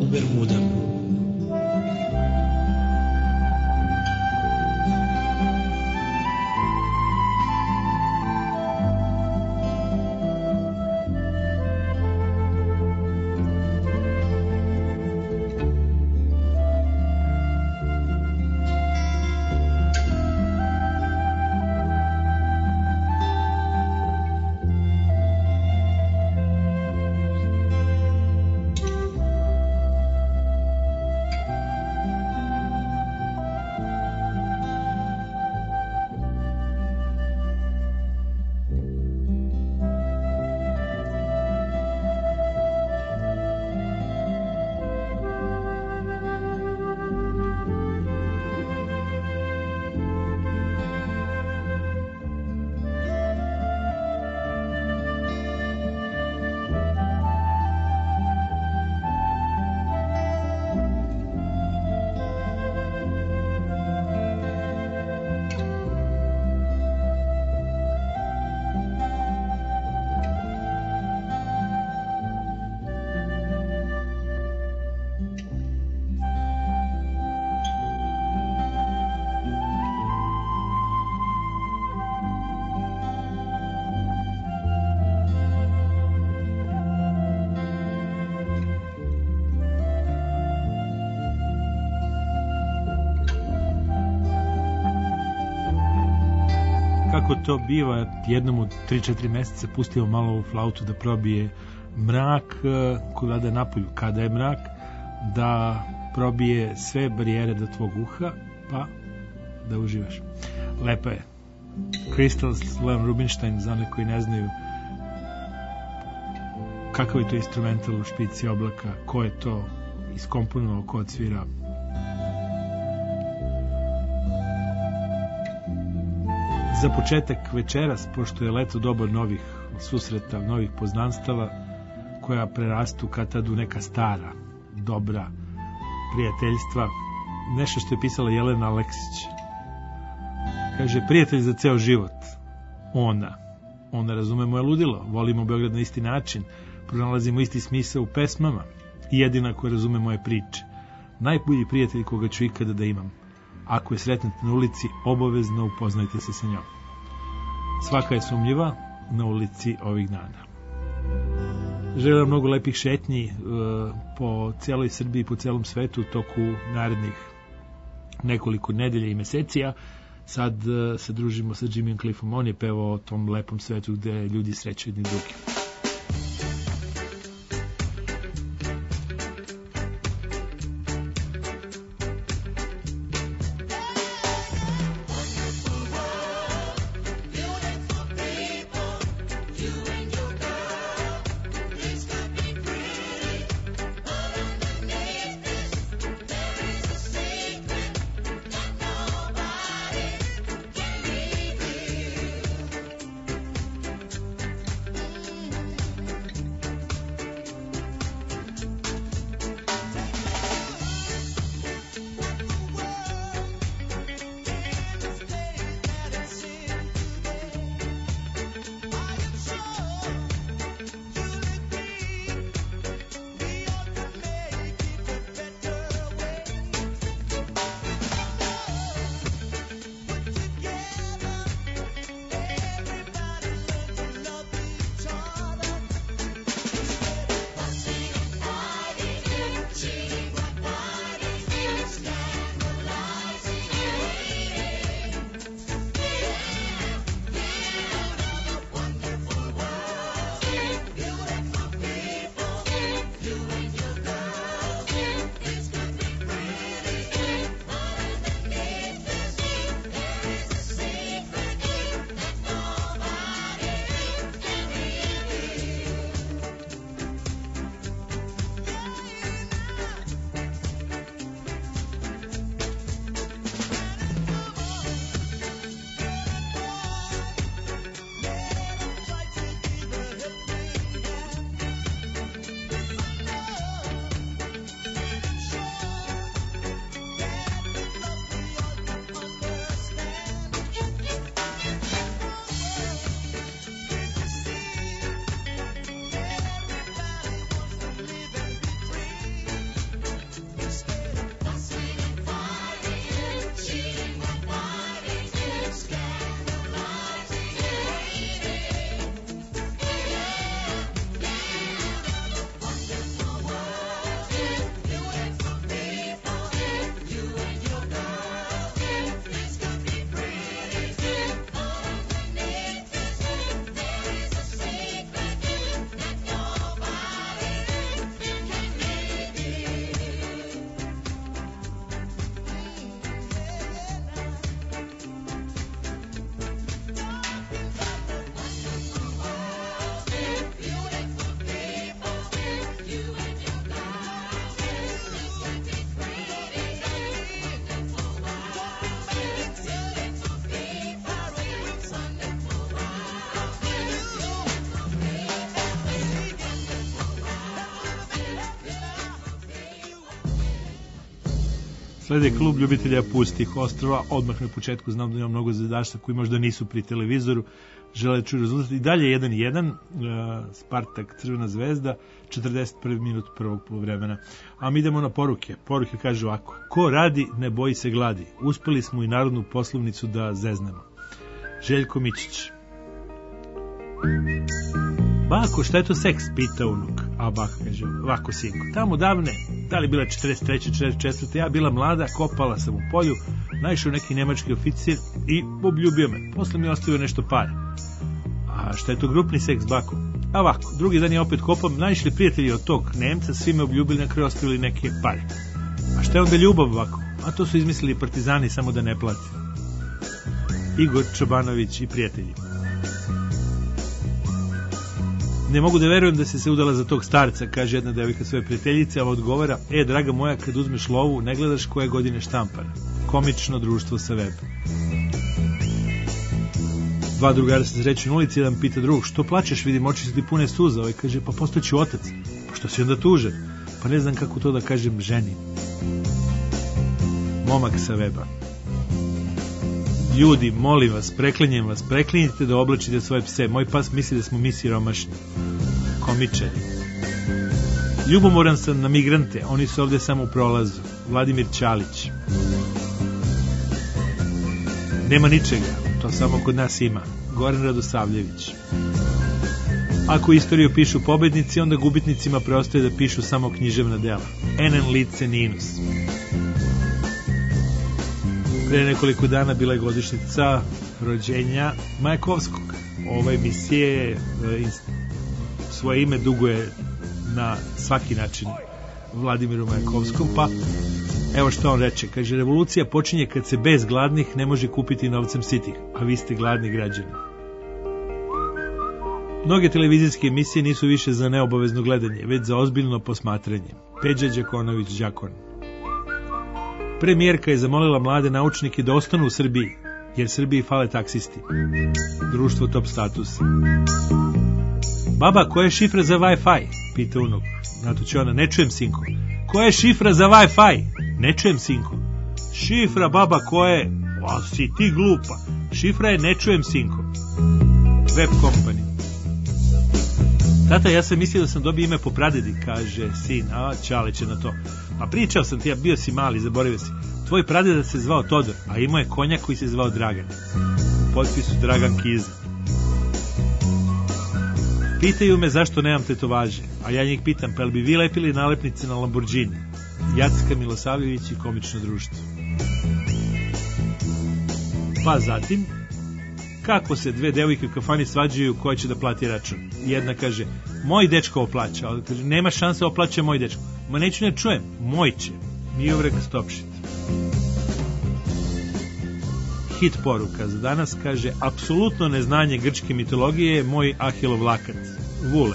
Bermudama. Kako to biva, jednom u 3-4 meseca pustimo malo u flautu da probije mrak koji vlada napolju. Kada je mrak, da probije sve barijere do tvog uha, pa da uživaš. Lepa je. Crystals, Leon Rubinstein, za one koji ne znaju kakav je to instrumental u špici oblaka, ko je to iskomponovao, ko odsvirao. Za početak večeras, pošto je leto doba novih susreta, novih poznanstava, koja prerastu kad tad u neka stara, dobra prijateljstva, nešto što je pisala Jelena Aleksić. Kaže, prijatelj za ceo život. Ona razume moje ludilo, volimo Beograd na isti način, pronalazimo isti smisao u pesmama i jedina koja razume moje priče. Najbolji prijatelj koga ću ikada da imam. Ako je sretnete na ulici, obavezno upoznajte se sa njom. Svaka je sumnjiva na ulici ovih dana. Želim mnogo lepih šetnji po celoj Srbiji, po celom svetu u toku narednih nekoliko nedelja i mesecija. Sad se družimo sa Jimmyjem Cliffom, on je pevao o tom lepom svetu gde ljudi sreću jedni drugi. Slede klub ljubitelja pustih ostrva. Odmah na početku znam da ima mnogo zvedaša koji možda nisu pri televizoru, žele čuju rezultat. I dalje 1-1, Spartak Crvena zvezda, 41. minut prvog poluvremena. A mi idemo na poruke. Poruke kaže ovako: ko radi, ne boji se gladi. Uspeli smo i narodnu poslovnicu da zeznemo. Željko Mićić. Bako, šta je to seks? Pita unuk. A baka kaže ovako: sinko, tamo davne, da li bila 43. 44. ja bila mlada, kopala sam u polju, naišao neki nemački oficir i obljubio me. Posle mi je ostavio nešto pare. A šta je to grupni seks, bako? A ovako, drugi dan je opet kopam, naišli prijatelji od tog Nemca, svi me obljubili, na kraju ostavili neke pare. A šta je onda ljubav, bako? A to su izmislili partizani samo da ne plate. Igor Čobanović i prijatelji. Ne mogu da verujem da si se udala za tog starca, kaže jedna devojka svoje prijateljice, a odgovara: draga moja, kad uzmeš lovu, ne gledaš koje godine štampana. Komično društvo sa web. Dva drugara se sreću na ulici, jedan pita drugog: što plačeš, vidim, oči su ti pune suza. Ovaj kaže: pa postaću otac. Pa što si onda tužan? Pa ne znam kako to da kažem ženi. Momak sa weba. Ljudi, molim vas, preklinjem vas, preklinjite da oblačite svoje pse. Moj pas misli da smo mi siromašni. Komičari. Ljubomoran sam na migrante, oni su ovde samo u prolazu. Vladimir Ćalić. Nema ničega, to samo kod nas ima. Goran Radosavljević. Ako istoriju pišu pobednici, onda gubitnicima preostaje da pišu samo književna dela. Enen lice ninus. Pre nekoliko dana bila je godišnjica rođenja Majakovskog. Ova emisije svoje ime duguje na svaki način Vladimiru Majakovskom, pa evo što on reče. Kaže: revolucija počinje kad se bez gladnih ne može kupiti novcem sitih, a vi ste gladni građani. Mnoge televizijske emisije nisu više za neobavezno gledanje, već za ozbiljno posmatranje. Peđa Đakonović Đakon. Premijerka je zamolila mlade naučnike da ostanu u Srbiji, jer Srbiji fale taksisti. Društvo top statusa. Baba, koja je šifra za Wi-Fi? Pita unuk. Na to će ona: ne čujem, sinko. Koja je šifra za Wi-Fi? Ne čujem, sinko. Šifra, baba, koja je? A si ti glupa. Šifra je: ne čujem, sinko. Web Company. Tata, ja sam mislio da sam dobio ime po pradedi, kaže sin. A Ćale će na to: a pričao sam ti, ja bio si mali, zaboravio si. Tvoj pradeda se zvao Todor, a imao je konja koji se zvao Dragan. U potpisu Dragan Kiza. Pitaju me zašto nemam tetovaže, a ja njih pitam: pa jel bi vi lepili nalepnice na Lamborghini? Jacka Milosavljević i komično društvo. Pa zatim, kako se dve devojke u kafani svađaju koja će da plati račun. Jedna kaže: moj dečko oplaća, a kaže: nema šanse oplaća moj dečko. Ma neću, ne čujem, moj će. Miovrek Stopšit. Hit poruka za danas kaže: apsolutno neznanje grčke mitologije je moj Ahilov lakat. Vule.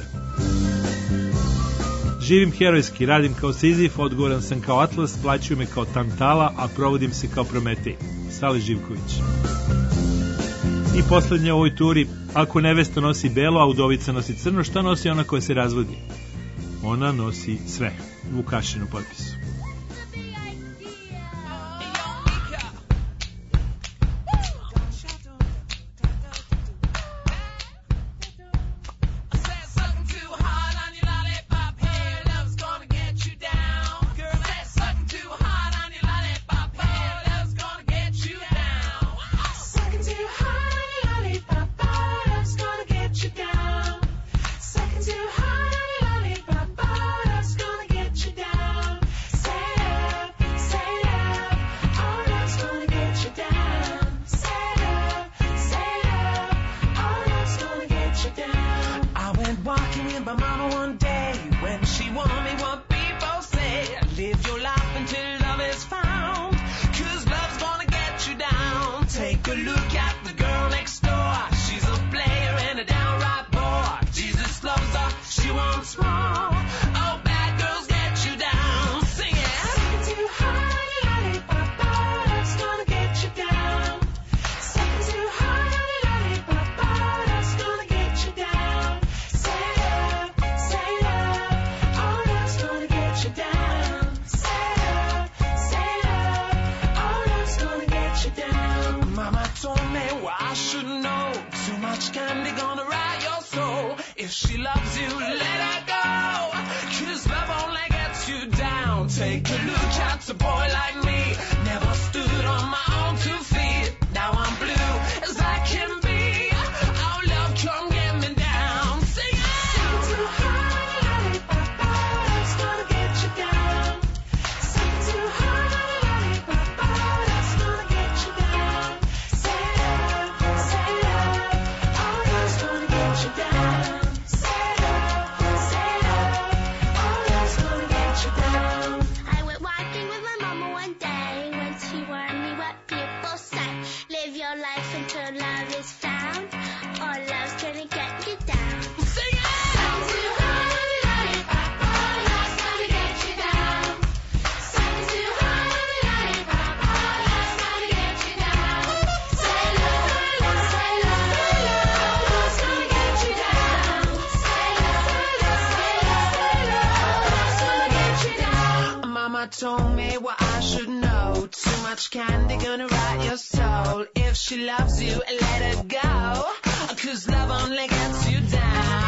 Živim herojski, radim kao Sizif, odgovoran sam kao Atlas, plaćaju me kao Tantala, a provodim se kao Prometej. Sale Živković. I poslednje u ovoj turi: ako nevesta nosi belo, a udovica nosi crno, šta nosi ona koja se razvodi? Ona nosi sve. Vukašin u potpisu. Say If she loves you, let her go. 'Cause love only gets you down. Take a look at a boy like me. Never stood on my own 2 feet. Now I'm blue as I can be. Our love come get me down. Sing it. Sing too hard, that's gonna get you down. Sing too hard, that's gonna get you down. Say love, oh, that's gonna get you down. Say love, oh, that's gonna get you down. I went walking with my mama one day when she warned me what people say. Live your life until love is found, or love's gonna get you down. Sing it! Sing too hard, oh, love's gonna get you down. Sing too hard, oh, love's gonna get you down. Say love, oh, love's gonna get you down. Say love, oh, love's gonna get you down. Mama told me what I should know. Too much candy gonna rot your soul. If she loves you, let her go. 'Cause love only gets you down.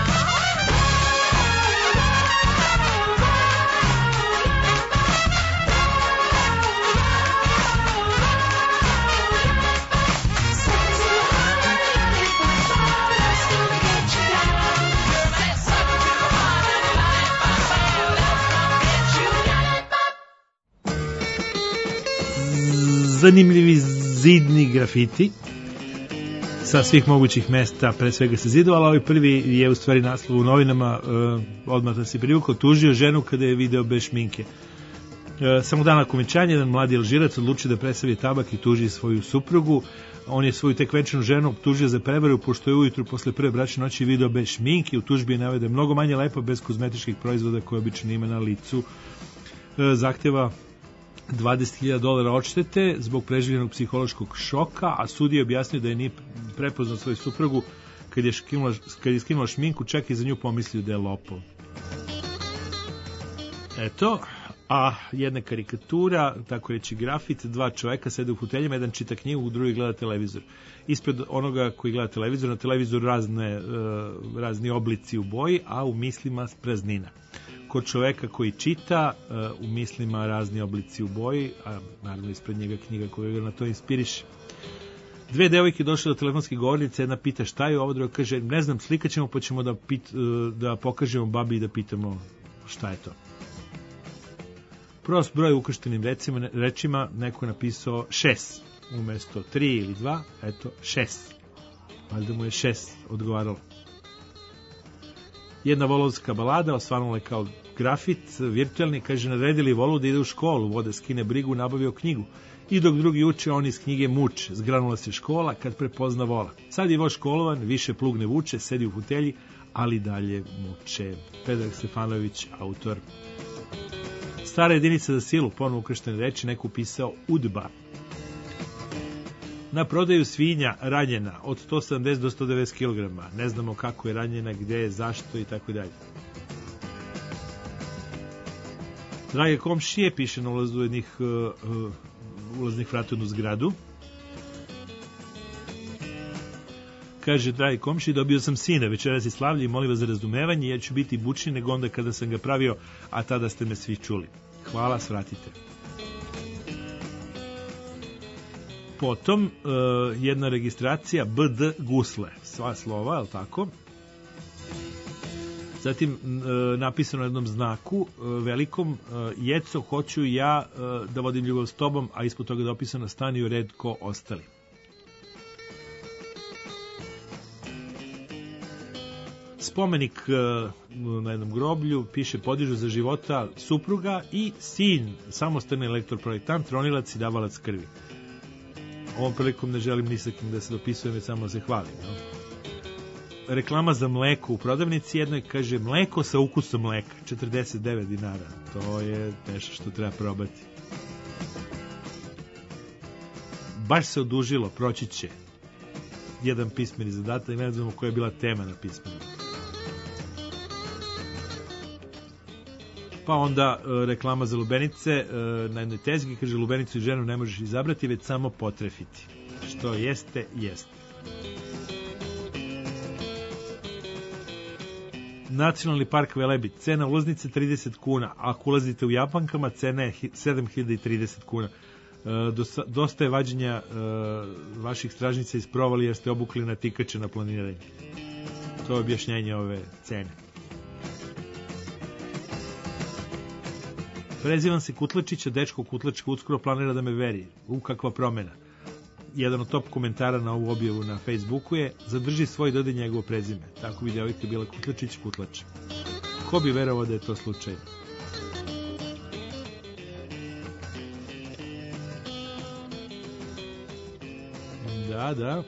Zanimljivi zidni grafiti sa svih mogućih mesta, pre svega sa zidova, ali ovaj prvi je u stvari naslov u novinama, odmah da se privukao, tužio ženu kada je video bez šminke. Samo dan nakon venčanja, jedan mladi Alžirac odlučio da presavi tabak i tuži svoju suprugu. On je svoju tek venčanu ženu optužio za prevaru, pošto je ujutru posle prve bračne noći video bez šminke. U tužbi je naveo da je mnogo manje lepo bez kozmetičkih proizvoda koje obično ima na licu. Zahteva $20.000 odštete zbog preživljenog psihološkog šoka, a sudija je objasnio da je nije prepoznao svoju suprugu kad je skinula šminku, čak i za nju pomislio da je lopov. Eto, a jedna karikatura, tako reći grafit, 2 čoveka sede u foteljima, jedan čita knjigu, drugi gleda televizor. Ispred onoga koji gleda televizor, na televizoru razni oblici u boji, a u mislima praznina. Kod čoveka koji čita, u mislima razni oblici u boji, a naravno ispred njega knjiga koja ga na to inspiriše. 2 devojke došle do telefonske govornice, jedna pita šta je ovo, druga kaže ne znam, slikat ćemo pa ćemo da pokažemo babi i da pitamo šta je to. Prost broj ukrštenim rečima, neko je napisao 6 umesto 3 ili 2, eto 6. Valjda mu je 6 odgovaralo. Jedna volovska balada osvanula je kao grafit virtualni, kaže naredili volu da ide u školu, voda skine brigu, nabavio knjigu. I dok drugi uče, on iz knjige muče. Zgranula se škola kad prepozna vola. Sad je voz školovan, više plug ne vuče, sedi u fotelji, ali dalje muče. Predrag Stefanović, autor. Stara jedinica za silu, ponovno ukrštene reči, neko upisao udba. Na prodaju svinja ranjena od 170 do 190 kg. Ne znamo kako je ranjena, gde je, zašto i tako dalje. Drage komšije, piše na ulazu jednih ulaznih vrata u jednu zgradu. Kaže, dragi komšiji, dobio sam sina, večeras je slavlje i molim vas za razumevanje, ja ću biti bučniji nego onda kada sam ga pravio, a tada ste me svi čuli. Hvala, svratite. Potom jedna registracija BD Gusle, sva slova, je li tako? Zatim napisano na jednom znaku velikom, Jeco, hoću ja da vodim ljubav s tobom, a ispod toga je dopisano stani u red ko ostali. Spomenik na jednom groblju piše podižu za života supruga i sin, samostalni elektroprojektant, ronilac i davalac krvi. Ovom prilikom ne želim ni sa kim da se dopisujem, već samo se hvalim. No? Reklama za mleko u prodavnici jednoj kaže mleko sa ukusom mleka, 49 dinara. To je nešto što treba probati. Baš se odužilo, proći će. Jedan pismeni zadatak i ne znamo koja je bila tema na pismenu. Pa onda reklama za lubenice na jednoj tezgi, kaže lubenicu i ženu ne možeš izabrati, već samo potrefiti. Što jeste, jeste. Nacionalni park Velebit, cena ulaznice 30 kuna, ako ulazite u Japankama, cena je 7030 kuna. Dosta je vađenja vaših stražnica iz provali jer ste obukli na tikače na planiranje. To je objašnjenje ove cene. Prezivam se Kutlačića, dečko Kutlačka uskoro planira da me veri. Kakva promena. Jedan od top komentara na ovu objavu na Facebooku je: zadrži svoj, dodaj njegovo prezime. Tako bi devojka bila Kutlačić Kutlač. Ko bi verovao da je to slučaj? Da.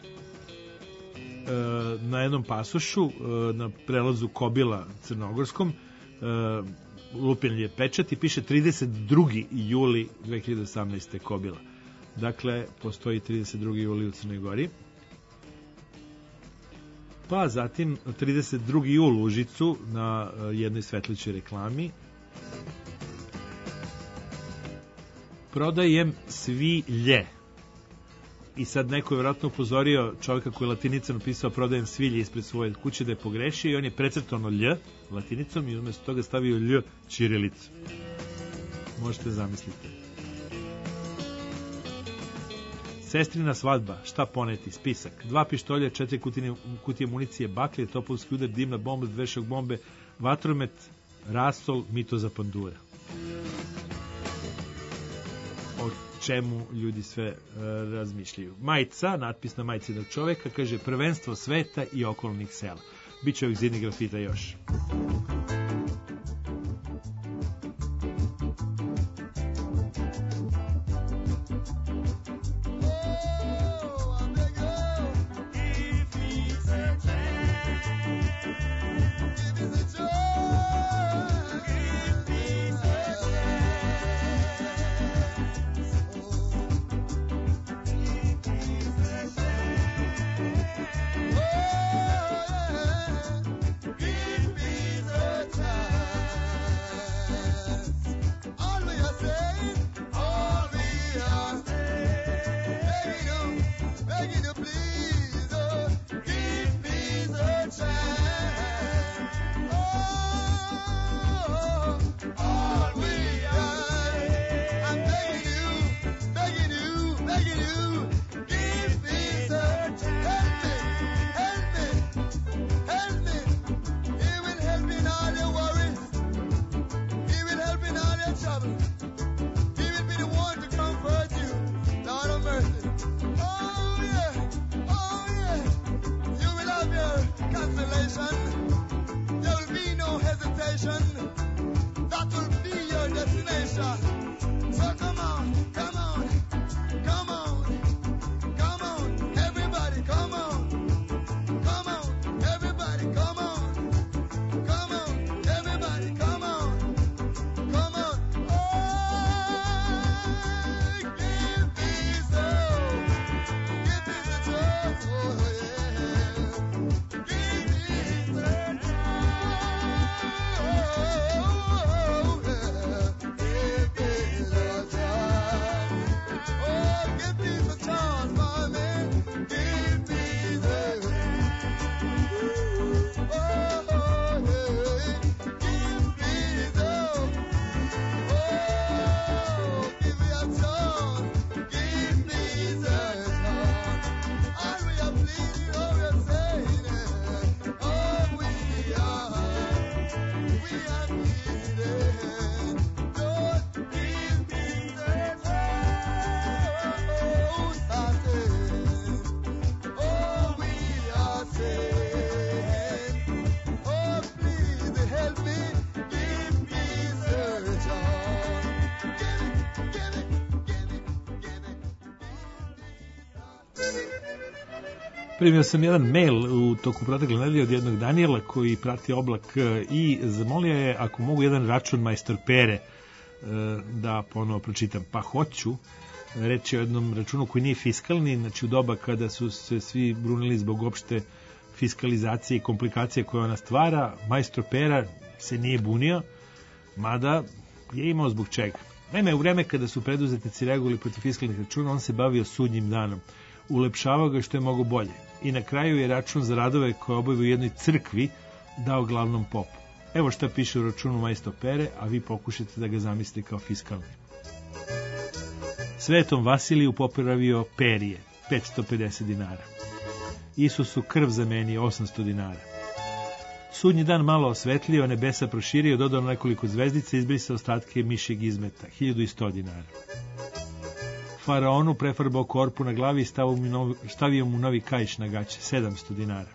Na jednom pasošu, na prelazu Kobila Crnogorskom, lupljen je pečat i piše 32. juli 2018. Kobila. Dakle, postoji 32. juli u Crnoj Gori. Pa zatim 32. jul u Užicu na jednoj svetlićoj reklami. Prodajem svilje. I sad neko je vjerojatno upozorio čovjeka koji je latinicom napisao prodajem svilje ispred svoje kuće da je pogrešio i on je precrtano lj latinicom i umjesto toga stavio lj ćirilicu. Možete zamisliti. Sestrina svadba, šta poneti, spisak, 2 pištolja, 4 kutije municije, baklje, topovski udar, dimna bomba, 2 šok bombe, vatromet, rasol, mito za pandura. O čemu ljudi sve razmišljaju. Majica, natpis na majici jednog čoveka, kaže prvenstvo sveta i okolnih sela. Biće ovih zidnih grafita još. Primio sam jedan mail u toku protekle nedelje od jednog Danijela koji prati Oblak i zamolio je ako mogu jedan račun majstor Pere da ponovo pročitam. Pa hoću. Reći o jednom računu koji nije fiskalni, znači u doba kada su se svi brunili zbog opšte fiskalizacije i komplikacije koje ona stvara, majstor Pera se nije bunio, mada je imao zbog čega. Naime, u vreme kada su preduzetnici reagovali protiv fiskalnih računa, on se bavio sudnjim danom. Ulepšavao ga što je mogo bolje. I na kraju je račun za radove koje obavio u jednoj crkvi dao glavnom popu. Evo šta piše u računu majsto Pere, a vi pokušajte da ga zamislite kao fiskalni. Svetom Vasiliju popravio perije, 550 dinara. Isusu krv zamenio, 800 dinara. Sudnji dan malo osvetlio, nebesa proširio, dodao nekoliko zvezdica i izbrisao ostatke mišjeg izmeta, 1100 dinara. Faraonu prefarbao korpu na glavi i stavio mu novi kaiš na gaće, 700 dinara.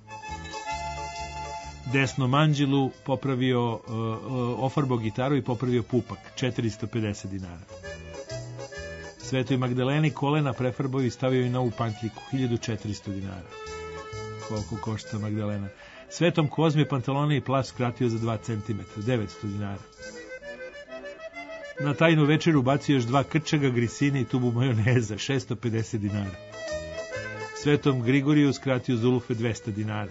Desnom anđelu popravio, ofarbao gitaru i popravio pupak, 450 dinara. Svetoj Magdaleni kolena prefarbao i stavio i novu pantljiku, 1400 dinara. Koliko košta Magdalena? Svetom Kozmi pantalone i plas skratio za 2 cm, 900 dinara. Na tajnu večeru bacio još 2 krčaga, grisine i tubu majoneza, 650 dinara. Svetom Grigoriju skratio zulufe, 200 dinara.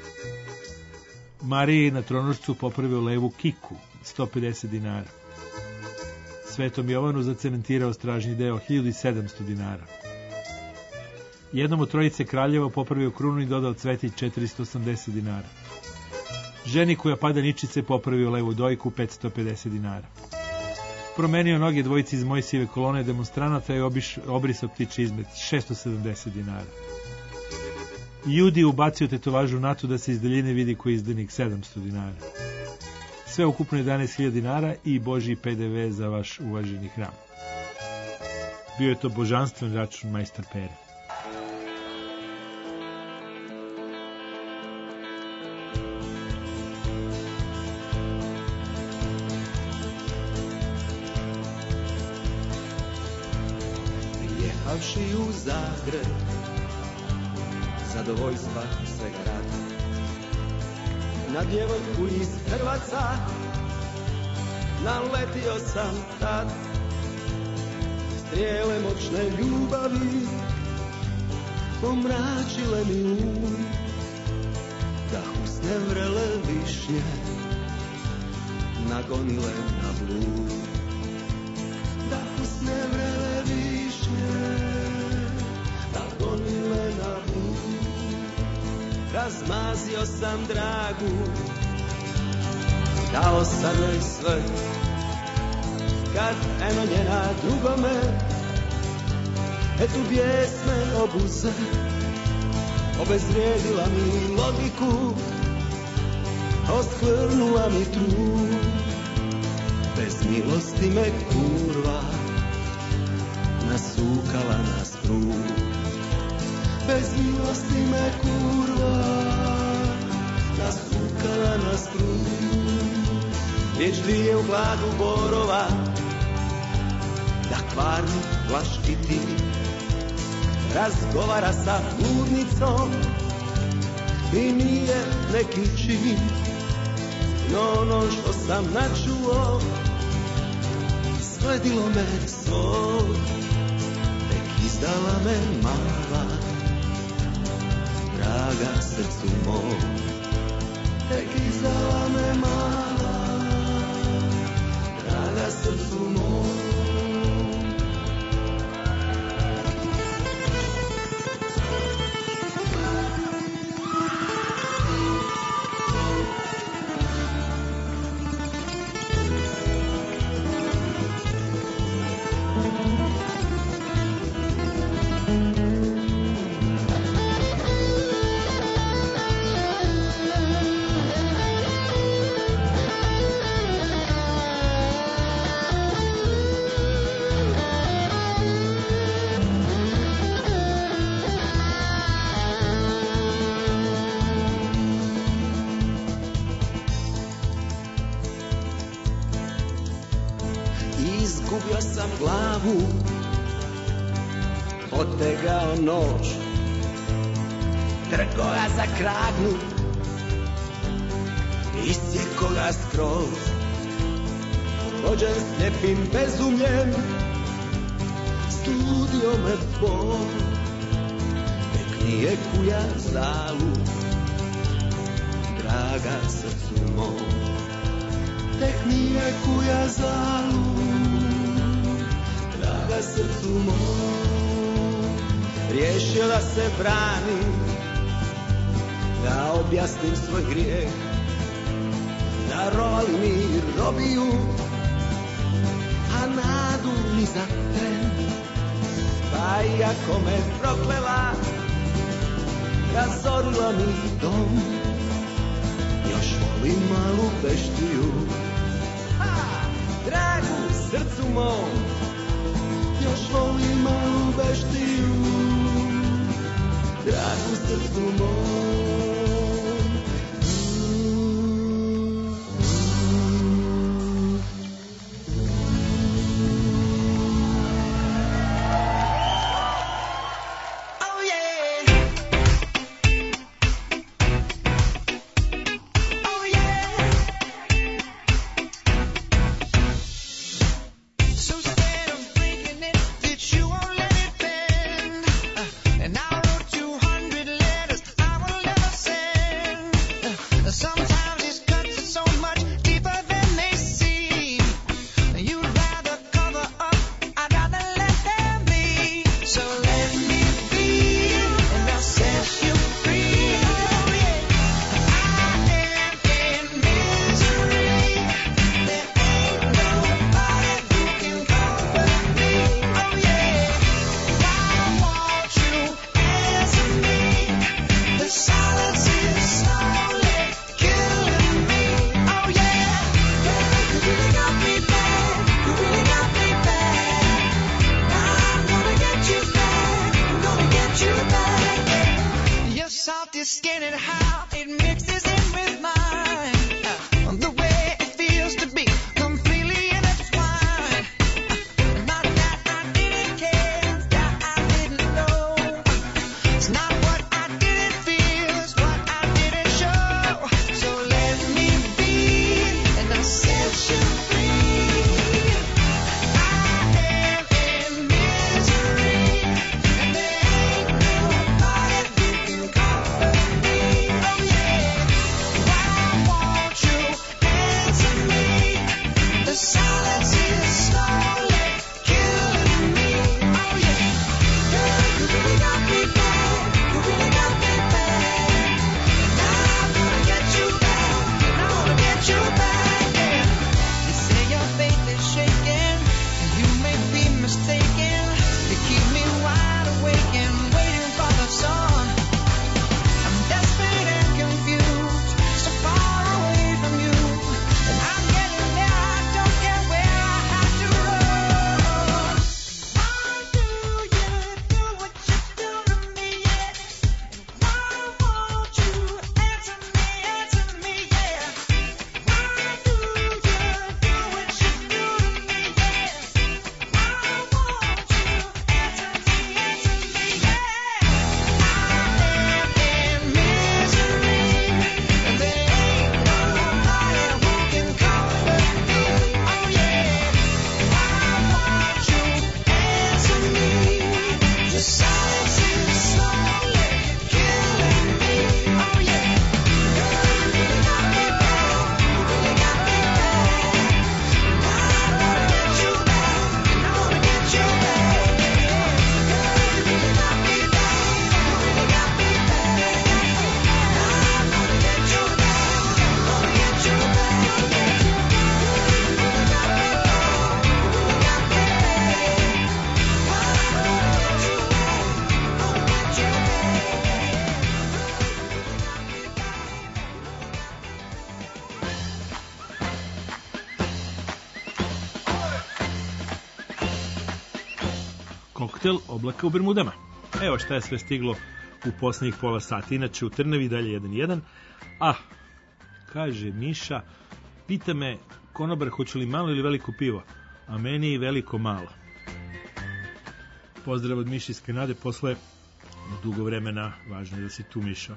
Mariji na tronošcu popravio levu kiku, 150 dinara. Svetom Jovanu zacementirao stražnji deo, 1700 dinara. Jednom od trojice kraljeva popravio krunu i dodao cvetić, 480 dinara. Ženi koja pada ničice popravio levu dojku, 550 dinara. Promenio noge dvojici iz Mojsijeve kolone demonstranata i obrisao ptiči izmet, 670 dinara. Judi ubacio tetovažu NATO da se iz daljine vidi koji je izdanik, 700 dinara. Sve ukupno 11.000 dinara i Božji PDV za vaš uvaženi hram. Bio je to božanstven račun majstor Pere. Prijehavši u Zagreb, zadovoljstva svega rada, na djevojku iz Hrvaca naletio sam tad. Strijele moćne ljubavi pomračile mi um, da husne vrele višnje nagonile na blud. Da husne vrele višnje nagonile na blud. Razmazio sam dragu, dao sam joj sve, kad eno njena drugome, etu bijes me obuze, obezvrijedila mi logiku, oskvrnula mi trud, bez milosti me kurva nasukala na sprud. Bez milosti me kurva nasukala na sprud. Već dvije u hladu borova, da kvarni vlaškiti razgovara sa ludnicom i nije neki čin. No ono što sam načuo sledilo me svo, tek izdala me mala, draga srcu mom, tek izdala me mala, draga srcu mom. Izgubio sam glavu, potegao nož, trgo ga za kragnu, isjeko ga skroz. Vođen slijepim bezumljem, studio me bol, tek nije kuja zalud, draga srcu mom, tek nije kuja zalud, draga srcu mom. Riješio da se branim, da objasnim svoj grijeh, darovali mi robiju, a nadu mi za tren. Pa iako me proklela, razorila mi dom, još volim malu beštiju. Dragu srcu mom, još volim malu beštiju. Dragu srcu mom. Koktel oblaka u Bermudama. Evo šta je sve stiglo u posljednjih pola sata. Inače u Trnavi dalje 1-1. A, kaže Miša, pita me konobar hoće li malo ili veliko pivo, a meni i veliko malo. Pozdrav od Miši iz Kanade posle dugo vremena, važno je da si tu, Miša.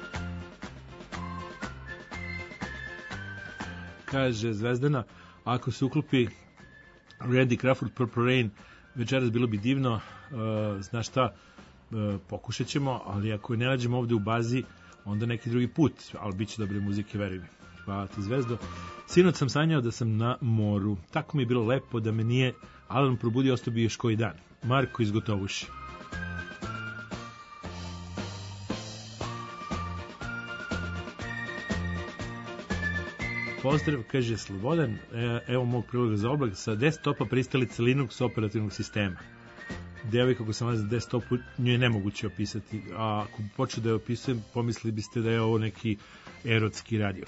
Kaže Zvezdana, ako se uklopi Randy Crawford Purple Rain večeras bilo bi divno, znaš šta, pokušat ćemo, ali ako je ne nađemo ovde u bazi, onda neki drugi put, ali bit će dobre muzike, veruj mi. Hvala ti, Zvezdo. Sinoć sam sanjao da sam na moru. Tako mi je bilo lepo da me nije alarm probudio, ostao bi još koji dan. Marko iz Gotovuši. pozdrav, kaže Slobodan, evo mog priloga za oblak, sa desktopa pristalica Linux operativnog sistema. Devojka kako sam na desktopu, nju je nemoguće opisati, a ako bi počeo da je opisujem, pomislili biste da je ovo neki erotski radio.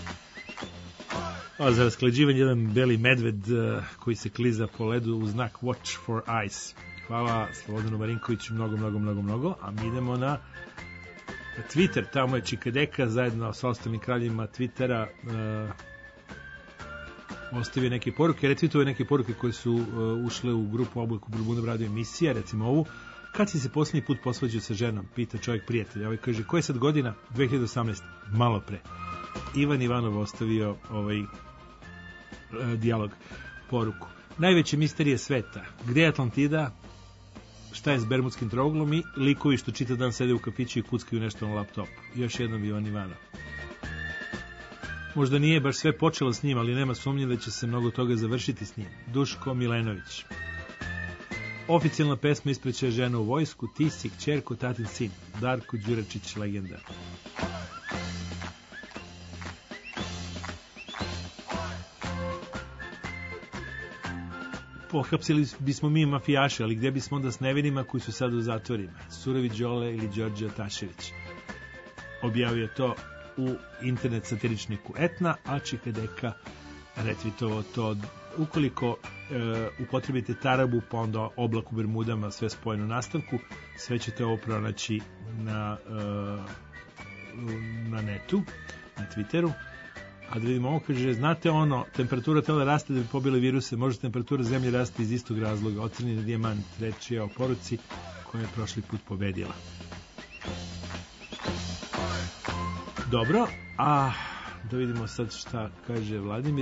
A za rasklađivanje jedan beli medved koji se kliza po ledu u znak Watch for Ice. Hvala Slobodanu Marinkoviću mnogo, a mi idemo na Twitter, tamo je Čikadeka zajedno sa ostalim kraljima Twittera ostavio neke poruke, retweetuje neke poruke koje su ušle u grupu Oblaku Burbuna radio emisija, recimo ovu: kad si se posljednji put posvađao sa ženom, pita čovjek prijatelj. Ovaj kaže, koje je sad godina? 2018, malo pre. Ivan Ivanov ostavio ovaj dijalog, poruku. Najveće misterije sveta, gde je Atlantida, šta je s Bermudskim trouglom i likovi što čita dan sede u kafiću i kuckaju nešto na laptopu. Još jednom Ivan Ivanov. Možda nije baš sve počelo s njim, ali nema sumnje da će se mnogo toga završiti s njim. Duško Milenović. Oficijalna pesma ispreće žena u vojsku, ti si kćerko, tatin sin. Darko Đuračić, legenda. Pohapsili bismo mi mafijaše, ali gdje bismo onda s nevinima koji su sad u zatvorima? Surovi Đole ili Đorđe Otašević. Objavio to u internet satiričniku Etna, a Čikadeka retvitovao to. Ukoliko upotrebite tarabu, pa onda oblak u Bermudama, sve spojeno u nastavku, sve ćete ovo pronaći na netu, na Twitteru. A da vidimo ovo, kaže, znate ono, temperatura tela raste da bi pobile viruse, može temperatura zemlje rasti iz istog razloga. Ocrnjeni dijamant, reč je o poruci koja je prošli put pobedila. Dobro, a da vidimo sad šta kaže Vladimir.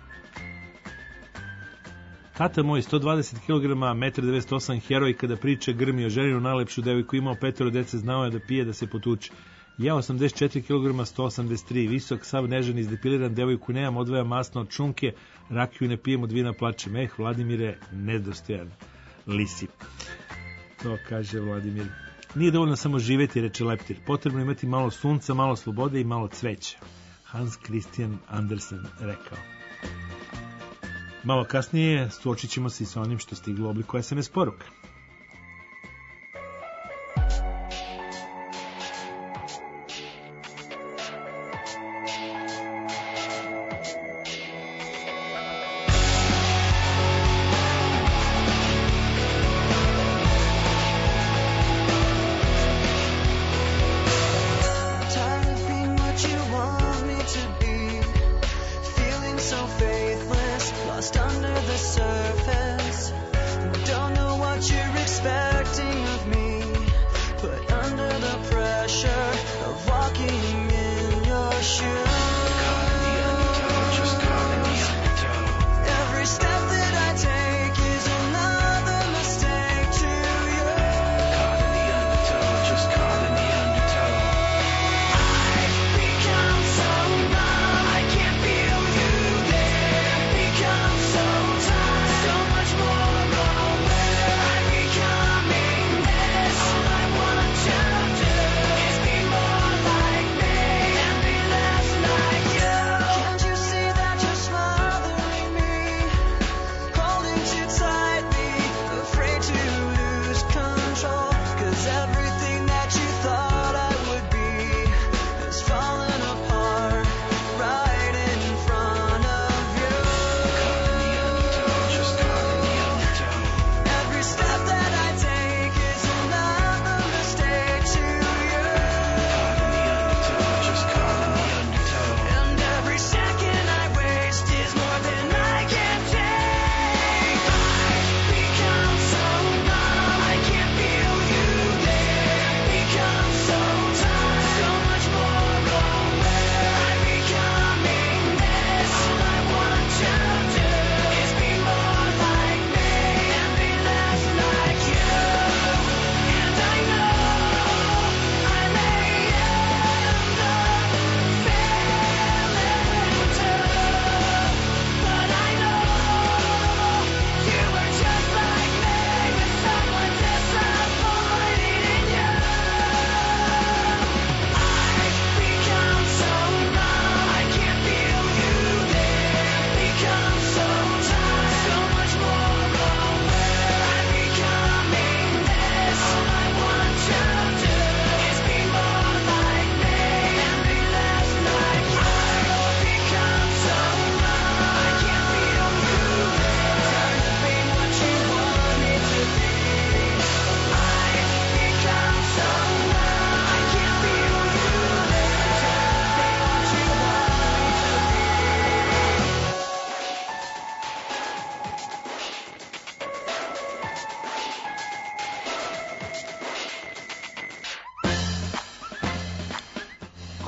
Tata moj, 120 kg, 1,98 m, heroj, kada priča grmi o ženinu najlepšu devojku, imao 5 dece, znao je da pije, da se potuče. Ja 84 kg, 183, visok, sav nežan, izdepiliran, devojku nemam, odvaja masno od šunke, rakiju ne pijem, od vina plačem. Vladimire, nedostojan lisi. To kaže Vladimir. Nije dovoljno samo živeti, reče Leptir. Potrebno imati malo sunca, malo slobode i malo cveća. Hans Christian Andersen rekao. Malo kasnije suočit ćemo se i sa onim što stiglo u obliku SMS poruka. Lost under the surface, don't know what you're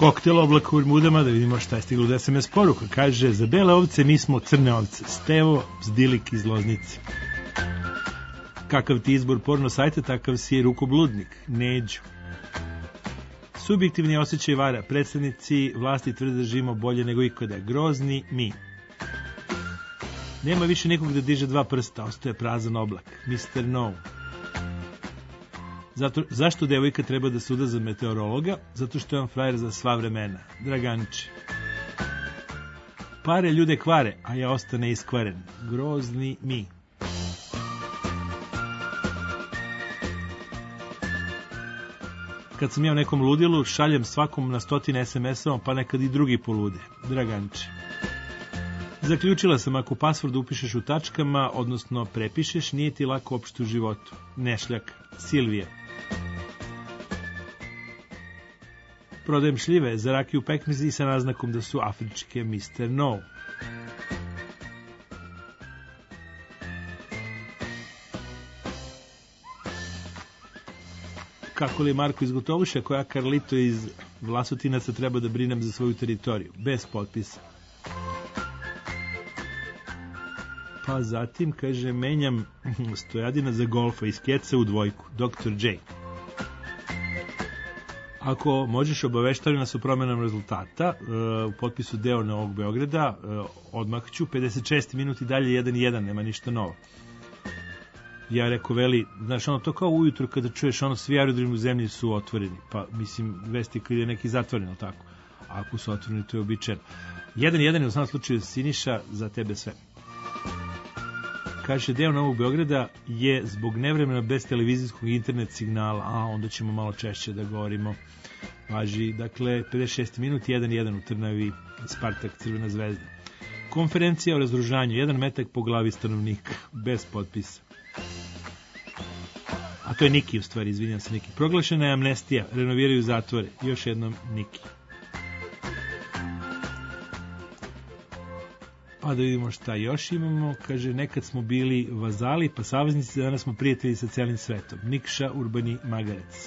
koktel oblaka u Bermudama, da vidimo šta je stiglo do SMS poruka. Kaže, za bele ovce mi smo crne ovce. Stevo Zdilik iz Loznice. Kakav ti izbor porno sajta, takav si je rukobludnik. Neđo. Subjektivni osjećaj vara. Predstavnici vlasti tvrde da živimo bolje nego ikada. Grozni mi. Nema više nikog da diže dva prsta. Ostaje prazan oblak. Mr. No. Zašto devojka treba da suda za meteorologa? Zato što je on frajer za sva vremena. Draganči. Pare ljude kvare, a ja ostane iskvaren. Grozni mi. Kad sam ja u nekom ludilu, šaljem svakom na 100 SMS-ova, pa nekad i drugi polude. Draganči. Zaključila sam, ako pasvord upišeš u tačkama, odnosno prepišeš, nije ti lako opšte u životu. Nešljak. Silvija. Prodajem šljive za rakiju pekmezi i sa naznakom da su afričke. Mr. No. Kako li Marko iz Gotovuša, koja Karlito iz Vlasutinaca treba da brinem za svoju teritoriju? Bez potpisa. Pa zatim, kaže, menjam Stojadina za golfa iz Keca u dvojku. Dr. J. Ako možeš, obaveštavati nas o promenom rezultata. U potpisu deo Novog Beograda. Odmah ću. 56 minuti dalje 1-1. Nema ništa novo. Ja rekao, veli, znaš, ono to kao ujutru kada čuješ ono, svi aerodromi u zemlji su otvoreni. Pa, mislim, vesti kad je neki zatvoren, ali tako. A ako su otvoreni, to je običajno. 1-1 je u samom slučaju Siniša, za tebe sve. Kaže, deo Novog Beograda je zbog nevremena bez televizijskog i internet signala. A, onda ćemo malo češće da govorimo. Važi, dakle, 56 minuti, 1-1 u Trnavi, Spartak, Crvena zvezda. Konferencija o razdružanju, 1 metak po glavi stanovnika, bez potpisa. A to je Niki, u stvari, izvinjam se, Niki. Proglašena je amnestija, renoviraju zatvore. Još jednom Niki. Pa da vidimo šta još imamo. Kaže, nekad smo bili vazali, pa saveznici, danas smo prijatelji sa celim svetom. Nikša Urbani Magarec.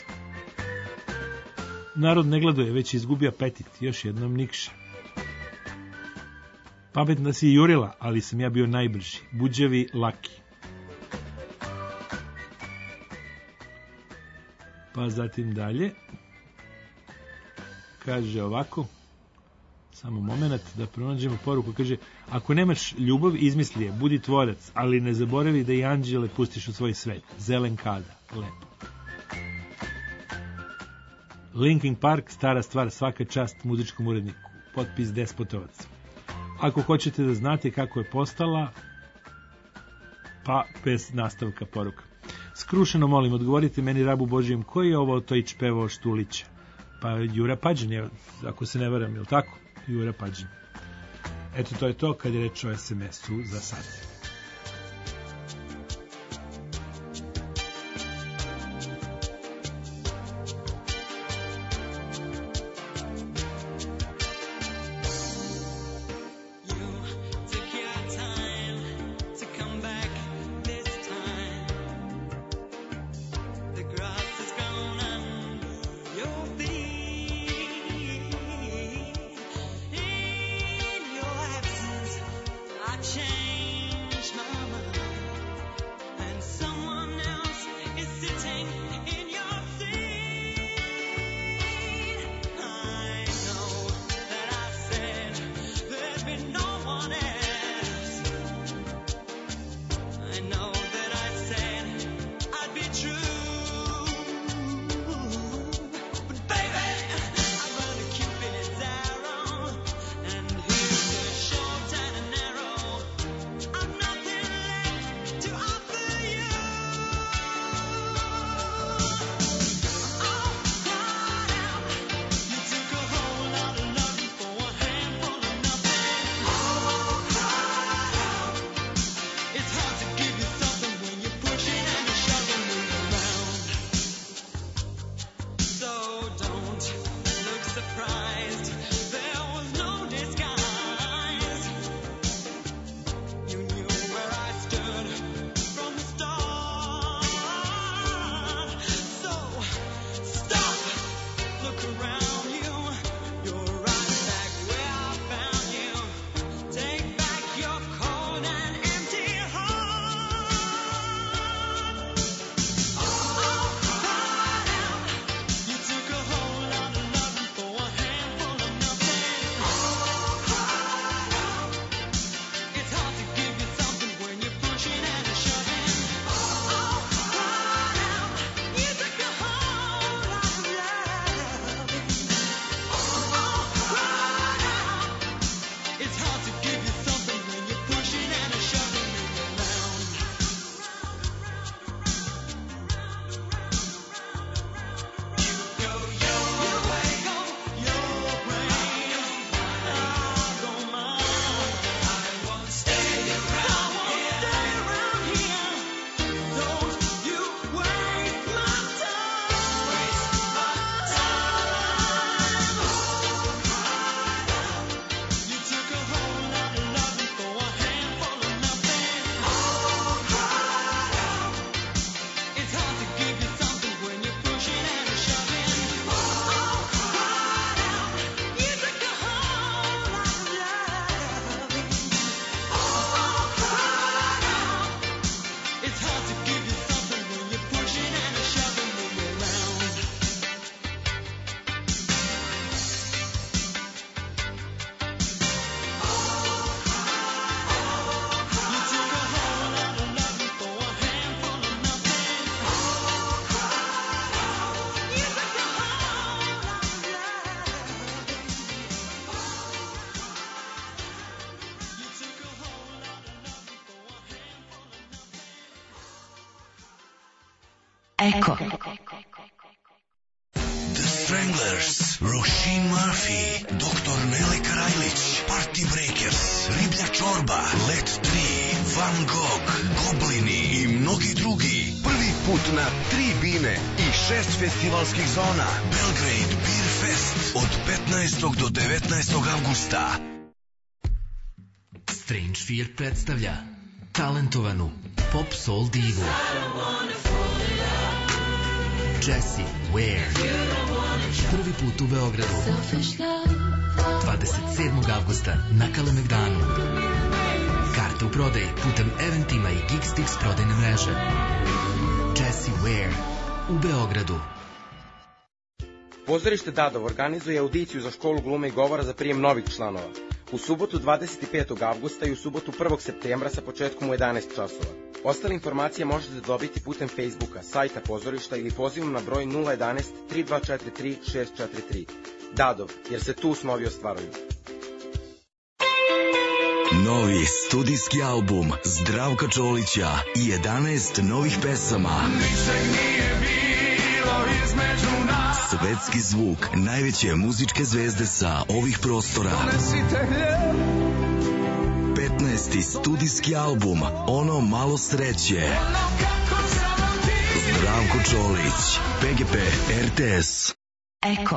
Narod ne gladuje, već izgubio apetit. Još jednom Nikša. Pametna si jurila, ali sam ja bio najbrži. Buđavi Laki. Pa zatim dalje. Kaže ovako. Samo moment da pronađemo poruku. Kaže, ako nemaš ljubav, izmisli je, budi tvorac, ali ne zaboravi da i anđele pustiš u svoj svet. Zelen kada. Lepo. Linkin Park, stara stvar, svaka čast muzičkom uredniku. Potpis Despotovac. Ako hoćete da znate kako je postala, pa bez nastavka poruka. Skrušeno molim, odgovorite meni, rabu Božijem, koji je ovo Otojić pevao Štulića? Pa Jura Pađen je, ako se ne varam, je li tako? Jura Pađen. Eto, to je to kad je reč o SMS-u za sad. Eko. The Stranglers, Roisin Murphy, Dr. Nele Karajlić, Party Breakers, Riblja čorba, Let 3, Van Gogh, Goblini i mnogi drugi. Prvi put na 3 bine i 6 festivalskih zona. Belgrade Beer Fest od 15. do 19. avgusta. Strange Fear predstavlja talentovanu pop soul divu Jessie Ware. Prvi put u Beogradu 27. avgusta na Kalemegdanu. Karte u prodaji putem Eventima i Geekstix prodajne mreže. Jessie Ware u Beogradu. Pozorište Dadov organizuje audiciju za školu glume i govora za prijem novih članova. U subotu 25. avgusta i u subotu 1. septembra sa početkom u 11 časova. Ostale informacije možete dobiti putem Facebooka, sajta pozorišta ili pozivom na broj 011 3243 643. Dadov, jer se tu snovi ostvaruju. Novi studijski album Zdravka Čolića i 11 novih pesama. Svetski zvuk najveće muzičke zvezde sa ovih prostora. 15. studijski album Ono malo sreće. Zdravko Čolić, PGP RTS. Eko.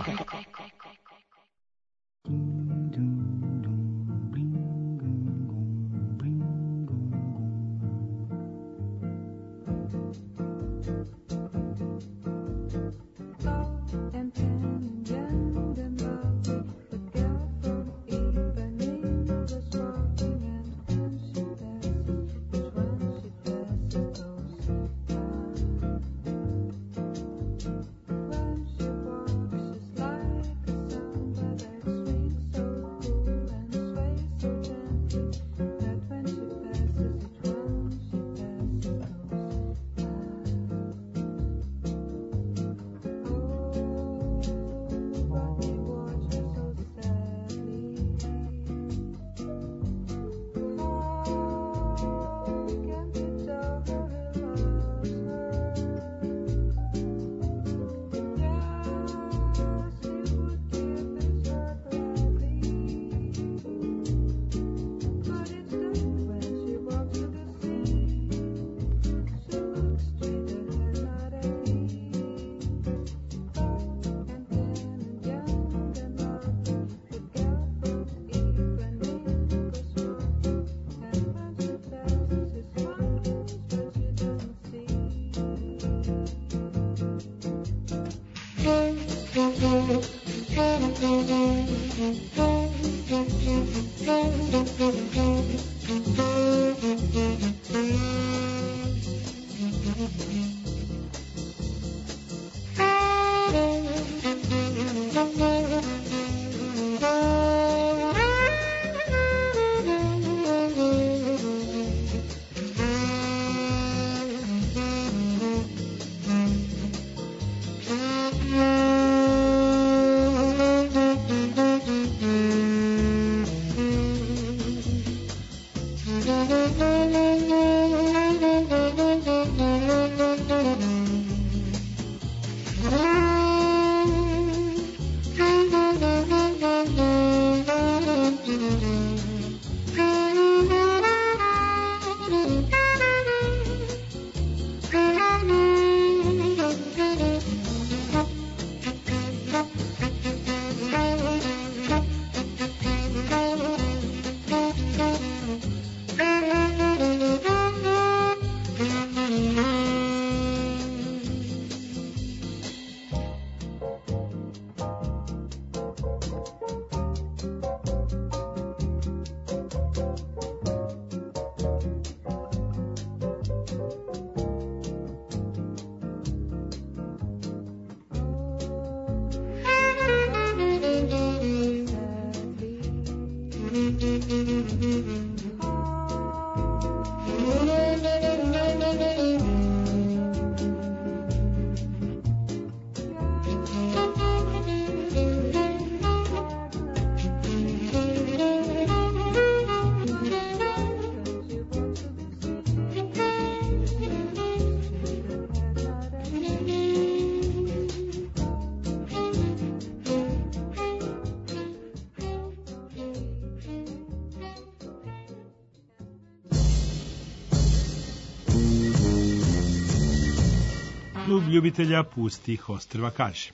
Klub ljubitelja pustih ostrva kaže: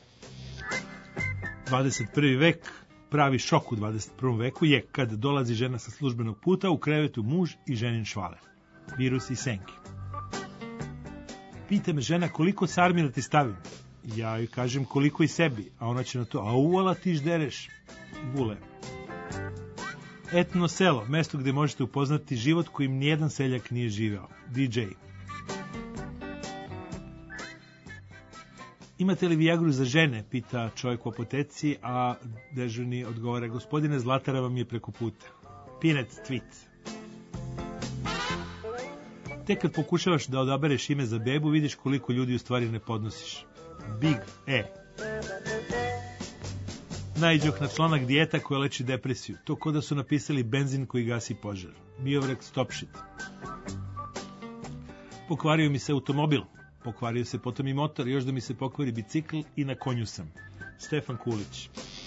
21. vek, pravi šok u 21. veku je kad dolazi žena sa službenog puta, u krevetu muž i ženin švaler. Virus i senki. Pita me žena koliko sarmi da ti stavim. Ja joj kažem koliko i sebi, a ona će na to: a uvala ti ždereš. Vule. Etno selo, mesto gde možete upoznati život kojim nijedan seljak nije živeo. DJ. Imate li Viagru za žene, pita čovjek u apoteci, a dežurni odgovara: gospodine, Zlatara vam je preko puta. Pinec tweet. Tek kad pokušavaš da odabereš ime za bebu, vidiš koliko ljudi u stvari ne podnosiš. Big E. Naiđoh na članak dijeta koja leči depresiju. To ko da su napisali benzin koji gasi požar. Miovrek stop shit. Pokvario mi se automobil. Pokvario se potom i motor, još da mi se pokvari bicikl i na konju sam. Stefan Kulić.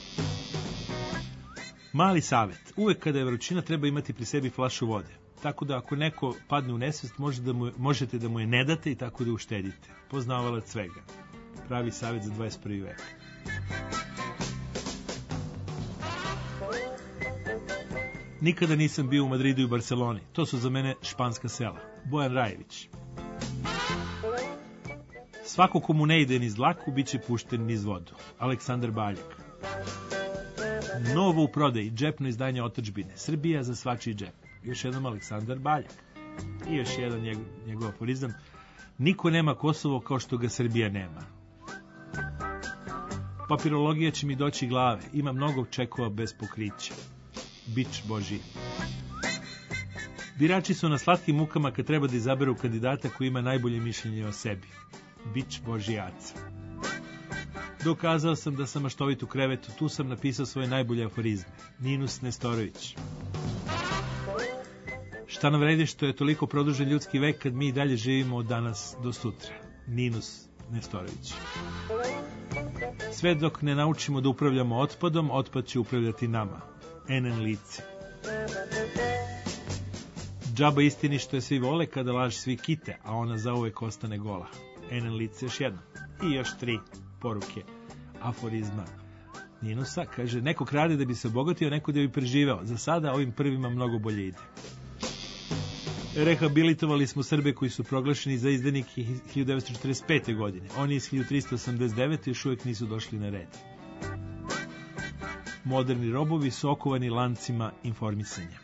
Mali savjet. Uvek kada je vrućina treba imati pri sebi flašu vode. Tako da ako neko padne u nesvest, možete da mu je ne date i tako da uštedite. Poznavalac svega. Pravi savjet za 21. vek. Nikada nisam bio u Madridu i Barceloni. To su za mene španska sela. Bojan Rajević. Svako ko mu ne ide niz dlaku, bit će pušten niz vodu. Aleksandar Baljak. Novo u prodaji, džepno izdanje otadžbine. Srbija za svačiji džep. Još jednom Aleksandar Baljak. I još jedan njegov aforizam: niko nema Kosovo kao što ga Srbija nema. Papirologija će mi doći glave. Ima mnogo čekova bez pokrića. Bič Boži. Birači su na slatkim mukama kad treba da izaberu kandidata koji ima najbolje mišljenje o sebi. Bič Božijaca. Dokazao sam da sam maštovit u krevetu. Tu sam napisao svoje najbolje aforizme. Ninus Nestorović. Šta nam vredi što je toliko produžen ljudski vek kad mi i dalje živimo od danas do sutra. Ninus Nestorović. Sve dok ne naučimo da upravljamo otpadom, otpad će upravljati nama. NN Lice. Džaba istini što je svi vole kada laž svi kite, a ona zauvek ostane gola. NN Lice još jedno. I još 3 poruke aforizma Ninusa. Kaže: neko krade da bi se obogatio, neko da bi preživeo. Za sada ovim prvima mnogo bolje ide. Rehabilitovali smo Srbe koji su proglašeni za izdanike 1945. godine. Oni iz 1389. još uvijek nisu došli na red. Moderni robovi su okovani lancima informisanja.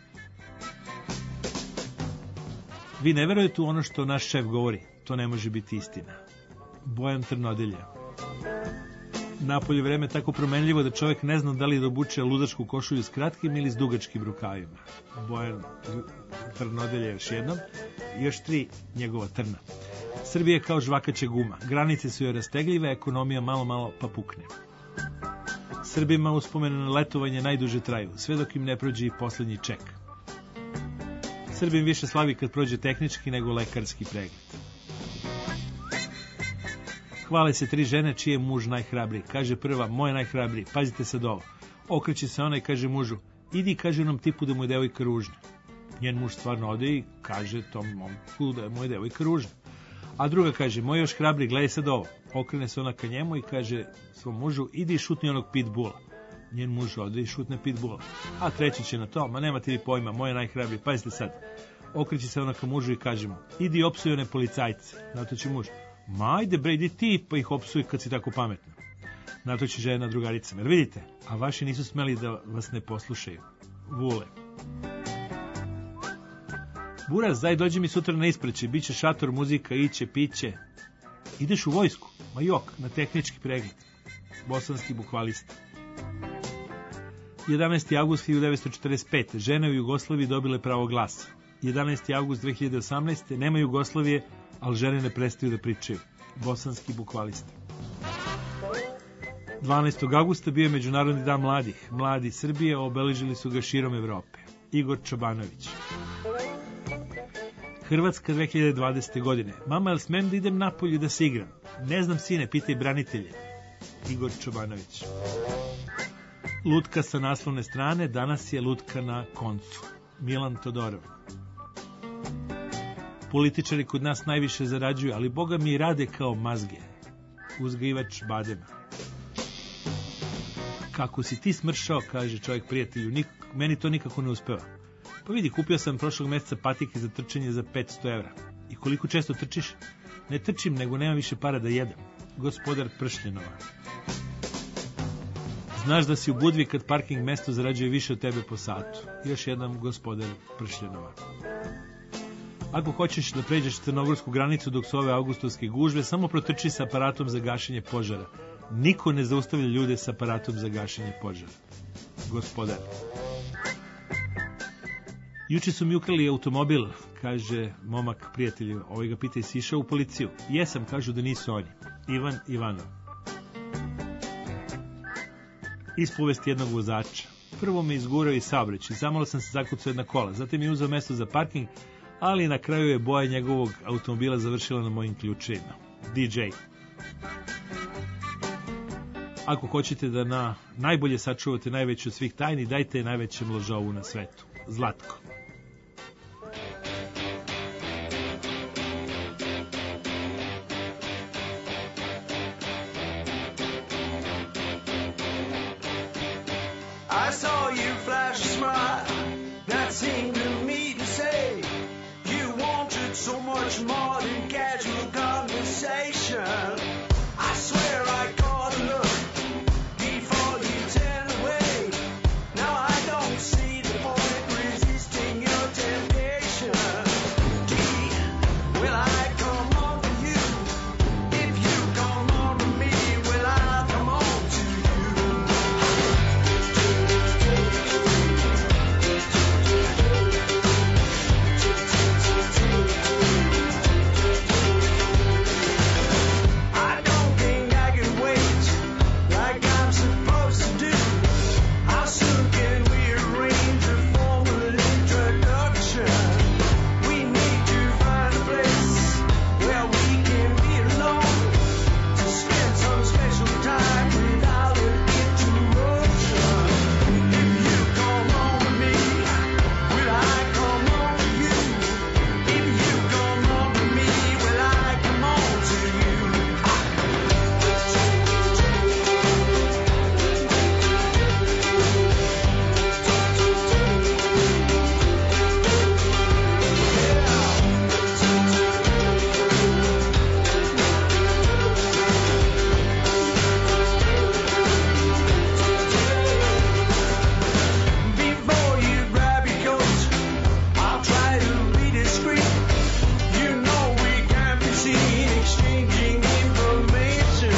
Vi ne verujete u ono što naš šef govori. To ne može biti istina. Bojan Trnodelja. Napolje vreme tako promenljivo da čovjek ne zna da li da obuče ludačku košulju s kratkim ili s dugačkim rukavima. Bojan Trnodelja još jednom. I još 3 njegova trna. Srbija je kao žvakaća guma. Granice su joj rastegljive, ekonomija malo pa pukne. Srbima uspomenu na letovanje najduže traju, sve dok im ne prođe i poslednji ček. Srbim više slavi kad prođe tehnički nego lekarski pregled. Hvale se 3 žene čiji je muž najhrabriji. Kaže prva: moj je najhrabriji. Pazite sad ovo. Okreće se ona i kaže mužu: idi, kaže onom tipu da mu je devojka ružna. Njen muž stvarno ode i kaže tom momku da mu je devojka ružna. A druga kaže: moj još hrabri, gledaj sad ovo. Okrene se ona ka njemu i kaže svom mužu: idi i šutni onog pitbula. Njen muž ode i šutne pitbula. A treći će na to: ma nemate vi pojma, moj je najhrabriji, pazite sad. Okreće se ona ka mužu i kaže mu: idi i opsuj one policajce. Na to će muž: ma ajde bre, idi ti pa ih opsuj kad si tako pametna. Na to će žena drugaricama: jer vidite, a vaši nisu smeli da vas ne poslušaju. Vule. Buraz, daj dođi mi sutra na ispraćaj, bit će šator, muzika, iće, piće. Ideš u vojsku? Ma jok, na tehnički pregled. Bosanski bukvalista. 11. avgust 1945. Žene u Jugoslaviji dobile pravo glasa. 11. avgust 2018. Nema Jugoslavije, ali žene ne prestaju da pričaju. Bosanski bukvalista. 12. avgusta bio je Međunarodni dan mladih. Mladi Srbije obeležili su ga širom Evrope. Igor Čobanović. Hrvatska 2020. godine. Mama, jel smem da idem napolje da se igram? Ne znam, sine, pitaj branitelje. Igor Čobanović. Lutka sa naslovne strane, danas je lutka na koncu. Milan Todorov. Političari kod nas najviše zarađuju, ali boga mi rade kao mazge. uzgajivač badema. Kako si ti smršao, kaže čovjek prijatelju, meni to nikako ne uspeva. Pa vidi, kupio sam prošlog mjeseca patike za trčanje za 500 evra. I koliko često trčiš? Ne trčim, nego nemam više para da jedem. Gospodar Pršljenova. Znaš da si u Budvi kad parking mesto zarađuje više od tebe po satu. Još jedan gospodar Pršljenova. Ako hoćeš da pređeš crnogorsku granicu dok su ove avgustovske gužve, samo protrči sa aparatom za gašenje požara. Niko ne zaustavlja ljude sa aparatom za gašenje požara. Gospodar. Juče su mi ukrali automobil, kaže momak prijatelju. Ovaj ga pita, jesi išao u policiju? Jesam, kažu da nisu oni. Ivan Ivanov. Iz povesti jednog vozača. Prvo me izgurao iz saobraćaja, zamalo sam se zakucao jedna kola, zatim je uzeo mesto za parking, ali na kraju je boja njegovog automobila završila na mojim ključevima. DJ. Ako hoćete da na najbolje sačuvate najveću od svih tajni, dajte je najvećem lažovu na svetu. Zlatko. I saw you flash a smile that seemed to me to say you wanted so much more than casual conversation. I swear I caught a look before you turned away. Now I don't see the point resisting your temptation. Gee, will I come on to you? If you come on to me, will I come on to you? I don't think I can wait like I'm supposed to do. How soon can we arrange a formal introduction? We need to find a place where we can be alone to spend some special time without an interruption. If you come on to me, will I come on to you? If you come on to me, will I come on to you? Before you grab your coat, I'll try to be discreet. You know we can't be seen exchanging information.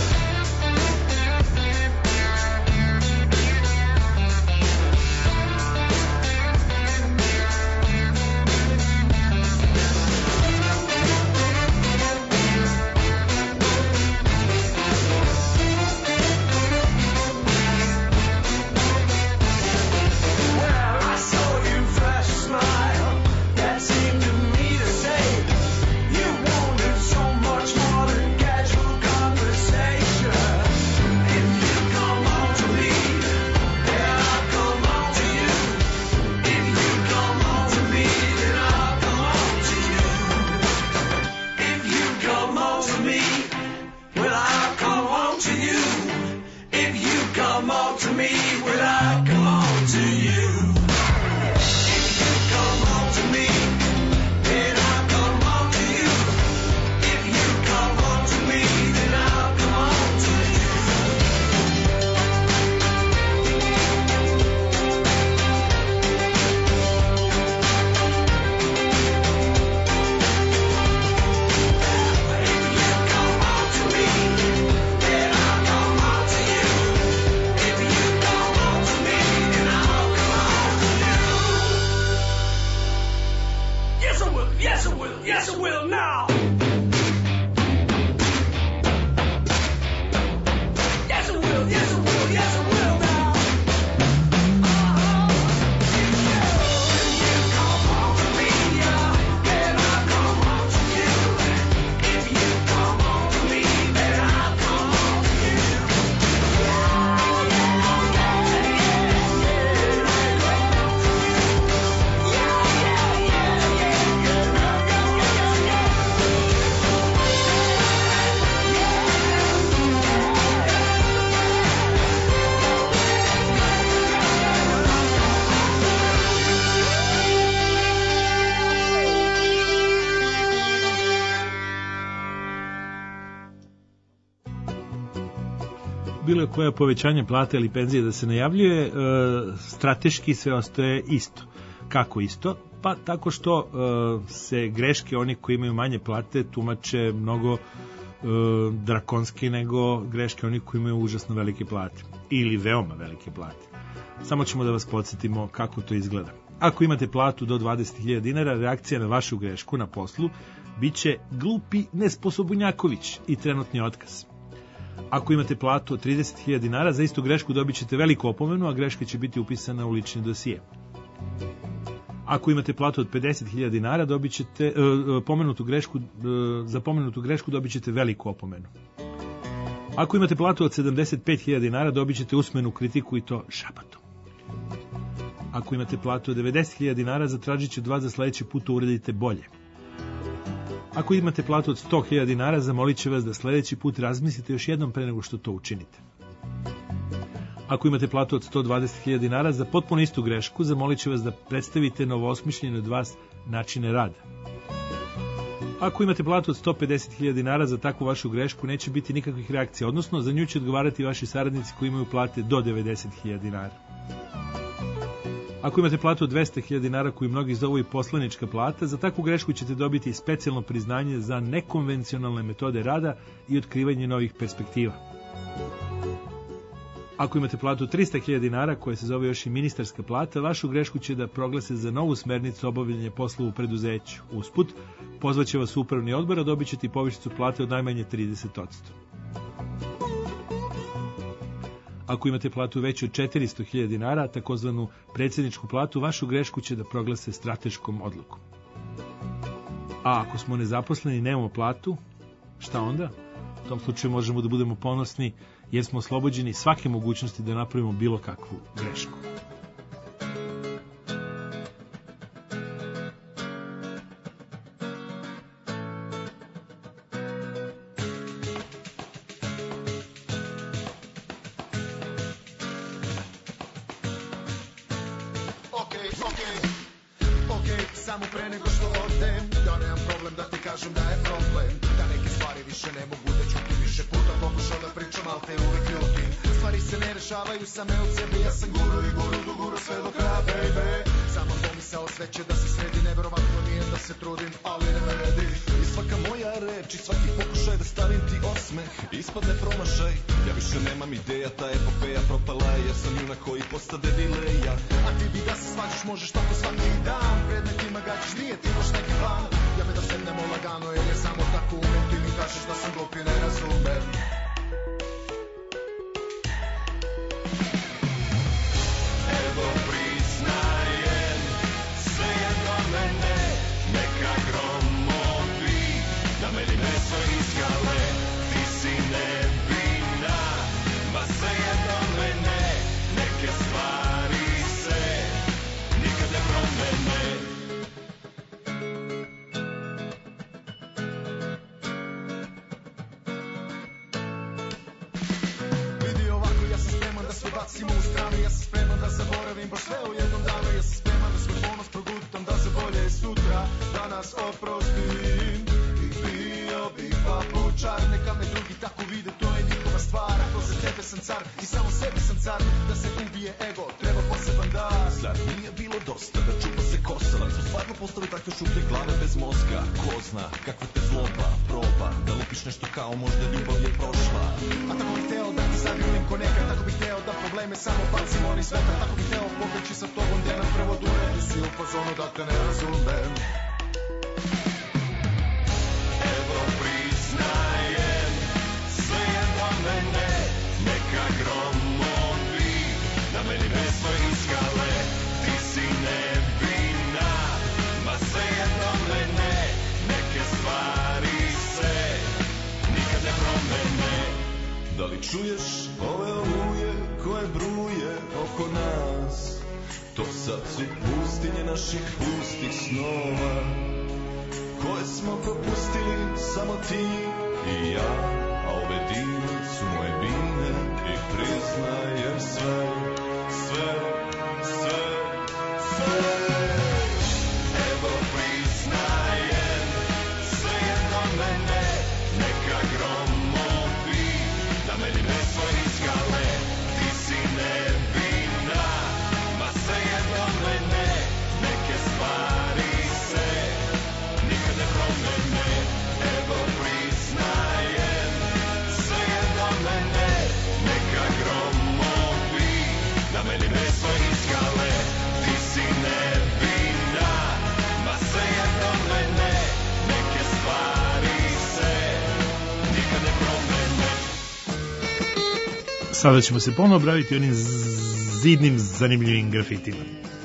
Well, I saw you flash a smile that seemed to me to say you wanted so much more than casual conversation. If you come on to me, then I'll come on to you. If you come on to me, then I'll come on to you. If you come on to me, will I come on to you? If you come on to me, will I come on to you? If you come on to me, then I'll come on to you. If you come on to me, then I'll come on to you. If you come on to me, then I'll come on to you. If you come on to me, then I'll come on to you. Yes, I will. Yes, I will. Yes, I will now. Yes, I will. Yes, I will. Yes, I will now. If you come on to me, then I'll come on to you. If you come on to me, then I'll come on to you. bilo koja povećanje plate ili penzije da se najavljuje, strateški sve ostaje isto. Kako isto? Pa tako što se greške oni koji imaju manje plate tumače mnogo drakonski nego greške oni koji imaju užasno velike plate ili veoma velike plate. Samo ćemo da vas podsjetimo kako to izgleda. Ako imate platu do 20.000 dinara, reakcija na vašu grešku na poslu biće glupi nesposobunjaković i trenutni otkaz. Ako imate platu od 30.000 dinara, za istu grešku dobit ćete veliku opomenu, a greška će biti upisana u lični dosije. Ako imate platu od 50.000 dinara, dobit ćete za pomenutu grešku dobit ćete veliku opomenu. Ako imate platu od 75.000 dinara, dobit ćete usmenu kritiku i to šapatom. Ako imate platu od 90.000 dinara, zatražit ću od vas da sledeći put uradite bolje. Ako imate platu od 100.000 dinara, zamolit će vas da sledeći put razmislite još jednom pre nego što to učinite. Ako imate platu od 120.000 dinara, za potpuno istu grešku, zamolit će vas da predstavite novoosmišljene od vas načine rada. Ako imate platu od 150.000 dinara, za takvu vašu grešku neće biti nikakvih reakcija, odnosno za nju će odgovarati vaši saradnici koji imaju plate do 90.000 dinara. Ako imate platu od 200.000 dinara koju mnogi zovu i poslanička plata, za takvu grešku ćete dobiti specijalno priznanje za nekonvencionalne metode rada i otkrivanje novih perspektiva. Ako imate platu od 300.000 dinara, koja se zove još i ministarska plata, vašu grešku će da proglase za novu smernicu obavljanja posla u preduzeću. Usput, pozvaće vas u upravni odbor, a dobit ćete i povišicu plate od najmanje 30%. Ako imate platu veću od 400.000 dinara, takozvanu predsjedničku platu, vašu grešku će da proglase strateškom odlukom. A ako smo nezaposleni i nemamo platu, šta onda? U tom slučaju možemo da budemo ponosni jer smo oslobođeni svake mogućnosti da napravimo bilo kakvu grešku. Okej, samo pre nego što odem, ja nemam problem da ti kažem da je problem, da neke stvari više ne mogu da ćutim, više puta pokušao da pričam, al te uvek ljutim. Stvari se ne rešavaju same od sebe, ja sam guru i guru do guru sve do kraja, baby. Samo pomisao sve će da se sredi, neverovatno nije da se trudim, ali ne vredi. I svaka moja reč i svaki pokušaj da stavim ti osmeh ispadne promašaj. Ja više nemam ideja, ta epopeja propala je, jer sam junak koji postade dileja. A ti bi da se svađaš, možeš tako svaki dan, predmetima gađaš, nije ti još neki plan. Ja me da sednemo lagano, jer je samo tako umem, ti mi kažeš da sam glup i ne razumem. Evo priznajem, sve je do mene, neka gromovi, da meni meso iskale, ti si nebina, ma sve je do mene, neke stvari se nikad ne promene. Vidi ovako, ja sam spreman da sve bacimo u stranu, ja sam spreman da zaboravim baš sve u jednom danu, ja sam spreman da svoj ponos progutam, da za bolje sutra danas oprostim. I bio bi papučar, neka me drugi tako vide, to je njihova stvar. Ako za tebe sam car i samo sebi sam car, da se ubije ego, treba poseban dar. Zar nije bilo dosta da čupa se kosa, nam smo stvarno postali takve šuplje glave bez mozga. Ko zna kakva te zloba proba, da lupiš nešto kao možda ljubav je prošla. A tako bih teo da ti zagrlim ko nekad, tako bih teo da probleme samo bacim oni sveta, tako bih teo pobeći sa tobom gde nam prvo dure, ti si u fazonu da te ne razumem. Evo priznajem, sve je do mene, neka gromovi, da meni meso iskale, ti si nebina, ma sve je do mene, neke stvari se nikad ne promene. Da li čuješ ove oluje koje bruje oko nas? To sad su pustinje naših pustih snova, koje smo propustili samo ti i ja, a ove dine su moje bine i priznajem sve, sve, sve, sve. Evo priznajem, sve je do mene, neka gromovi, da meni meso iskale. Sada ćemo se ponovno braviti onim zidnim zanimljivim grafitima.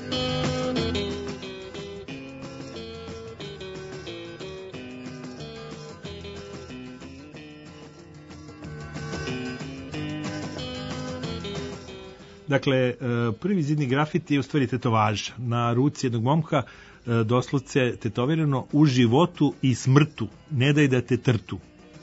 Dakle, prvi zidni grafit je u stvari tetovaž. Na ruci jednog momka doslovce tetovirano u životu i smrtu, ne daj da te trtu.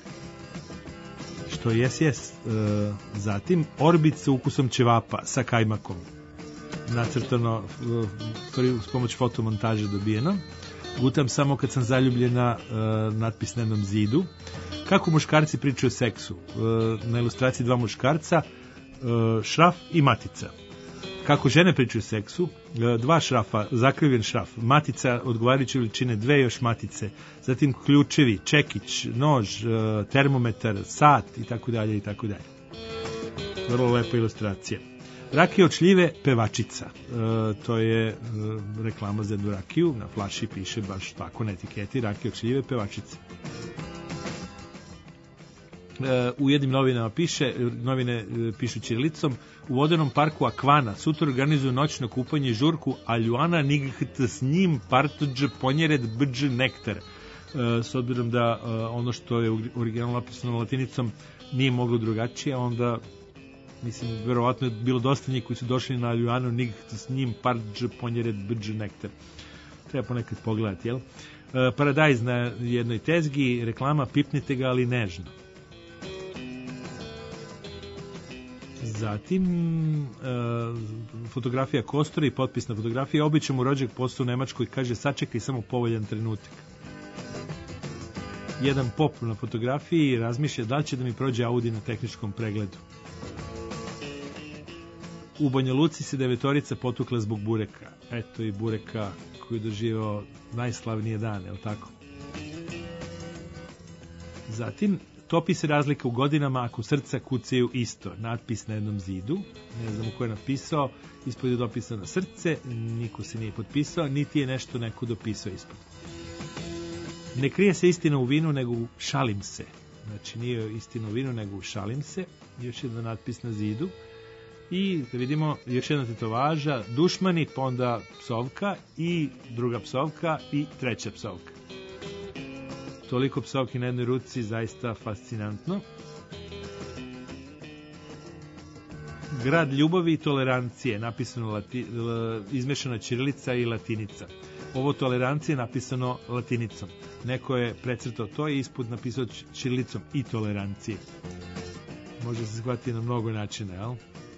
Što jes. Zatim, orbit sa ukusom ćevapa sa kajmakom. Nacrtano, s pomoć fotomontaže dobijeno. Gutam samo kad sam zaljubljena, natpis na jednom zidu. Kako muškarci pričaju o seksu? Na ilustraciji dva muškarca, šraf i matica. Kako žene pričaju o seksu? Dva šrafa, zakrivljen šraf, matica odgovarajuće veličine, dve još matice, zatim ključevi, čekić, nož, termometar, sat i tako dalje i tako dalje. Vrlo lepa ilustracija. Rakija od šljive, pevačica. To je reklama za jednu rakiju, na flaši piše baš tako na etiketi, rakija od šljive, pevačica. U jednim novinama piše, novine pišu ćirilicom, u vodenom parku Akvana sutra organizuju noćno kupanje i žurku, a Ljuana night s njim partuđ ponjered bđ nektar. S obzirom da ono što je originalno napisano latinicom nije moglo drugačije, onda mislim, verovatno je bilo dosta njih koji su došli na Ljuanu night s njim partuđ ponjered bđ nektar. Treba ponekad pogledati, jel? Paradajz na jednoj tezgi, reklama pipnite ga, ali nežno. Zatim, fotografija Kostora i potpisna fotografija. Obično mu rođak posao u Nemačkoj kaže sačekaj samo povoljan trenutak. Jedan pop na fotografiji razmišlja da li će da mi prođe Audi na tehničkom pregledu. U Banja Luci se devetorica potukla zbog bureka. Eto i bureka koji je doživao najslavnije dane, je li tako? Zatim, topi se razlika u godinama ako srca kucaju isto. Natpis na jednom zidu. Ne znamo ko je napisao. Ispod je dopisano srce. Niko se nije potpisao. Niti je nešto neko dopisao ispod. Ne krije se istina u vinu, nego u šalim se. Znači nije istina u vinu, nego u šalim se. Još jedan natpis na zidu. I da vidimo još jedna tetovaža. Dušmani, pa onda psovka i druga psovka i treća psovka. Toliko psovki na jednoj ruci, zaista fascinantno. Grad ljubavi i tolerancije, napisano izmešana ćirilica i latinica. Ovo tolerancije napisano latinicom. Neko je precrtao to i ispod napisao ćirilicom i tolerancije. Može se shvatiti na mnogo načina, jel?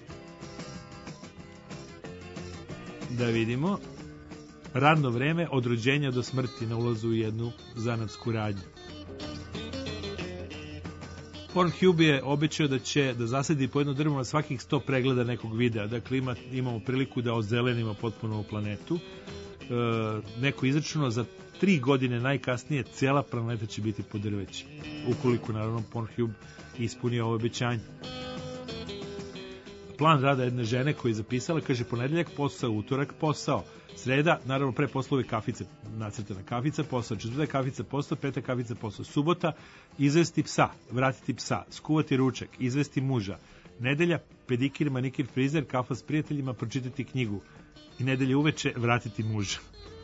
Da vidimo. Radno vreme od rođenja do smrti na ulazu u jednu zanatsku radnju. Pornhub je obećao da će da zasadi po jedno drvo na svakih 100 pregleda nekog videa. Dakle, imamo priliku da ozelenimo potpuno ovu planetu. Neko izračunao za 3 godine najkasnije cijela planeta će biti po drveću. Ukoliko, naravno, Pornhub ispuni ovo obećanje. Plan rada jedne žene koja je zapisala, kaže ponedeljak posao, utorak posao, sreda, naravno pre poslove kafice, nacrtana kafica posao, četvrtak kafica posao, petak kafica posao, subota, izvesti psa, vratiti psa, skuvati ručak, izvesti muža, nedelja, pedikir, manikir, frizer, kafa s prijateljima, pročitati knjigu i nedelje uveče vratiti muža.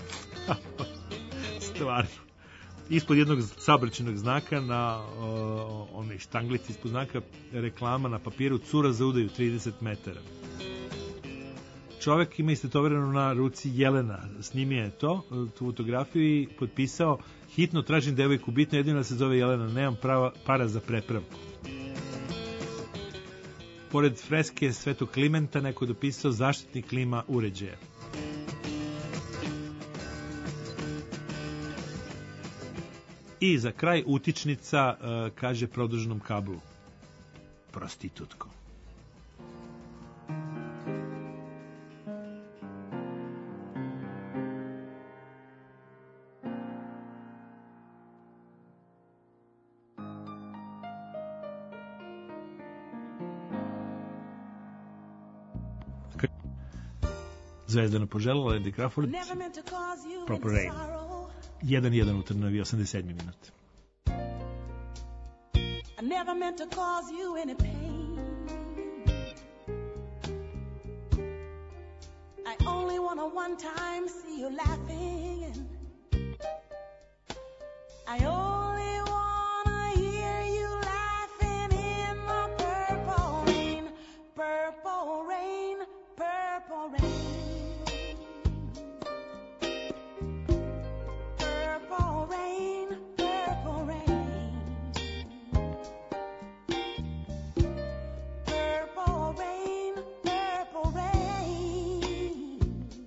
Stvarno. Ispod jednog saobraćajnog znaka na onaj štanglici ispod znaka reklama na papiru cura za udaju 30 metara. Čovek ima istetovirano na ruci Jelena. Snimio je to, tu fotografiju i potpisao hitno tražim devojku, bitno jedino da se zove Jelena, nemam para za prepravku. Pored freske Svetog Klimenta neko je dopisao zaštitnik klima uređaja. I za kraj utičnica kaže produženom kablu. Prostitutko. Zvezdana poželjela, Andy Crawford, Proper Rain. 1-1 u Trnavi, 87 minut. I never meant to cause you any pain. only wanna one time see you laughing. I only wanna hear you laughing in the purple rain, purple rain, purple rain. Purple rain, purple rain. Purple rain, purple rain.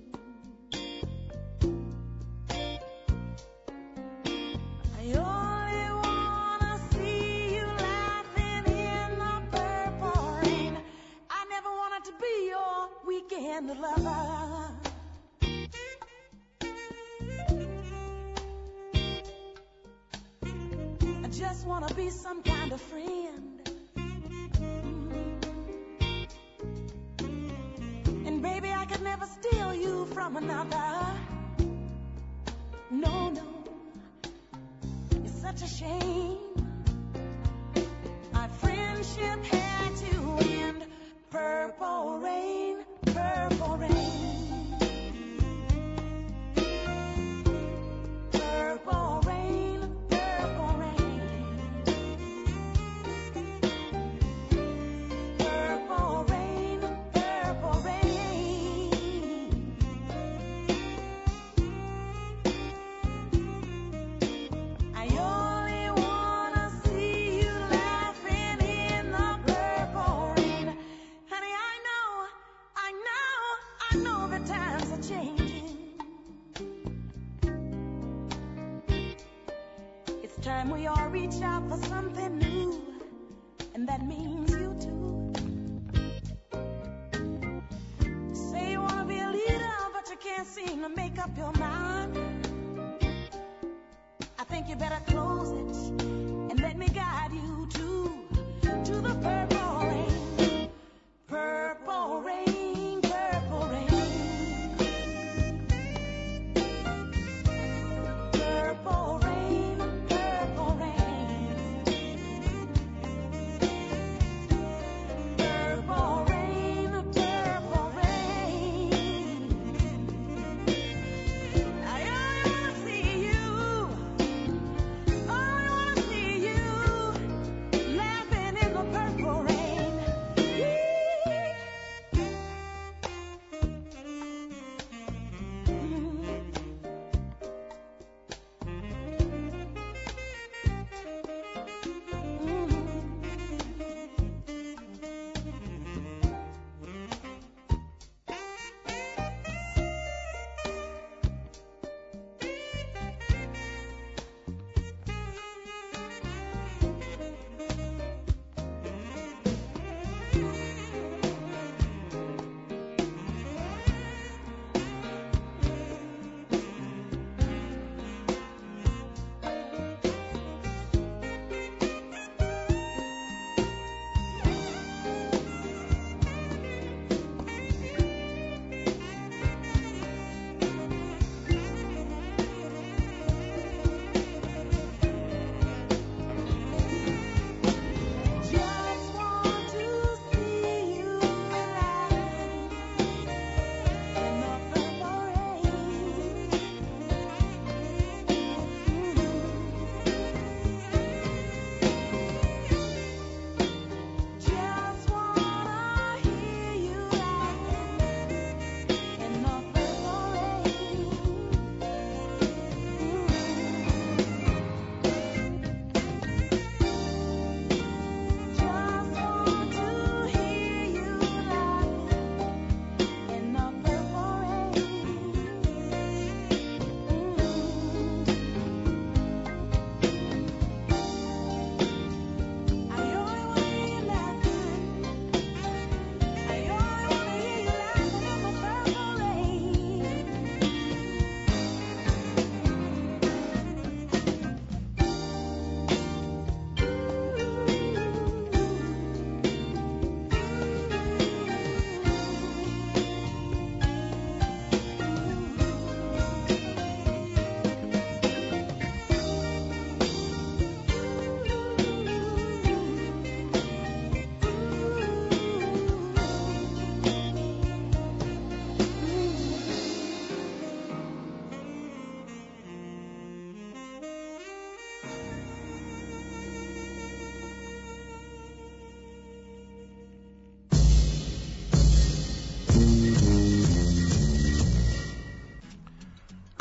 I only wanna see you laughing in the purple rain. I never wanted to be your weekend lover. I just wanna be some kind of friend. And baby, I could never steal you from another. No, no. It's such a shame. Our friendship had to end. Purple rain, purple rain. Purple rain, purple rain. Purple rain, purple rain. I only wanna see you laughing in the purple rain. Honey, I know the times are changing. It's time we all reach out for something new, and that means you too. Say you wanna be a leader, but you can't seem to make up your mind. I think you better close it and let me guide you to the purple rain. Purple rain, purple rain. Purple rain, purple rain. Purple rain, purple rain. I only wanna see you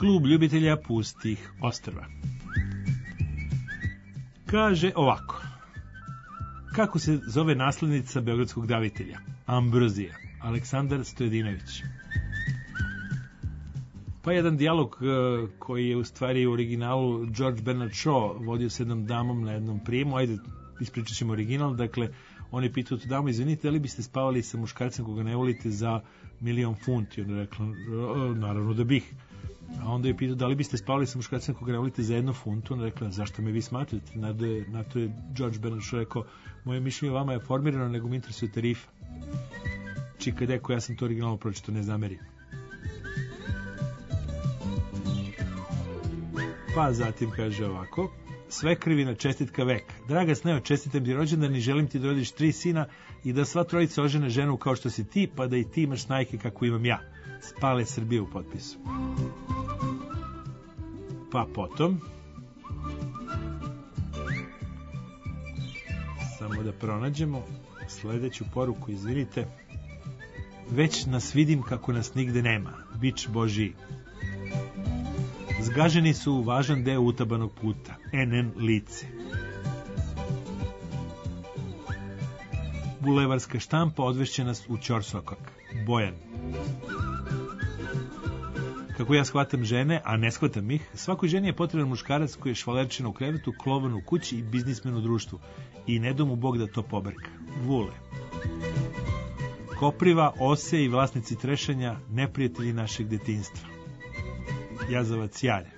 Klub ljubitelja pustih ostrva. Kaže ovako. Kako se zove naslednica beogradskog davitelja? Ambrozija. Aleksandar Stojedinović. Pa jedan dijalog koji je u stvari u originalu George Bernard Shaw vodio s jednom damom na jednom prijemu. Ajde, ispričat ćemo original. Dakle, on je pitao tu damu, izvinite, da li biste spavali sa muškarcem koga ne volite za 1.000.000 funti? On je rekla, naravno da bih. A onda je pitao, da li biste spavali sa muškarcem koga ne volite za 1 funtu? On je rekla, zašto me vi smatrate? Na to je George Bernard Shaw rekao, moje mišljenje o vama je formirano, nego mi interesuje tarifa. Čika deko, ja sam to originalno pročito, ne zamerim. Pa zatim kaže ovako, Svekrvina čestitka veka. Draga Sneo, čestitam ti rođendan i želim ti da rodiš 3 sina i da sva trojica ožene ženu kao što si ti, pa da i ti imaš snajke kako imam ja. Spale Srbije u potpisu. Pa potom, samo da pronađemo sledeću poruku, izvinite. Već nas vidim kako nas nigde nema. Bič Božiji. Zgaženi su važan deo utabanog puta. NN lice. Bulevarska štampa odvešće nas u Ćorsokak. Bojan. Kako ja shvatam žene, a ne shvatam ih, svakoj ženi je potreban muškarac koji je švalerčina u krevetu, klovan u kući i biznismen u društvu. I ne do mu Bog da to pobrka. Vule. Kopriva, ose i vlasnici trešanja, neprijatelji našeg detinjstva. Jazavac Jare.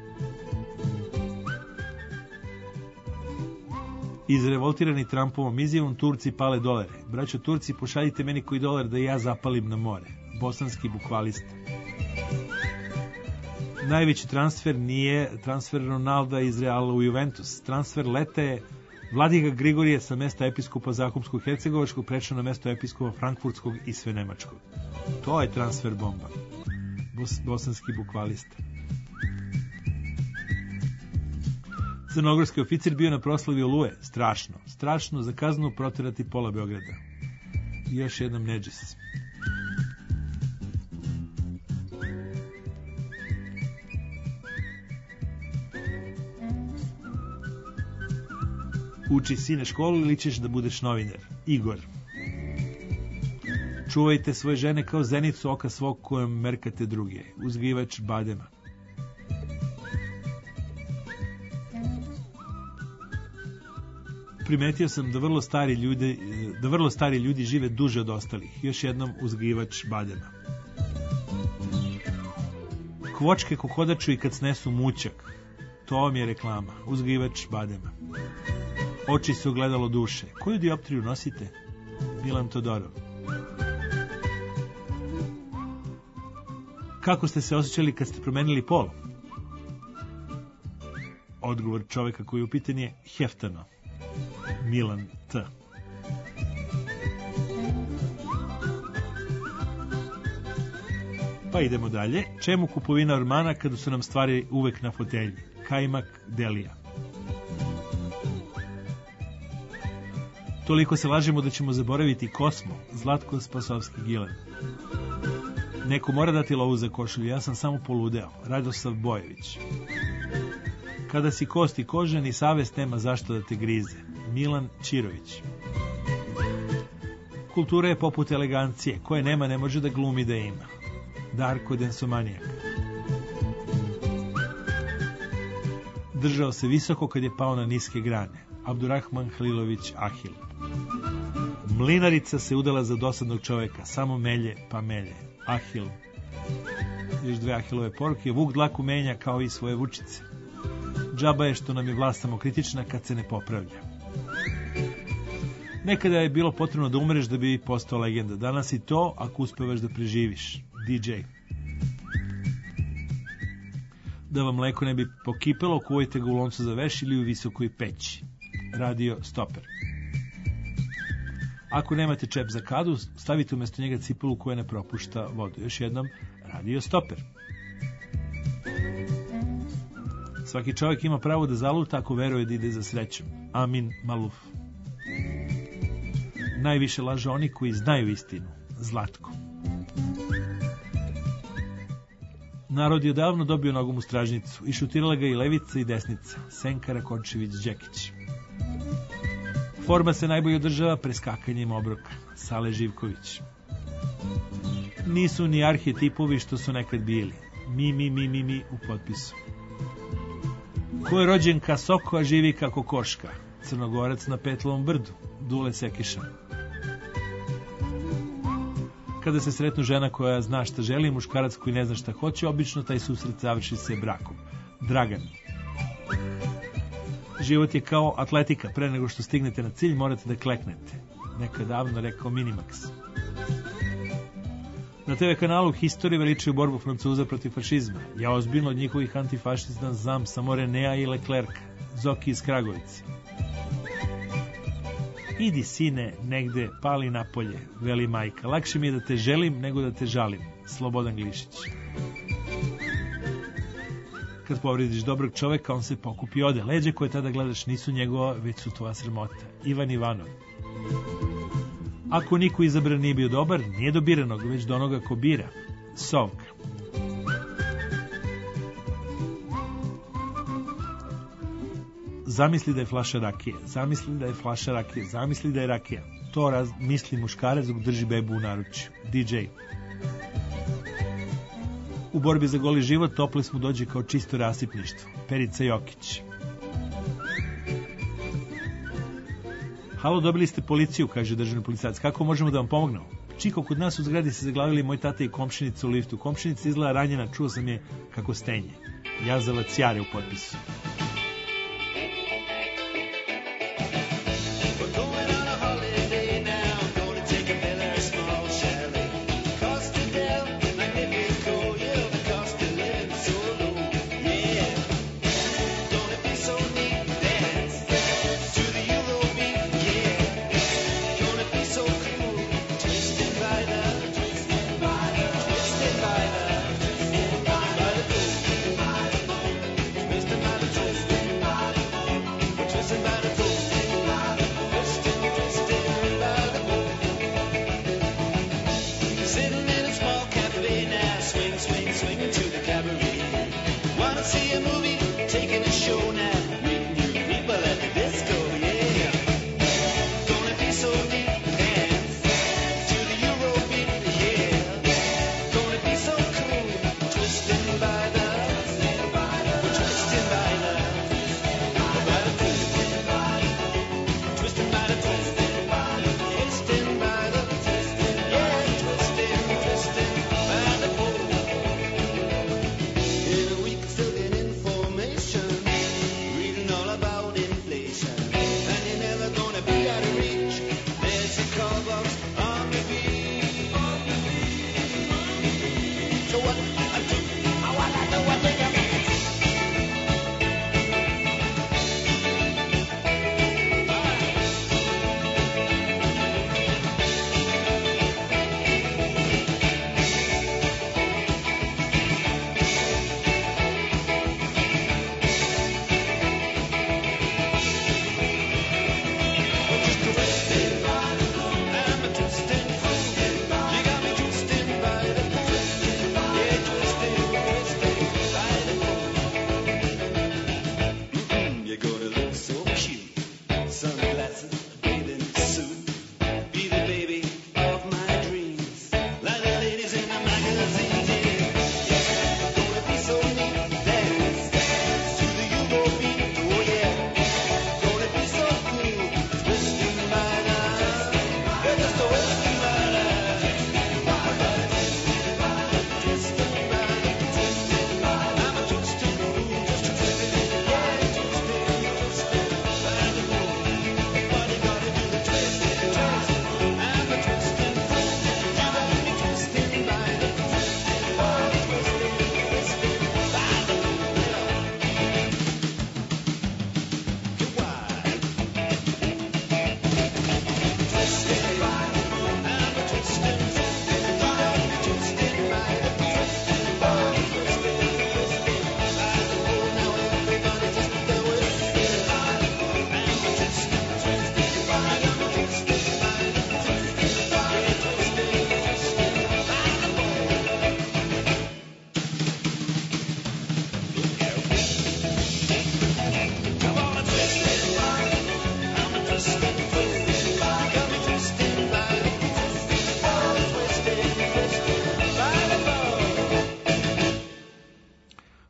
Izrevoltirani Trumpovom izjavom, Turci pale dolare. Braćo Turci, pošaljite meni koji dolar da ja zapalim na more. Bosanski bukvalista. Najveći transfer nije transfer Ronalda iz Reala u Juventus. Transfer leta je Vladika Grigorije sa mesta episkopa Zahumskog Hercegovačkog prešao na mesto episkopa Frankfurtskog i Svenemačkog. To je transfer bomba. Bosanski bukvalista. Crnogorski oficir bio na proslavi Oluje. Strašno. Strašno, za kaznu proterati pola Beograda. I još jednom Nedžes. Uči sine školu ili ćeš da budeš novinar? Igor. Čuvajte svoje žene kao zenicu oka svog kojom merkate druge. Uzgajivač badema. Primetio sam da vrlo stari ljudi žive duže od ostalih. Još jednom uzgajivač badema. Kvočke kokodaču i kad snesu mućak. To vam je reklama. Uzgajivač badema. Oči su gledalo duše. Koju dioptriju nosite? Milan Todorov. Kako ste se osjećali kad ste promenili pol? Odgovor čoveka koji je upitan je heftano. Milan T. Pa idemo dalje. Čemu kupovina ormana kada su nam stvari uvek na fotelji? Kajmak Delija. Toliko se lažemo da ćemo zaboraviti Kosmo. Zlatko Spasovski-Gilan. Neko mora dati lovu za košulju, ja sam samo poludeo. Radoslav Bojević. Kada si kost i kožen i savest nema zašto da te grize. Milan Ćirović. Kultura je poput elegancije, koje nema ne može da glumi da ima. Darko Densomanijak. Držao se visoko kad je pao na niske grane. Abdurrahman Halilović Ahil. Mlinarica se udala za dosadnog čoveka, samo melje pa melje. Ahil. Još 2 Ahilove poruke. Vuk dlaku menja kao i svoje vučice. Džaba je što nam je vlast samokritična kad se ne popravlja. Nekada je bilo potrebno da umreš da bi postao legenda. Danas i to ako uspevaš da preživiš. DJ. Da vam mleko ne bi pokipelo, kuvajte ga u loncu za veš ili u visokoj peći. Radio Stoper. Ako nemate čep za kadu, stavite umjesto njega cipelu koja ne propušta vodu. Još jednom, Radio Stoper. Svaki čovjek ima pravo da zaluta ako veruje da ide za srećom. Amin Maluf. Najviše laže oni koji znaju istinu. Zlatko. Narod je davno dobio nogom u stražnicu i šutirala ga i levica i desnica, Senka Rakočević-Đekić. Forma se najbolje održava preskakanjem obroka, Sale Živković. Nisu ni arhetipovi što su nekad bili, mi u potpisu. Ko je rođen ka soko, a živi kako koška, Crnogorac na Petlovom brdu, Dule Sekiša. Kada se sretnu žena koja zna šta želi i muškarac koji ne zna šta hoće, obično taj susret završi se brakom. Dragan. Život je kao atletika, pre nego što stignete na cilj morate da kleknete. Nekad davno rekao Minimax. Na TV kanalu History veličaju borbu Francuza protiv fašizma. Ja ozbiljno od njihovih antifašista znam samo Renea i Leclerca, Zoki iz Kragovice. Idi, sine, negde, pali napolje, veli majka. Lakše mi je da te želim nego da te žalim. Slobodan Glišić. Kad povrediš dobrog čoveka, on se pokupi i ode. Leđe koje tada gledaš nisu njegova, već su tvoja sramota. Ivan Ivanov. Ako niko izabran nije bio dobar, nije do biranog, već do onoga ko bira. Sovka. Zamisli da je flaša rakije, zamisli da je flaša rakije, zamisli da je rakija. To misli muškarac dok drži bebu u naručju. DJ. U borbi za goli život Toples mu dođe kao čisto rasipništvo. Perica Jokić. Halo, dobili ste policiju, kaže državni policajac. Kako možemo da vam pomognemo? Čiko, kod nas u zgradi se zaglavili moj tata i komšinica u liftu. Komšinica izgleda ranjena, čuo sam je kako stenje. Jazavac Jare u potpisu.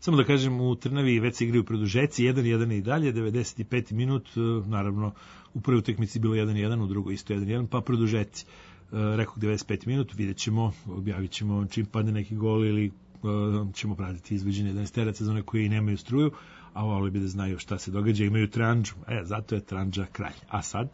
Samo da kažem, u Trnavi već se igraju produžeci, 1-1 i dalje, 95. minut, naravno u prvoj utakmici bilo 1-1, u drugoj isto 1-1, pa produžeci. Rekao 95 minut, vidjet ćemo, objavit ćemo čim padne neki gol ili ćemo pratiti izvođenje 11-teraca za one koji nemaju struju, a volili bi da znaju šta se događa, imaju tranđu, zato je tranđa kralj. A sad?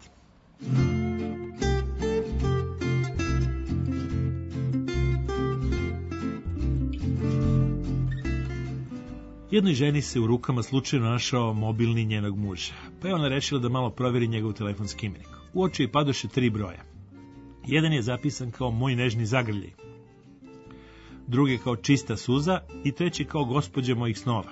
Jednoj ženi se u rukama slučajno našao mobilni njenog muža, pa je ona rešila da malo proveri njegov telefonski imenik. U oči je padoše 3 broja. Jedan je zapisan kao moj nežni zagrljaj, drugi kao čista suza i treći kao gospođa mojih snova.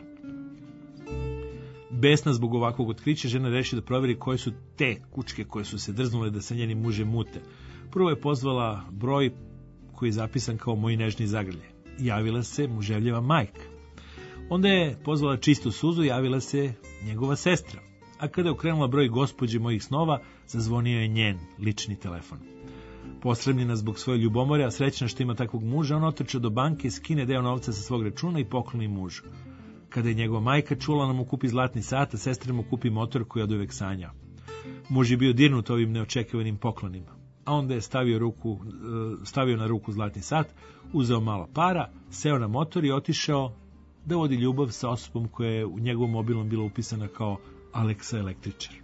Besna zbog ovakvog otkrića, žena reši da proveri koje su te kučke koje su se drznule da sa njenim mužem mute. Prvo je pozvala broj koji je zapisan kao moj nežni zagrljaj. Javila se muževljeva majka. Onda je pozvala čistu suzu, javila se njegova sestra. A kada je okrenula broj gospođe mojih snova, zazvonio je njen lični telefon. Posremljena zbog svoje ljubomore, a srećna što ima takvog muža, on otrče do banke, skine deo novca sa svog računa i pokloni mužu. Kada je njegova majka čula, ona mu kupi zlatni sat, a sestra mu kupi motor koji je oduvek sanjao. Muž je bio dirnut ovim neočekivanim poklonima. A onda je stavio na ruku zlatni sat, uzeo malo para, seo na motor i otišao da vodi ljubav sa osobom koja je u njegovom mobilnom bila upisana kao Aleksa električar.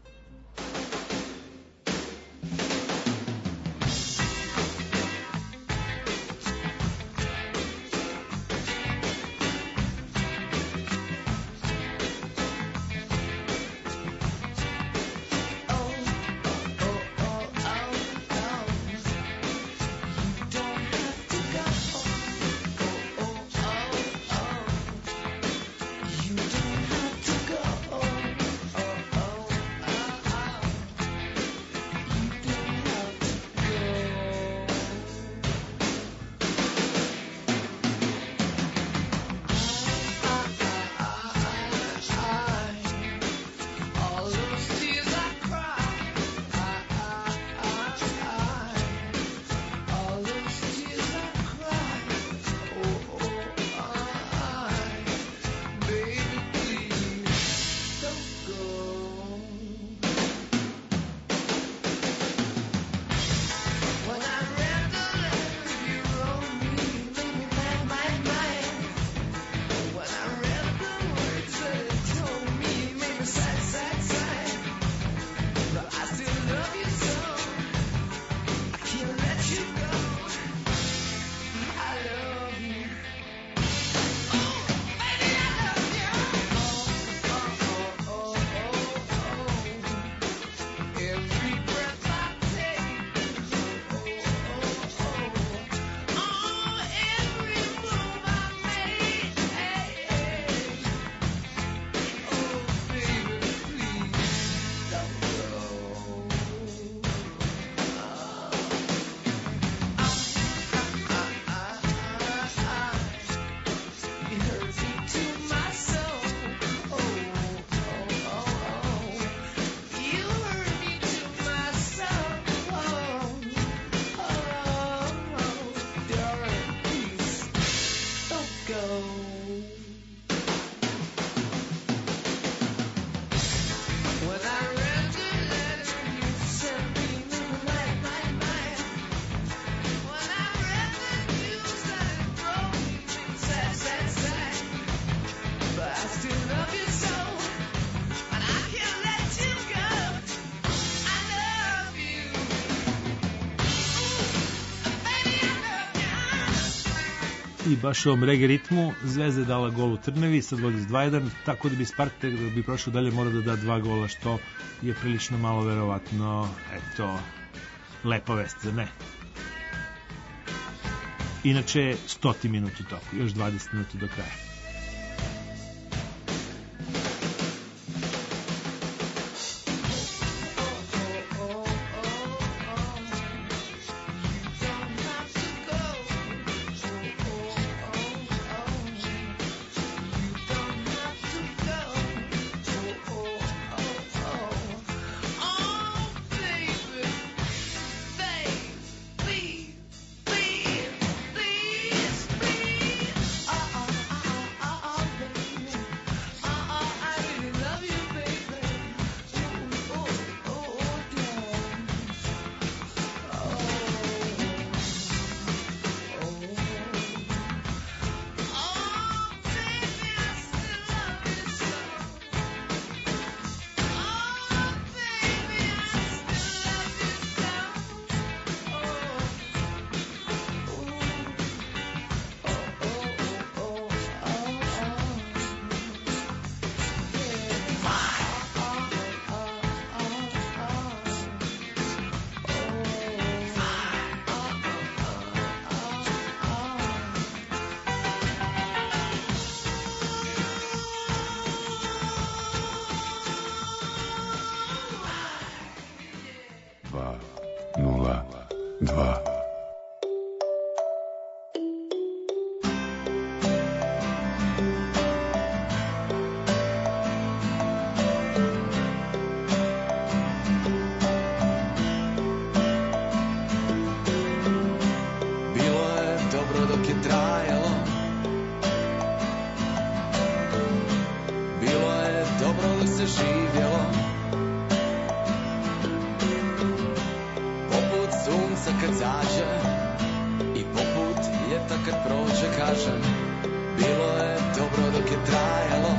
I baš u ovom reggae ritmu Zvezda je dala gol u Trnavi, sad vodi s 2-1, tako da bi Spartak da bi prošao dalje mora da da 2 gola, što je prilično malo verovatno. Eto, lepa vest, za ne? Inače, 100. minut u toku, još 20 minuta do kraja. 2. Bilo je dobro dok je trajalo. Bilo je dobro dok se živjelo. Poput sunca kad zađe i poput ljeta kad prođe, kažem. Bilo je dobro dok je trajalo.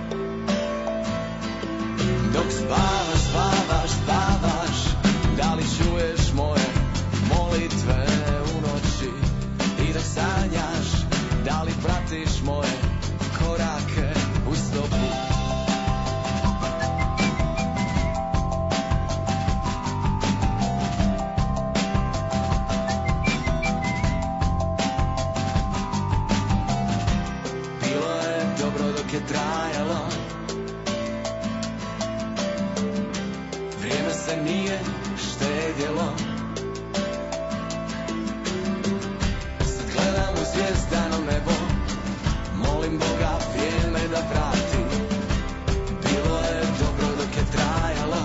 Dok spavaš, spavaš, spavaš, da li čuješ moje molitve u noći? I dok sanjaš, da li pratiš moje korake u stopu? Bilo je dobro dok je trajalo. Vrijeme se nije štedjelo. Sad gledam u zvijezdano nebo, molim Boga vrijeme da vrati. Bilo je dobro dok je trajalo.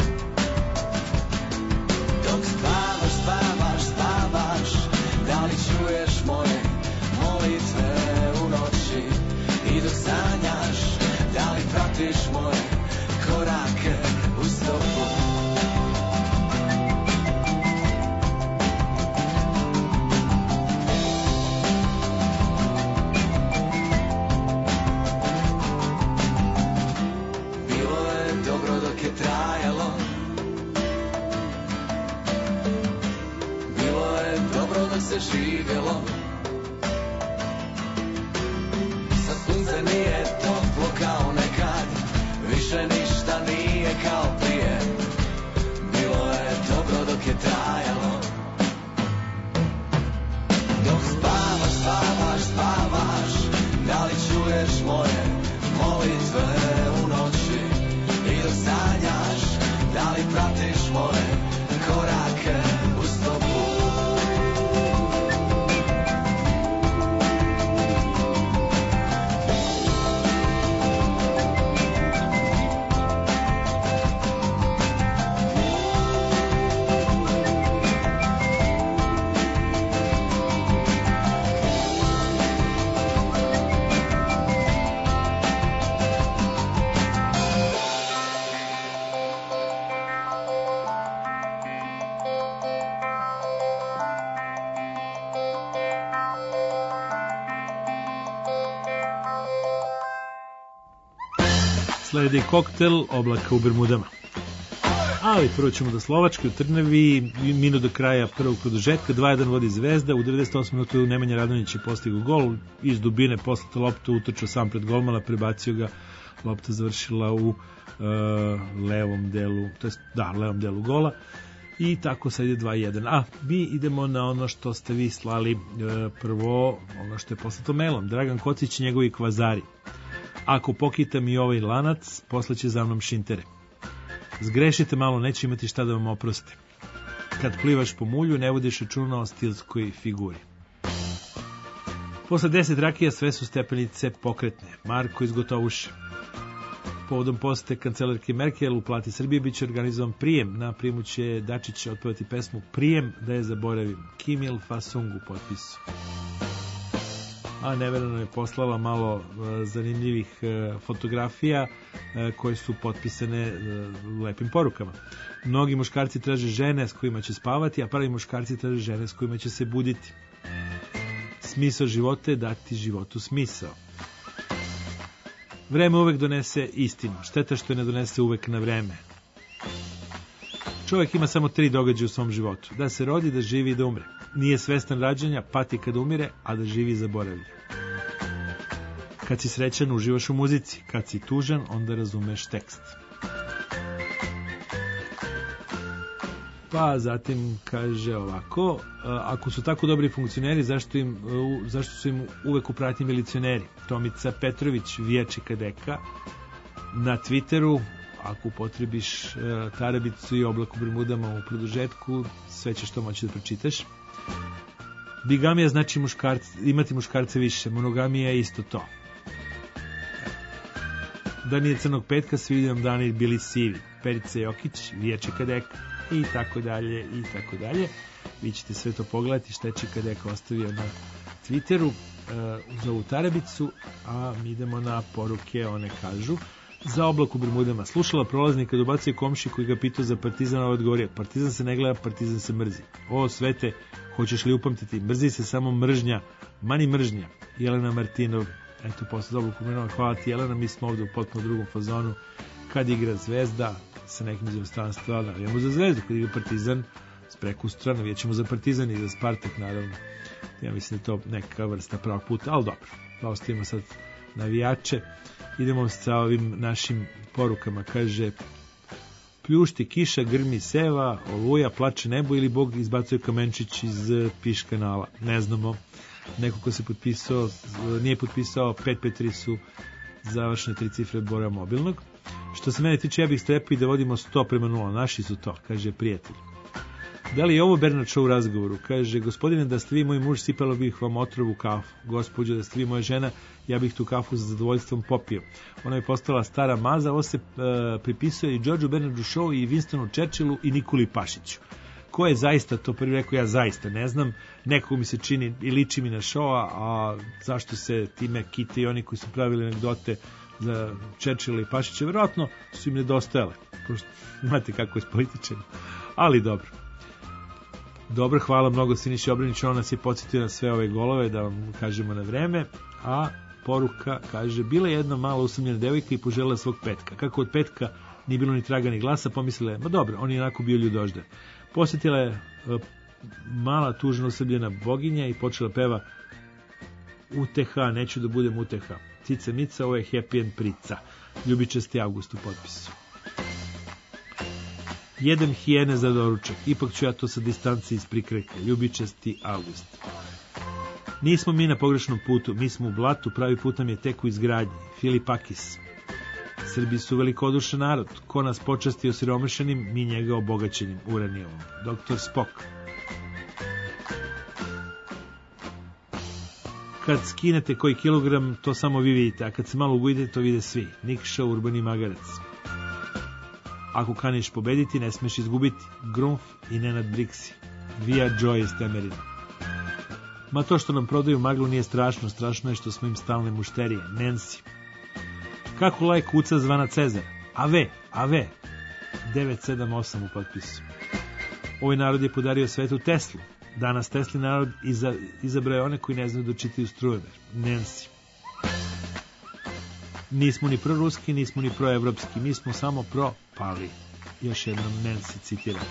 Dok spavaš, spavaš, spavaš, da li čuješ moje molitve u noći? I dok sanjaš, da li pratiš moje korake u stopu? Bilo je dobro dok je trajalo. Bilo je dobro dok se živjelo. Sad sunce nije toplo kao nekad, više ništa nije kao prije. Bilo je dobro dok je trajalo. Dok spavaš, spavaš, spavaš, da li čuješ moje molitve u noći? I dok sanjaš, da li pratiš moje korake u stopu? Sledi koktel oblaka u Bermudama. Ali prvo ćemo do Slovačke u Trnavi, minut do kraja prvog produžetka, 2-1 vodi Zvezda, u 98 minutu Nemanja Radonjić je postigao gol, iz dubine poslata loptu, utrčao sam pred golmana, prebacio ga, lopta završila u levom delu, to jest levom delu gola. I tako sad je 2-1. A mi idemo na ono što ste vi slali, prvo ono što je poslato mailom. Dragan Kocić i njegovi kvazari. Ako pokitam i ovaj lanac, posle će za mnom šintere. Zgrešite malo, neće imati šta da vam oproste. Kad plivaš po mulju, ne vodiš računa o stilskoj figuri. Posle 10 rakija sve su stepenice pokretne. Marko iz Gotovuše. Povodom posete kancelarke Merkel u Plati Srbije biće organizovan prijem. Na prijemu će Dačić otpevati pesmu Prijem da je zaboravim. Kim Il Fasung u potpisu. A Neverano je poslala malo zanimljivih fotografija koje su potpisane lepim porukama. Mnogi muškarci traže žene s kojima će spavati, a pravi muškarci traže žene s kojima će se buditi. Smisao života je dati životu smisao. Vreme uvek donese istinu. Šteta što je ne donese uvek na vreme. Čovjek ima samo 3 događaja u svom životu. Da se rodi, da živi i da umre. Nije svestan rađanja, pati kad umire, a da živi i zaboravlja. Kad si srećan, uživaš u muzici. Kad si tužan, onda razumeš tekst. Pa zatim kaže ovako, ako su tako dobri funkcioneri, zašto su im uvek u pratnji milicioneri? Tomica Petrović, Vijači Kadeka, na Twitteru, ako upotrebiš tarabicu i oblak u Bermudama u produžetku, sve ćeš to moći da pročitaš. Bigamija znači imati muškarce više, monogamija je isto to. Da nije crnog petka, svi nam dani bili sivi. Perica Jokić, Vija Čekadeka i tako dalje, i tako dalje. Vi ćete sve to pogledati šta je Čekadeka ostavio na Twitteru za ovu tarabicu, a mi idemo na poruke. One kažu: za oblak u Bermudama. Slušala prolaznika, dobacuje komši koji ga pitao za Partizan, ovaj odgovorio: Partizan se ne gleda, Partizan se mrzi. O svete, hoćeš li upamtiti? Mrzi se samo mržnja, mani mržnja. Jelena Martinov, eto, posle oblak u Bermudama. Hvala ti, Jelena, mi smo ovde u potpuno drugom fazonu. Kad igra Zvezda sa nekim iz inostranstva, navijamo za Zvezdu. Kad igra Partizan, s prekustra, navijećemo za Partizan i za Spartak, naravno. Ja mislim da je to neka vrsta pravog puta, ali dobro, da ostavimo sad navijače. Idemo sa ovim našim porukama. Kaže: pljušti kiša, grmi seva, oluja, plače nebo ili Bog izbacuje kamenčić iz piš kanala. Ne znamo. Neko ko se potpisao, nije potpisao, 553 su završene 3 cifre broja mobilnog. Što se mene tiče, ja bih strepio i da vodimo 100:0. Naši su to, kaže prijatelj. Da li je ovo Bernard Shaw u razgovoru? Kaže: gospodine, da ste vi moj muž, sipalo bih vam otrov u kafu. Gospođo, da ste vi moja žena, ja bih tu kafu sa zadovoljstvom popio. Ona je postala stara maza. Ovo se pripisuje i Georgeu Bernardu Shawu i Winstonu Churchillu i Nikoli Pašiću. Ko je zaista to prvi rekao, ja zaista ne znam. Nekako mi se čini i liči mi na Shawa, a zašto se time kite i oni koji su pravili anegdote za Churchilla i Pašića, verovatno su im nedostajale. Pošto znate kako je s političarima. Ali dobro. Dobro, hvala mnogo Siniši Obranić, on nas je podsjetio na sve ove golove, da vam kažemo na vreme. A poruka kaže: bila je jedna malo usamljena devojka i poželjela svog petka. Kako od petka nije bilo ni traga ni glasa, pomislila je: ma dobro, on je onako bio ljudožder. Posjetila je mala tužno usamljena boginja i počela peva: uteha, neću da budem uteha. Cica mica, ovo je happy end prica. Ljubičasti August u potpisu. Jedem hijene za doručak, ipak ću ja to sa distanci isprikreka. Ljubičasti August. Nismo mi na pogrešnom putu, mi smo u blatu, pravi put nam je tek u izgradnji. Filip Akis. Srbi su velikodušan narod, ko nas počasti osiromašenim, mi njega obogaćenim, uranijevom. Dr. Spock. Kad skinete koji kilogram, to samo vi vidite, a kad se malo ugojite, to vide svi. Nikša, Urbani Magarac. Ako kaniš pobediti, ne smeš izgubiti. Grunf i Nenad Briksi. Via Joyce Temerin. Ma to što nam prodaju maglu nije strašno, strašno je što smo im stalne mušterije. Nancy. Kako lajk kuca zvana Cezar? Ave. 978 u potpisu. Ovaj narod je podario svetu Teslu. Danas Tesli narod izabrao je one koji ne znaju da čitaju strujemer. Nancy. Nismo ni proruski, nismo ni proevropski, mi smo samo propali. Još jednom Nancy citira.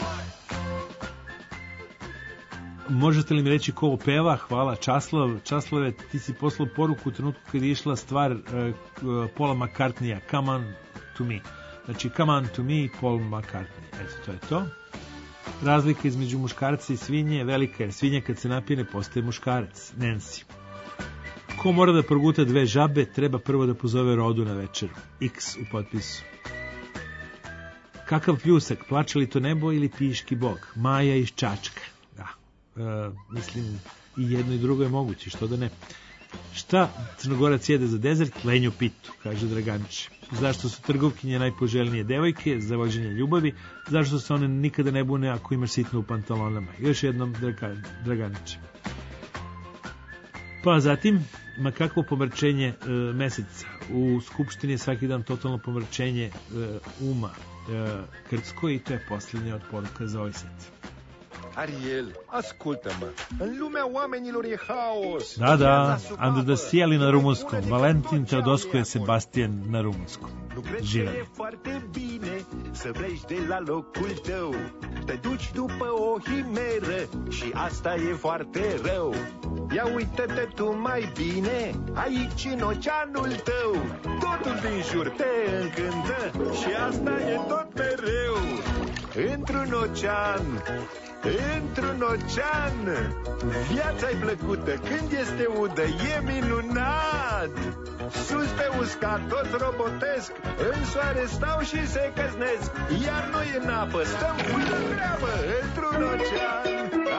Možete li mi reći ko ovo peva? Hvala. Časlove, ti si poslao poruku u trenutku kad je išla stvar Paula McCartneya, Come on to me. Znači, Come on to me, Paul McCartney. Eto, to je to. Razlika između muškarca i svinje je velika, jer svinja kad se napije ne postaje muškarac. Nancy. Ko mora da proguta 2 žabe, treba prvo da pozove rodu na večeru. X u potpisu. Kakav pljusak, plače li to nebo ili piški bog? Maja iz Čačka. Da. Mislim, i jedno i drugo je moguće, što da ne. Šta Crnogorac jede za dezert? Lenju pitu, kaže Draganić. Zašto su trgovkinje najpoželjnije devojke? Za vođenje ljubavi. Zašto se one nikada ne bune ako imaš sitno u pantalonama? Još jednom Draganić. Pa zatim, ma kakvo pomrčenje meseca. U Skupštini je svaki dan totalno pomrčenje uma Krcko i to je posljednja od poruka za ovaj set. Ariel, ascultă-mă, în lumea oamenilor e haos. Da, Andrei na rumunskom, Valentin Teodoscu je Sebastian na rumunskom. Nu crezi că Živeli. e foarte bine să pleci de la locul tău. Te duci după o himeră și asta e foarte rău. Ia uită-te tu mai bine aici în oceanul tău. Totul din jur te încântă și asta e tot mereu. într-un ocean, într-un ocean. Viața-i plăcută când este udă, e minunat. Sus pe uscat, toți robotesc, în soare stau și se căznesc, iar noi în apă stăm fără treabă, într-un ocean.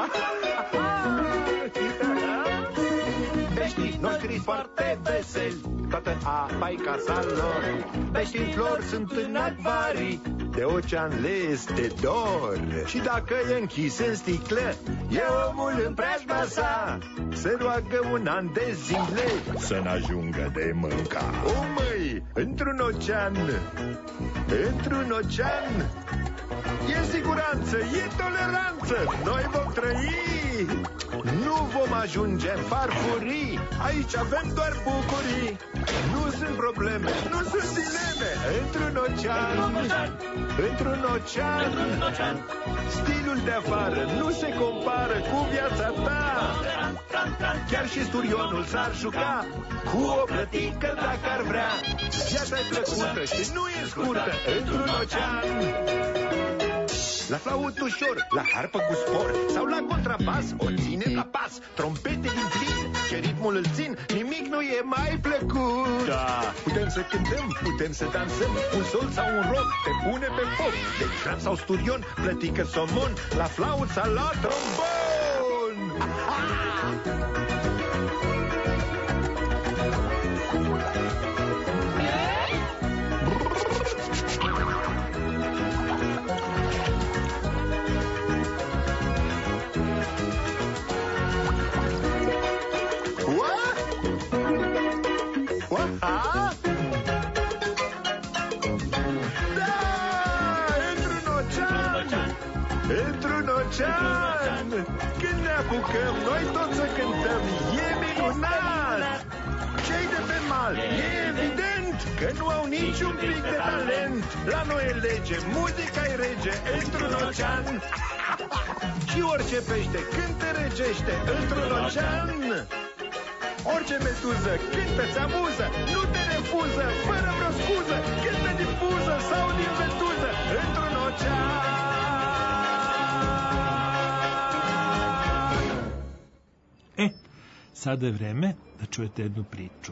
Peștii noștri foarte veseli, toată apa-i casa lor. Peștii în flori sunt în acvarii, de ocean le este dor. Și dacă e închis în sticlă, e omul în preajma sa, se roagă un an de zile să n-ajungă de mânca. O, măi, într-un ocean, într-un ocean, e siguranță, e toleranță, noi vom trăi, nu vom ajunge în farfurii, aici avem doar bucurii. Nu sunt probleme, nu sunt dileme, într-un ocean, într-un ocean, stilul de afară nu se compară cu viața ta. Chiar și sturionul s-ar juca cu o plătică dacă ar vrea. Viața-i plăcută și nu e scurtă, într-un ocean. La flaut ușor, la harpă cu spor sau la contrabas, o ținem la pas. Trompete din plin, ce ritmul îl țin, nimic nu e mai plăcut. Da, putem să cântăm, putem să dansăm, un sol sau un rock te pune pe foc. De crab sau sturion, plătică somon, la flaut sau la trombon. Într-un ocean, când ne apucăm, noi toți să cântăm, e minunat. Cei de pe mal, e evident că nu au niciun pic de talent. La noi e lege, muzica-i rege, într-un ocean. Și orice pește când te regește, într-un ocean. Orice meduză când te-ți amuză, nu te refuză, fără vreo scuză, când te difuză sau din vetuză, într-un ocean. Sada je vreme da čujete jednu priču.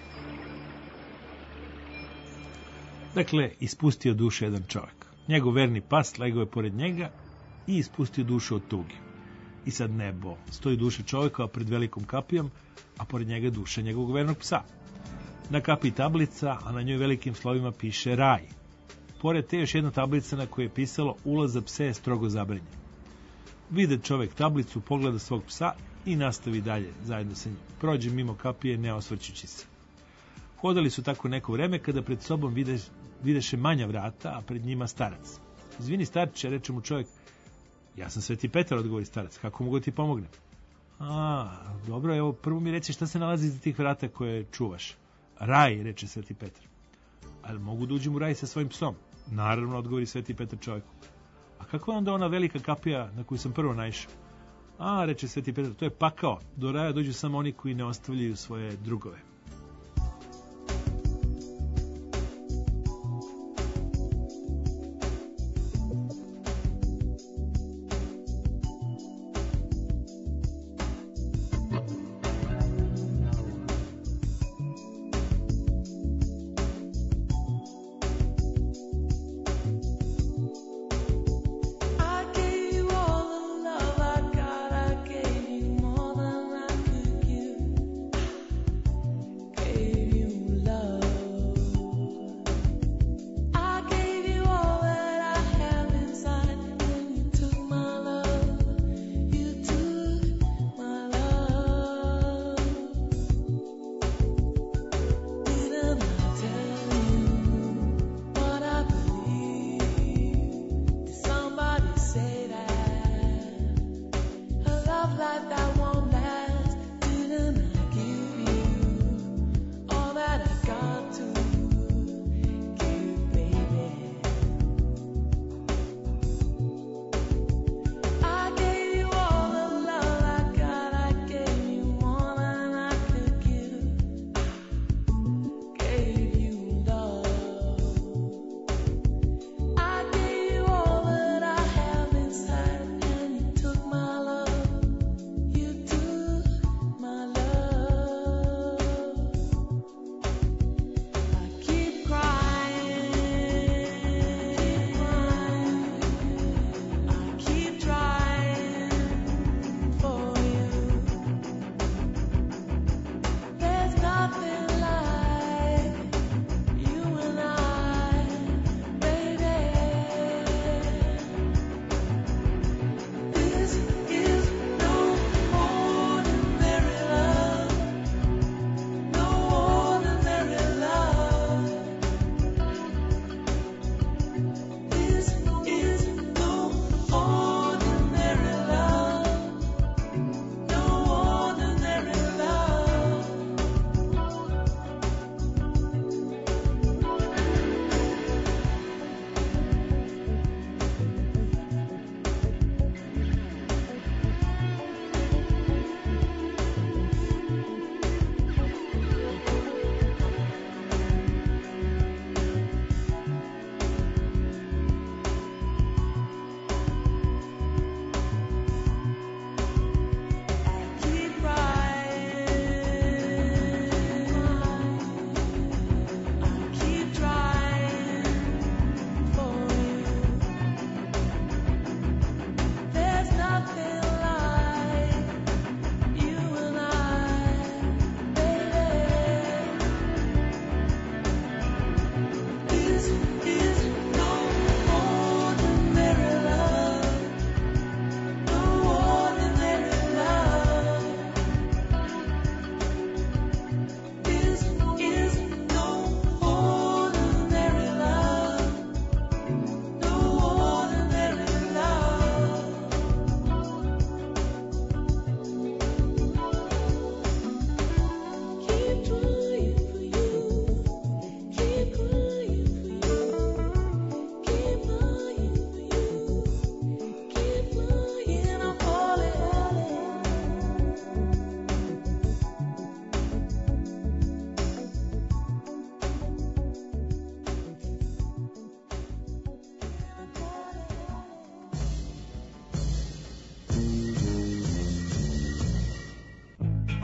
Dakle, ispustio dušu jedan čovjek. Njegov verni pas legao je pored njega i ispustio dušu od tuge. I sad nebo, stoji duša čovjeka pred velikom kapijom, a pored njega duša njegovog vernog psa. Na kapiji tablica, a na njoj velikim slovima piše raj. Pored te još jedna tablica na kojoj je pisalo ulaz za pse je strogo zabranjen. Vide čovjek tablicu, pogleda svog psa i nastavi dalje zajedno sa njim. Prođe mimo kapije ne osvrćući se. Hodali su tako neko vreme kada pred sobom videše manja vrata, a pred njima starac. Izvini starče, reče mu čovjek. Ja sam Sveti Petar, odgovori starac, kako mogu ti pomognem? Dobro, evo prvo mi reci šta se nalazi iza tih vrata koje čuvaš. Raj, reče Sveti Petar. Ali mogu da uđem u raj sa svojim psom? Naravno, odgovori Sveti Petar čovjeku. A kako je onda ona velika kapija na koju sam prvo naišao? Reče Sveti Petar, to je pakao. Do raja dođu samo oni koji ne ostavljaju svoje drugove.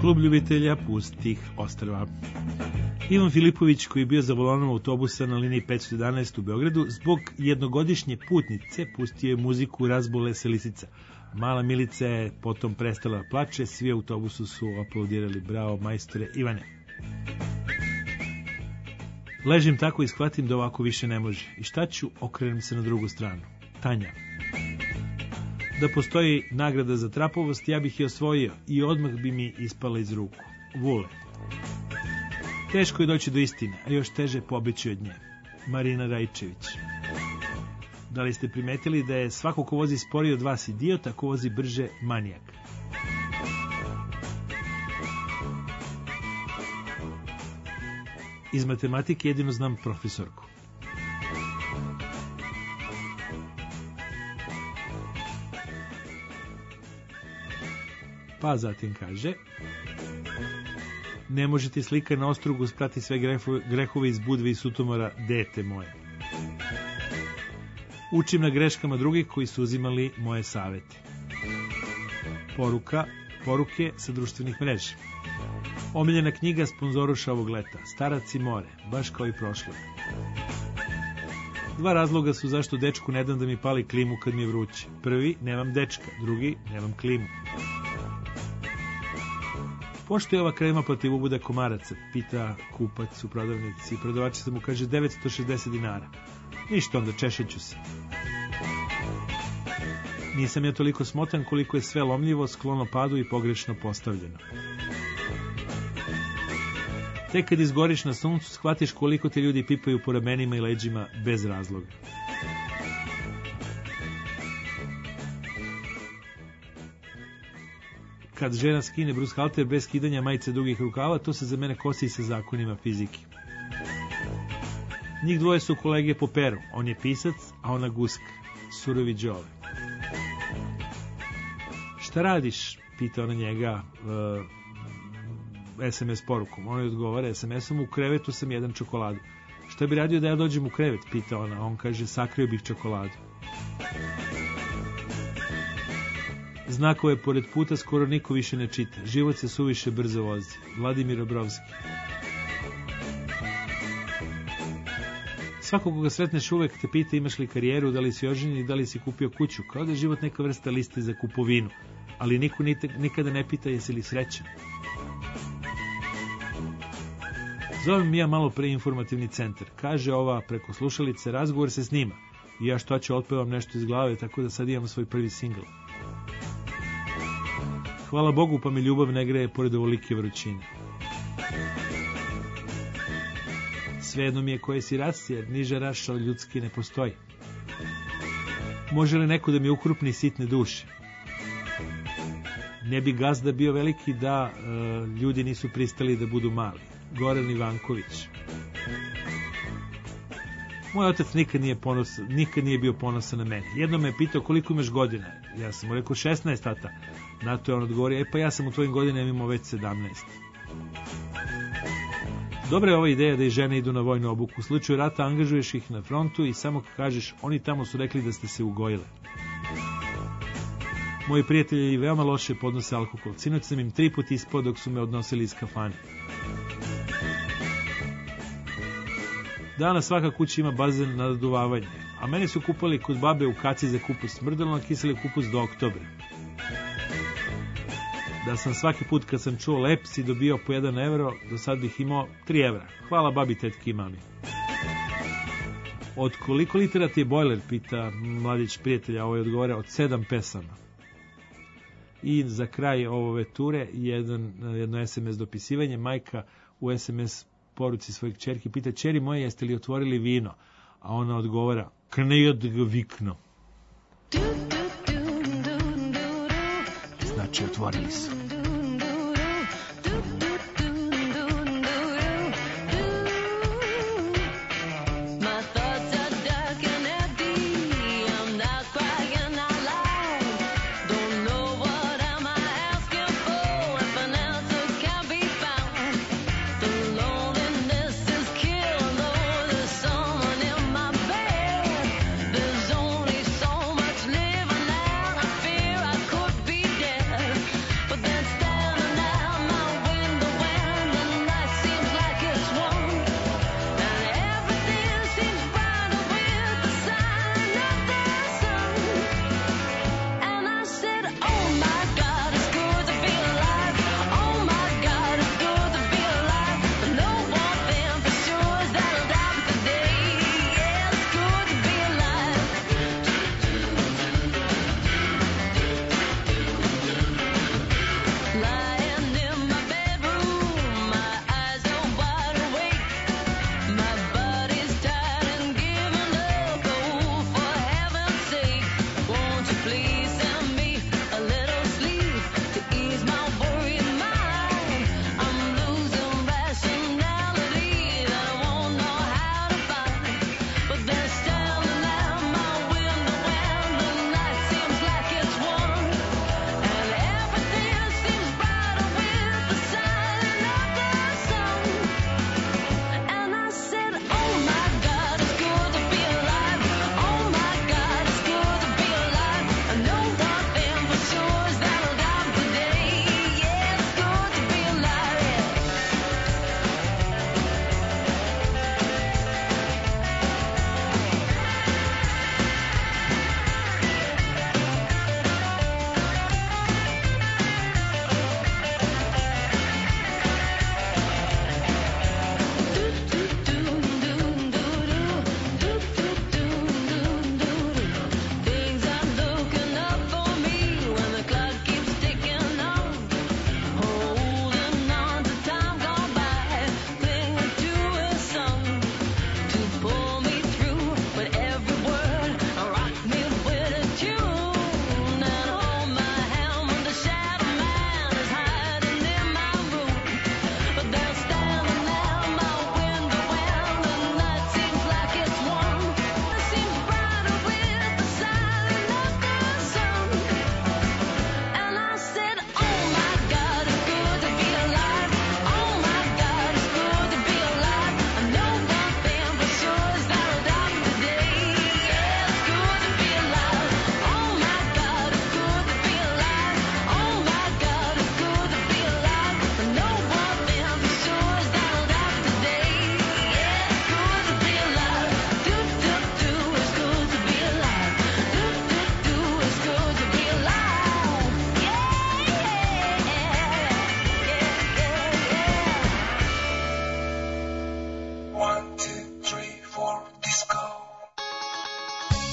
Klub ljubitelja pustih ostrva. Ivan Filipović, koji je bio za volanom autobusa na liniji 511 u Beogradu, zbog jednogodišnje putnice pustio je muziku Razbole se lisica. Mala Milica je potom prestala da plače, svi u autobusu su aplaudirali, bravo majstore Ivane. Ležim tako i shvatim da ovako više ne može. I šta ću? Okrenem se na drugu stranu. Tanja. Da postoji nagrada za trapovost, ja bih je osvojio i odmah bi mi ispala iz ruku. Vule. Teško je doći do istine, a još teže pobeći od nje. Marina Rajčević. Da li ste primetili da je svako ko vozi sporije od vas idiot, a ko vozi brže manijak? Iz matematike jedino znam profesorku. Pa zatim kaže: ne možete slika na ostrugu sprati sve grehove iz Budve i Sutomora, dete moje. Učim na greškama drugih koji su uzimali moje savete. Poruke sa društvenih mreža. Omiljena knjiga sponzoruša ovog leta, Starac i more, baš kao i prošlog. 2 razloga su zašto dečku ne dam da mi pali klimu kad mi je vruće. Prvi, nemam dečka, drugi, nemam klimu. Pošto je ova krema protiv ubuda komaraca, pita kupac u prodavnici. Prodavačica mu kaže 960 dinara. Ništa, onda češeću se. Nisam ja toliko smotan koliko je sve lomljivo, sklono padu i pogrešno postavljeno. Tek kad izgoriš na suncu, shvatiš koliko te ljudi pipaju po ramenima i leđima bez razloga. Kad žena skine brushalter bez skidanja majice dugih rukava, to se za mene kosi sa zakonima fizike. Njih dvoje su kolege po peru. On je pisac, a ona guska. Surovi Đole. Šta radiš? Pita ona njega SMS porukom. On je odgovara SMS-om: u krevetu sam jedan čokoladu. Šta bi radio da ja dođem u krevet? Pita ona. On kaže: sakrio bih čokoladu. Znakove pored puta skoro niko više ne čita. Život se suviše brzo vozi. Vladimir Obrovski. Svako koga sretneš uvek te pita imaš li karijeru, da li si oženjen i da li si kupio kuću, kao da je život neka vrsta liste za kupovinu, ali niko nikada ne pita jesi li srećan. Zovem ja malo pre informativni centar. Kaže ova preko slušalice: razgovor se snima. I ja što ću otpevam nešto iz glave, tako da sad imam svoj prvi singl. Hvala Bogu pa mi ljubav ne greje pored ovolike vrućine. Svejedno mi je koje si ras, jer niža raša ljudski ne postoji. Može li neko da mi ukrupni sitne duše? Ne bi gazda bio veliki da ljudi nisu pristali da budu mali. Goran Ivanković. Moj otac nikad nije bio ponosan na mene. Jednom me je pitao koliko imaš godina. Ja sam mu rekao 16, tata. Na to je on odgovorio: pa ja sam u tvojim godinama imao već 17. Dobra je ova ideja da i žene idu na vojnu obuku. U slučaju rata angažuješ ih na frontu i samo kažeš: oni tamo su rekli da ste se ugojile. Moji prijatelji veoma loše podnose alkohol. Sinoć sam im 3 puta ispao dok su me odnosili iz kafane. Danas svaka kuća ima bazen na naduvavanje, a meni su kupali kod babe u kaci za kupus smrdelo, na kiseli kupus do oktobra. Da sam svaki put kad sam čuo Lepsi dobio po 1 evro, do sad bih imao 3 evra. Hvala babi, tetki i mami. Od koliko litera ti je bojler, pita mladić prijatelja, ovo je odgovore: od 7 pesama. I za kraj ove ture jedno SMS dopisivanje. Majka u SMS poruci svojih ćerki pita: ćeri moje, jeste li otvorili vino? A ona odgovara: krnej od vikno. Znači otvorili su. But that's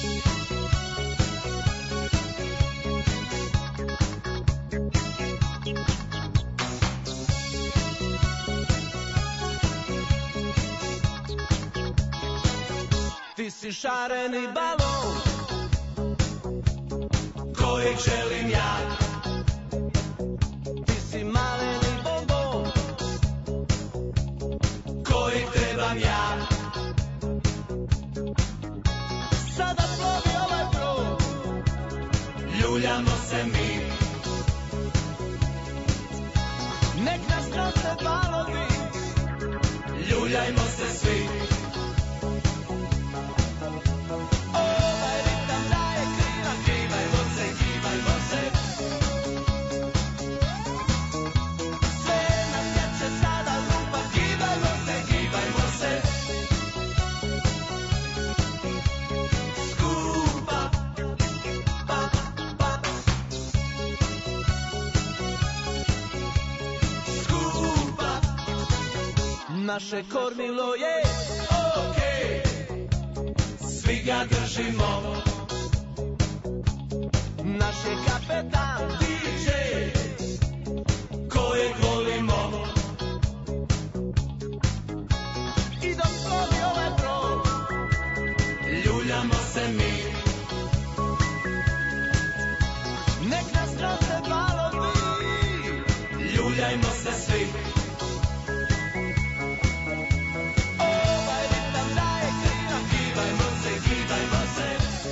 Ti si šareni balon kojeg želim ja. Ti si maleni bombon kojeg trebam ja. Sada plovi ovaj brod, ljuljamo se mi. Nek nas nose valovi, ljuljajmo se svi. Ovaj ritam daje krila, kivajmo se, kivajmo se. Sve nas sjeće sada lupa, kivajmo se, kivajmo se. Skupa, pa, pa. Skupa. Naše kormilo je okej, svi ga držimo. Naš je kapetan DJ kojeg volimo. I dok plovi ovaj brod, ljuljamo se mi. Nek nas nose valovi, ljuljajmo se svi. Ovaj ritam daje krila, kivajmo se, kivajmo se.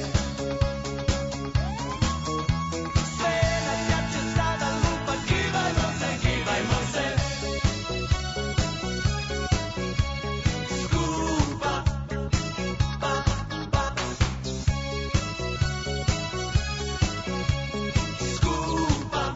Sve nas jače sada lupa, kivajmo se, kivajmo se. Skupa, pa, pa. Skupa.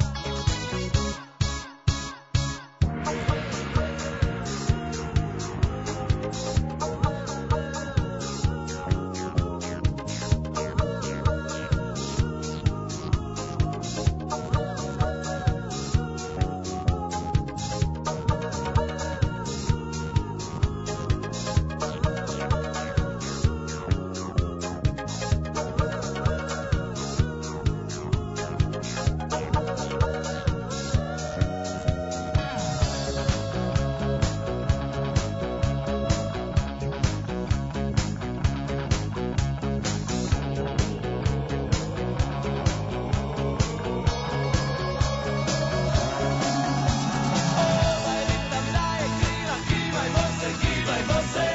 Ovaj ritam daje krila, kivajmo se, kivajmo se.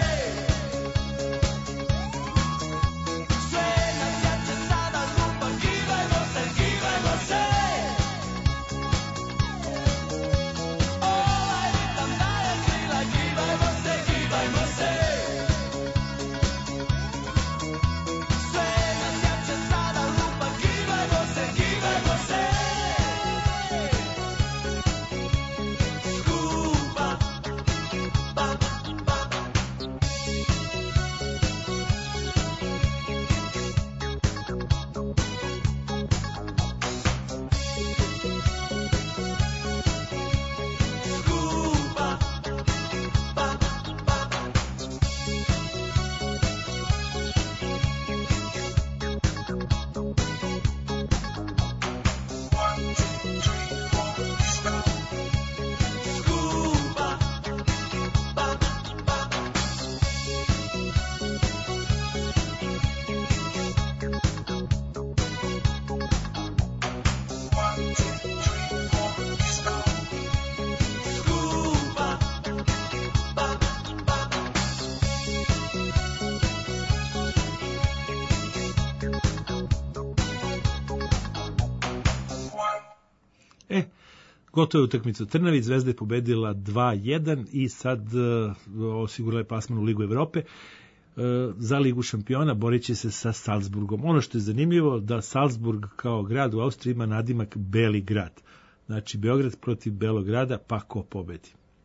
Sve nas jače sada lupa, kivajmo se, kivajmo se. Ovaj ritam daje krila, kivajmo se, kivajmo se. Sve nas jače sada lupa, kivajmo se, kivajmo se. Skupa, pa, pa. Skupa, pa, pa. Skupa, pa, pa. Skupa, pa, pa. Gotovo je utakmica u Trnavi, Zvezda je pobedila 2-1 i sad osigurala je plasman u Ligu Evrope. Za Ligu šampiona borit će se sa Salzburgom. Ono što je zanimljivo da Salzburg kao grad u Austriji ima nadimak Beli grad. Znači Beograd protiv Belog grada, pa ko pobedi.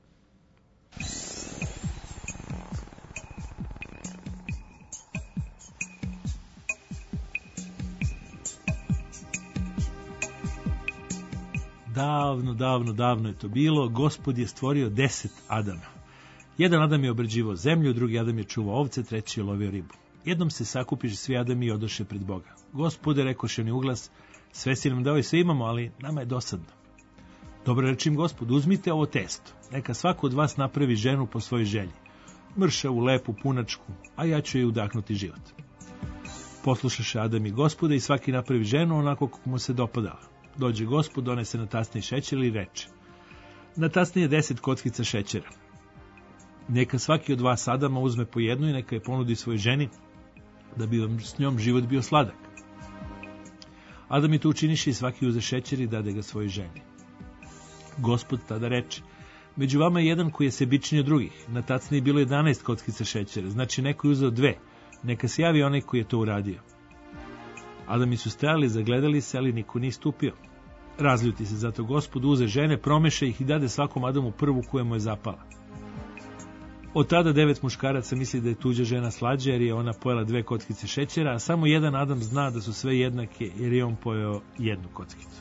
Davno je to bilo. Gospod je stvorio 10 Adama. Jedan Adam je obrađivao zemlju, drugi Adam je čuvao ovce, treći je lovio ribu. Jednom se sakupiše svi Adami i odoše pred Boga. Gospode, rekoše oni uglas, sve si nam dao i sve imamo, ali nama je dosadno. Dobro, reče im Gospod, uzmite ovo testo, neka svako od vas napravi ženu po svojoj želji, mršavu, lepu, punačku, a ja ću joj udahnuti život. Poslušaše Adam i Gospoda i svaki napravi ženu onako kako mu se dopadala. Dođe Gospod, donese na tasni šećer i reče, na tasni je 10 kockica šećera. Neka svaki od vas Adama uzme po jednu i neka je ponudi svojoj ženi, da bi vam s njom život bio sladak. Adam i to učiniše i svaki uze šećer i dade ga svojoj ženi. Gospod tada reče, među vama je jedan koji je sebičniji od drugih. Na tacni je bilo 11 kockica šećera, znači neko je uzeo 2. Neka se javi onaj koji je to uradio. Adami su stajali, zagledali se, ali niko nije stupio. Razljuti se, zato Gospod uze žene, promeša ih i dade svakom Adamu prvu koja mu je zapala. Od tada 9 muškaraca misli da je tuđa žena slađa jer je ona pojela 2 kockice šećera, a samo jedan Adam zna da su sve jednake jer je on pojeo 1 kockicu.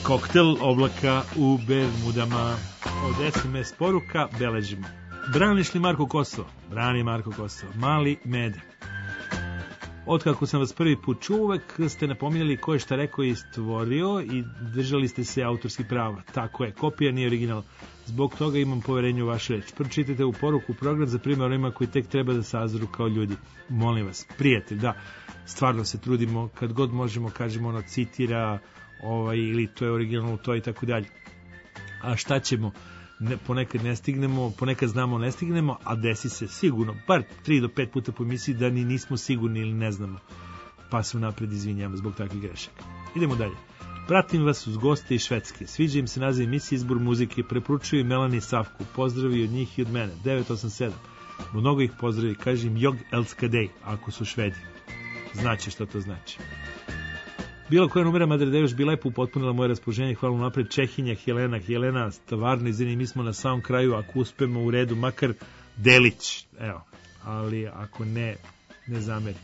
Koktel oblaka u Bermudama. Od SMS poruka beležimo. Braniš li Marko Kosovo? Brani Marko Kosovo. Mali Mede. Otkako sam vas prvi put čuo, uvek ste napominjali ko je šta rekao i stvorio i držali ste se autorskih prava. Tako je, kopija nije original. Zbog toga imam poverenje u vašu reč. Pročitajte u poruku program za primjer onima koji tek treba da sazoru kao ljudi. Molim vas, prijatelj, da, stvarno se trudimo, kad god možemo, kažemo ono, citira, ili to je originalno, to i tako dalje. A šta ćemo? Ponekad ne stignemo, ponekad znamo ne stignemo, a desi se sigurno, bar 3 do 5 puta po emisiji da ni nismo sigurni ili ne znamo. Pa se unapred izvinjamo zbog takvih grešaka. Idemo dalje. Pratim vas uz goste iz Švedske. Sviđa im se naziv emisije Izbor muzike. Preporučuju Melani i Savku. Pozdravi od njih i od mene. 987. Mnogo ih pozdravi. Kažem Jog Elskadej, ako su Švedi. Znaće što to znači. Bilo koja numera Madredejuš bi lepo upotpunila moje raspoloženje. Hvala napred. Čehinja, Helena, stvarno izvini, mi smo na samom kraju, ako uspemo u redu, makar delić. Evo, ali ako ne zameri.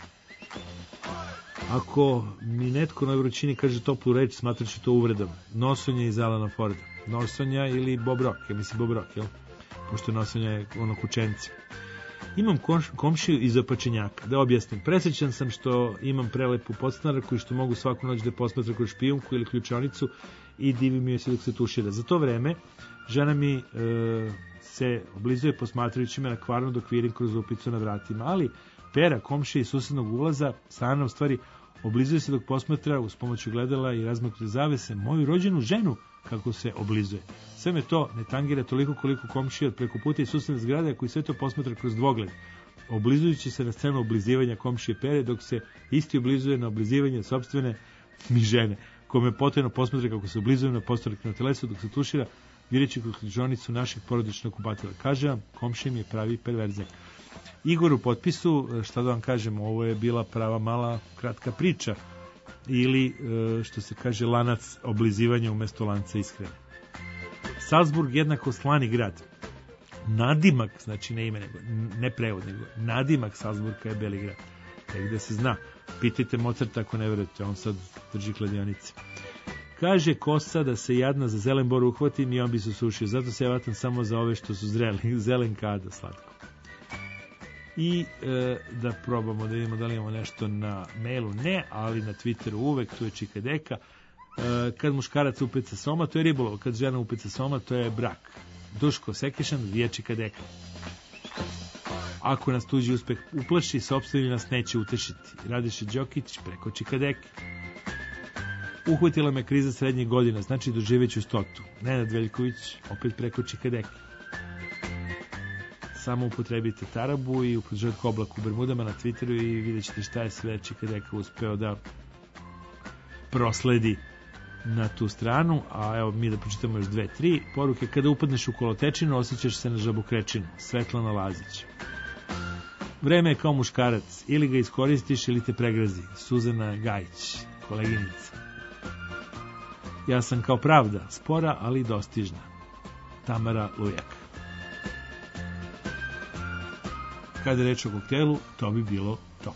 Ako mi netko na vrućini kaže toplu reč, smatrat ću to uvredom. Nosonja iz Alana Forda. Nosonja ili Bob Rock, ja mislim Bob Rock, jel? Pošto Nosonja je ono kućenci. Imam komšiju iz Opačenjaka. Da objasnim, presrećan sam što imam prelepu podstanarku i što mogu svaku noć da posmatra kroz špijunku ili ključanicu i divim joj se dok se tušira. Za to vreme žena mi se oblizuje posmatrajući me na kvarno dok virim kroz upicu na vratima, ali Pera, komšija iz susednog ulaza stana u stvari oblizuje se dok posmatra uz pomoću gledala i razmaknute zavese moju rođenu ženu kako se oblizuje. Sve me to ne tangira toliko koliko komšija od preko puta i susedne zgrade koji sve to posmatra kroz dvogled, oblizujući se na scenu oblizivanja komšije Pere dok se isti oblizuje na oblizivanje sopstvene mi žene, kome potrebno posmatra kako se oblizuje na postorak na telesu dok se tušira virići kroz ključonicu naših porodičnog kupatila. Kaže vam, komšija mi je pravi perverzak. Igor u potpisu, šta da vam kažem, ovo je bila prava mala kratka priča ili što se kaže lanac oblizivanja umesto lanca ishrane. Salzburg jednako slani grad. Nadimak, znači ne ime nego, ne prevod nego, nadimak Salzburga je beli grad. Tek da se zna. Pitajte Mozarta ako ne verujete, on sad drži kladionice. Kaže Kosa da se jadna za zelen bor uhvatim i on bi se sušio. Zato se ja vatam samo za ove što su zreli. Zelen kada, slatko. I da probamo da vidimo da li imamo nešto na mailu, ne, ali na Twitteru uvek, tu je Čikadeka. Kad muškarac upeca soma, to je ribolov, kad žena upeca soma, to je brak. Duško Sekešan, vije Čikadeka. Ako nas tuđi uspeh uplaši, sopstveni nas neće utešiti. Radiše Đokić preko Čikadeke. Uhvatila me kriza srednjih godina, znači doživeću 100. Nenad Veljković, opet preko Čikadeke. Samo upotrebite tarabu i u podžetku oblaku u Bermudama na Twitteru i vidjet ćete šta je sve Čikadeka uspeo da prosledi na tu stranu. A evo mi da pročitamo još 2-3 poruke. Kada upadneš u kolotečinu, osjećaš se na žabokrečinu. Svetlana Lazić. Vreme je kao muškarac. Ili ga iskoristiš ili te pregrazi. Suzana Gajić, koleginica. Ja sam kao pravda, spora ali dostižna. Tamara Lujak. Kada je reč o koktelu, to bi bilo to.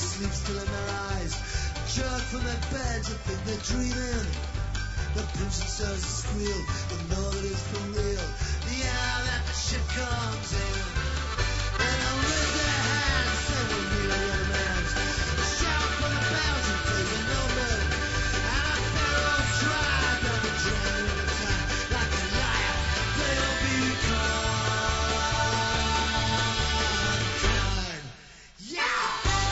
sleep still in their eyes. Jerk from their beds, they think they're dreaming. The pinch themselves to squeal, but know that it's for real. The hour that the ship comes in, and they'll raise their hands, say we're really your demands. Shout for the bells and take a number, and our barrels dry down the drain of the time. Like a liar, they'll be conquered. Yeah!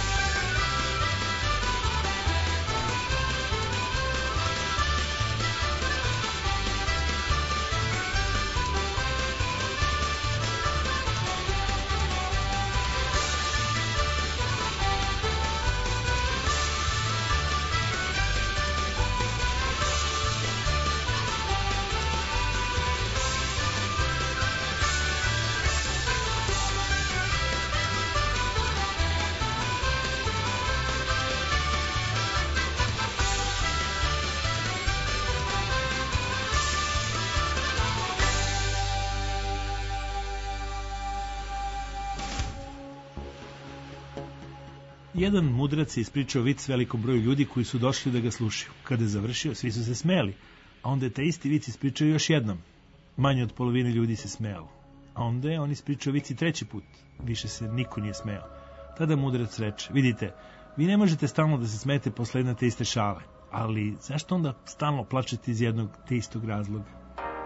Jedan mudrac je ispričao vic velikom broju ljudi koji su došli da ga slušaju. Kada je završio, svi su se smeli, a onda je taj isti vic ispričao još jednom. Manje od polovine ljudi se smejalo. A onda je on ispričao vic i treći put. Više se niko nije smejao. Tada mudrac reče, vidite, vi ne možete stalno da se smete posle jedne te iste šale, ali zašto onda stalno plačete iz jednog te istog razloga?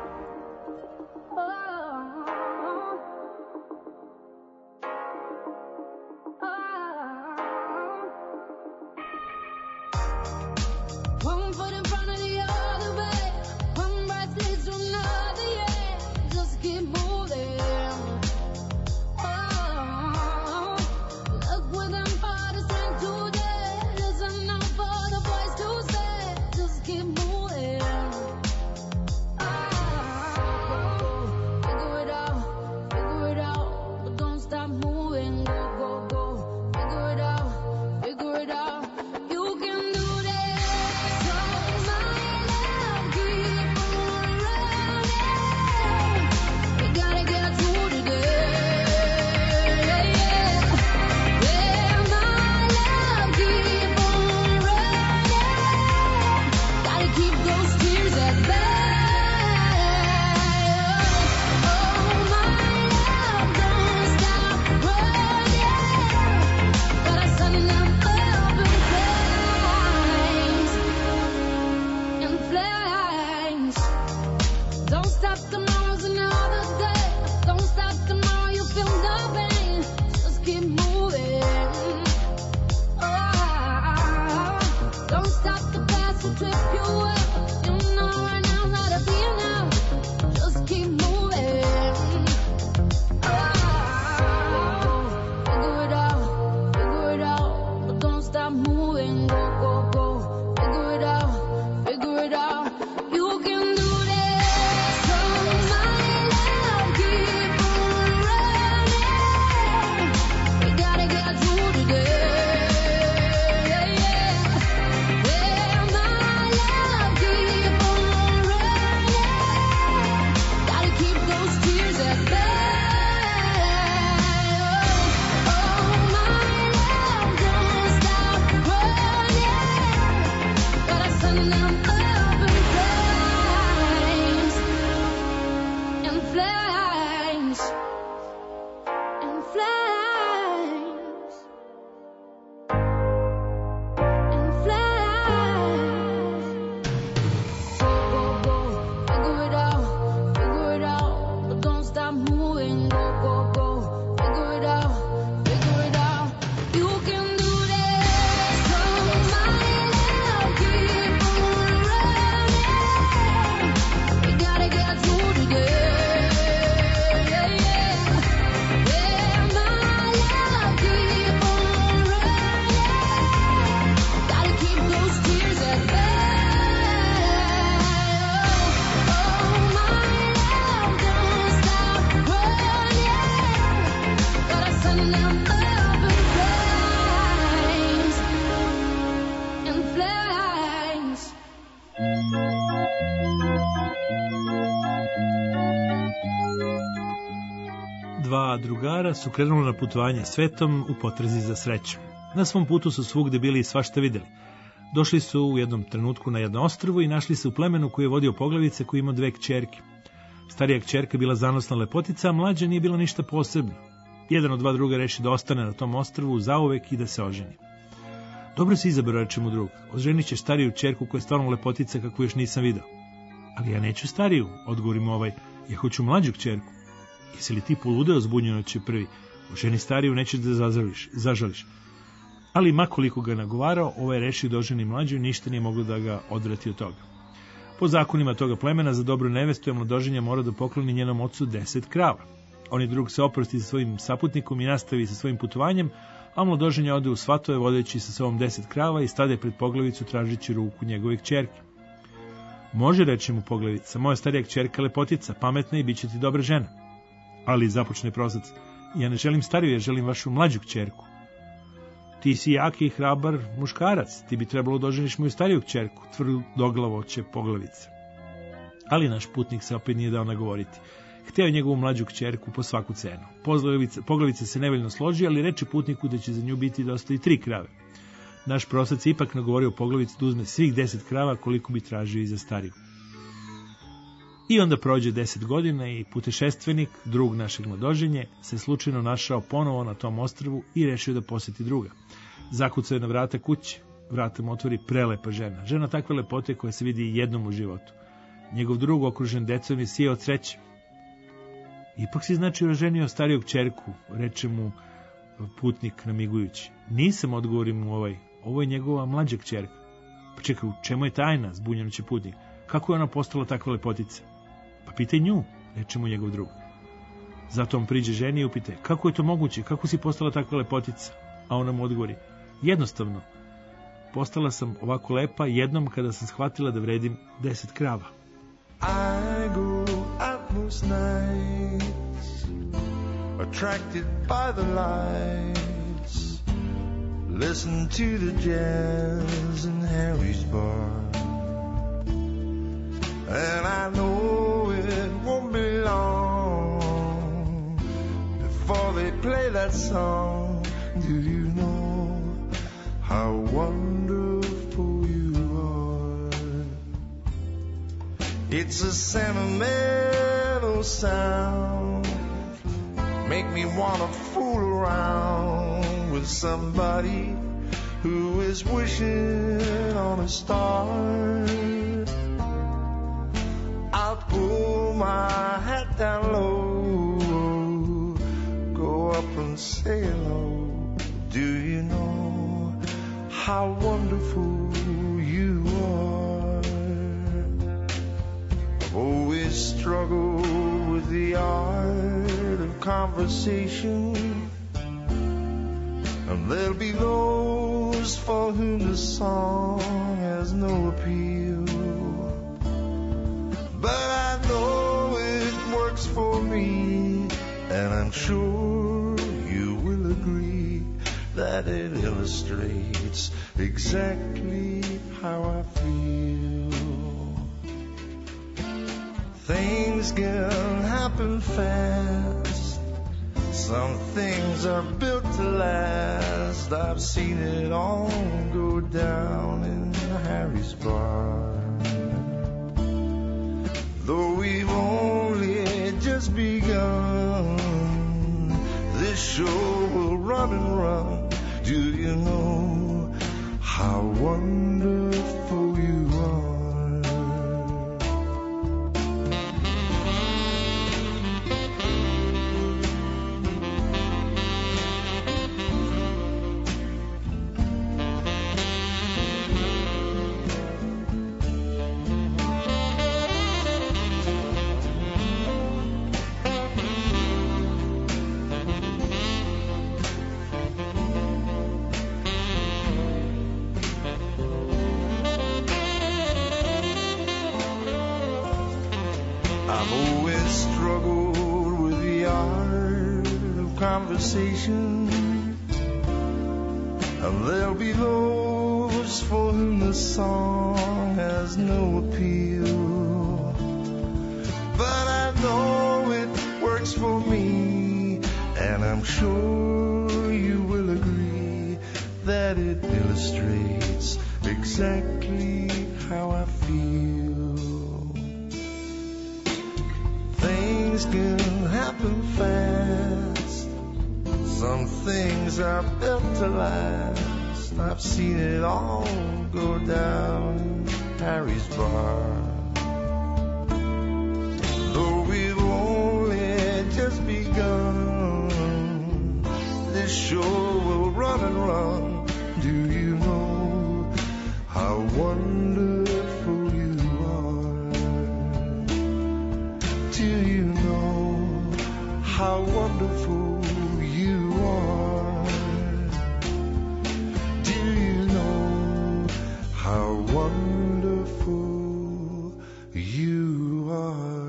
One foot in front of the other way, one breath leads to another, yeah. Just keep moving. Oh, look within for the strength today. Listen out for the voice to say, just keep moving. Oh, figure it out, but don't stop moving. Go, go, go, figure it out. You can do this. So my love, keep on running. We gotta get through today. Yeah, my love, keep on running. Gotta keep those tears at bay. Oh, my love, don't stop running. Gotta send them up in flames. Don't stop, tomorrow's another day. Don't stop, tomorrow you feel the pain. Just keep moving. Oh, don't stop, the past will trip you up. You know right now how to be now. Just keep moving. Oh, figure it out, but don't stop moving. Go, go, go, figure it out. You can do this. So my love, keep on running. We gotta get through today. Yeah, my love, keep on running. Gotta keep those tears at bay. Oh, my love, don't stop running. Gotta send them up in flames. In flames. In flames. Go, go, go, figure it out, but don't stop moving. Go, go, go, figure it out. You can do this. So my love, keep on running. We gotta get through today. Yeah, my love, keep on running. Gotta keep those tears at bay. Oh, my love, don't stop running. Gotta send them up in flames. Dva drugara su krenuli na putovanje svetom u potrazi za srećom. Na svom putu su svugde bili i svašta videli. Došli su u jednom trenutku na jedno ostrvo i našli se u plemenu koji je vodio Poglavice, koji imao 2 kćerke. Starija kćerka bila zanosna lepotica, a mlađa nije bila ništa posebno. Jedan od 2 druga reši da ostane na tom ostrvu zauvek i da se oženi. Dobro si izabrao, reče mu drug. Oženit ćeš stariju kćerku koja je stvarno lepotica kakvu još nisam video. Ali ja neću stariju, odgovori mu ovaj, ja hoću mlađu kćerku. Jesi li ti poludeo, zbunjeno će prvi. Oženi stariju, nećeš da zažališ. Ali makoliko ga nagovarao, ovaj rešio da oženi mlađu i ništa nije moglo da ga odvrati od toga. Po zakonima toga plemena, za dobru nevestu je mladoženja mora da pokloni njenom ocu 10 krava. On je drug se oprosti sa svojim saputnikom i nastavi sa svojim putovanjem, a mladoženja ode u svatove vodeći sa sobom 10 krava i stade pred Poglavicu tražići ruku njegove kćerke. Može, reče mu Poglavica, moja starija kćerka lepotica, pametna i bit će ti dobra žena. Ali, započne prosac, ja ne želim stariju, ja želim vašu mlađu kćerku. Ti si jaki i hrabar muškarac, ti bi trebalo da oženiš moju stariju kćerku, tvrdoglavo će Poglavica. Ali naš putnik se opet nije dao nagovoriti. Hteo je njegovu mlađu kćerku po svaku cenu. Poglavica se nevoljno složi, ali reče putniku da će za nju biti da ostavi 3 krave. Naš prosac je ipak nagovorio Poglavicu da uzme svih 10 krava koliko bi tražio i za stariju. I onda prođe 10 godina i putešestvenik, drug našeg mladoženje, se slučajno našao ponovo na tom ostrvu i rešio da poseti druga. Zakucao je na vrata kuće. Vrata mu otvori prelepa žena. Žena takve lepote koja se vidi jednom u životu. Njegov drug, okružen decom, je sijao od sreće. Ipak si znači oženio stariju kćerku, reče mu putnik namigujući. Nisam, odgovori mu ovaj, ovo je njegova mlađa kćerka. Pa čekaj, u čemu je tajna, zbunjeno će putnik. Kako je ona postala takva lepotica? Pa pitaj nju, reče mu njegov drug. Zato on priđe ženi i upite, kako je to moguće, kako si postala takva lepotica? A ona mu odgovori, jednostavno, postala sam ovako lepa jednom kada sam shvatila da vredim 10 krava. I go out most nights, attracted by the lights, listen to the jazz in Harry's bar. And I know it won't be long before they play that song. Do you know how wonderful you are? It's a sentimental sound, make me wanna fool around with somebody who is wishing on a star. I'll pull my hat down low, go up and say hello. Do you know how wonderful you are? I've always struggled with the art of conversation, and there'll be those for whom the song has no appeal. But I know it works for me, and I'm sure you will agree that it illustrates exactly how I feel. Things can happen fast, some things are built to last. I've seen it all go down in Harry's bar. Though we've only just begun, this show will run and run. Do you know how wonderful you are? I've always struggled with the art of conversation, and there'll be those for whom the song has no appeal. But I know it works for me, and I'm sure you will agree that it illustrates exactly how I feel. Things can happen fast. Some things are built to last. I've seen it all go down in Harry's bar. Though we've only just begun, this show will run and run. Do you know how wonderful you are? Do you know how wonderful you are? Do you know how wonderful you are?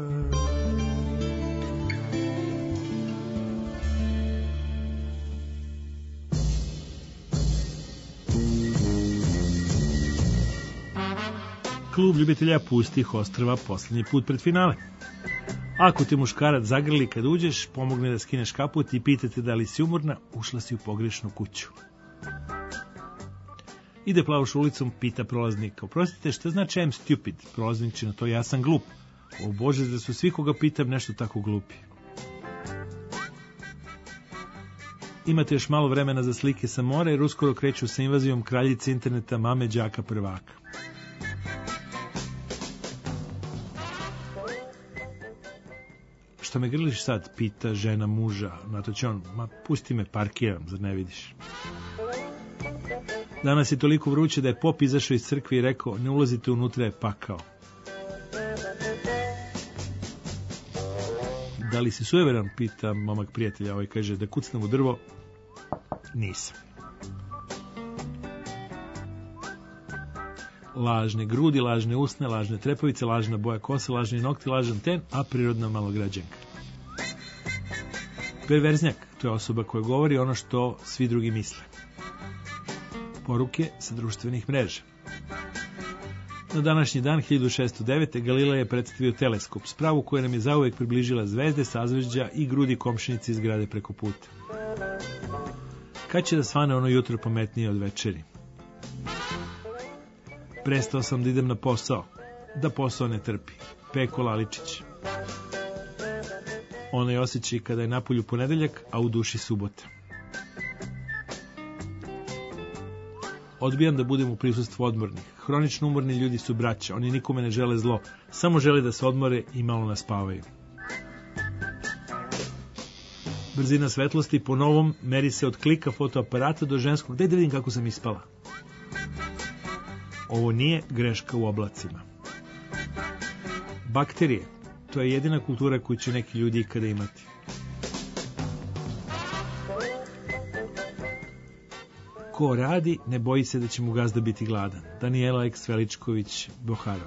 Klub ljubitelja pustih ostrva posljednji put pred finale. Ako ti muškarac zagrli kad uđeš, pomogne da skineš kaput i pitate da li si umorna, ušla si u pogrešnu kuću. Ide Plauš ulicom, pita prolaznika: oprostite, šta znači I'm stupid? Prolaznik će na to: ja sam glup. O Bože, da su svi koga pitam nešto tako glupi. Imate još malo vremena za slike sa mora jer uskoro kreću sa invazijom kraljice interneta mame đaka prvaka. Što me grliš sad? Pita žena muža. Na to će on: ma pusti me, parkiram, zar ne vidiš? Danas je toliko vruće da je pop izašao iz crkve i rekao: ne ulazite unutra, je pakao. Da li si sujeveran? Pita momak prijatelja. Ovaj kaže: da kucnem u drvo. Nisam. Lažne grudi, lažne usne, lažne trepavice, lažna boja kose, lažni nokti, lažan ten, a prirodna malograđanka. Perverznjak, to je osoba koja govori ono što svi drugi misle. Poruke sa društvenih mreža. Na današnji dan 1609. Galilej je predstavio teleskop, spravu koja nam je zauvek približila zvezde, sazvežđa i grudi komšinice iz grade preko puta. Kad će da svane ono jutro pametnije od večeri? Prestao sam da idem na posao, da posao ne trpi. Peko Laličić. Onaj osjećaj kada je napolju ponedeljak, a u duši subota. Odbijam da budem u prisustvu odmornih. Hronično umorni ljudi su braća, oni nikome ne žele zlo, samo žele da se odmore i malo naspavaju. Brzina svetlosti po novom meri se od klika fotoaparata do ženskog: daj da vidim kako sam ispala. Ovo nije greška u oblacima. Bakterije, to je jedina kultura koju će neki ljudi ikada imati. Ko radi, ne boji se da će mu gazda biti gladan. Danijela X. Veličković, Boharo.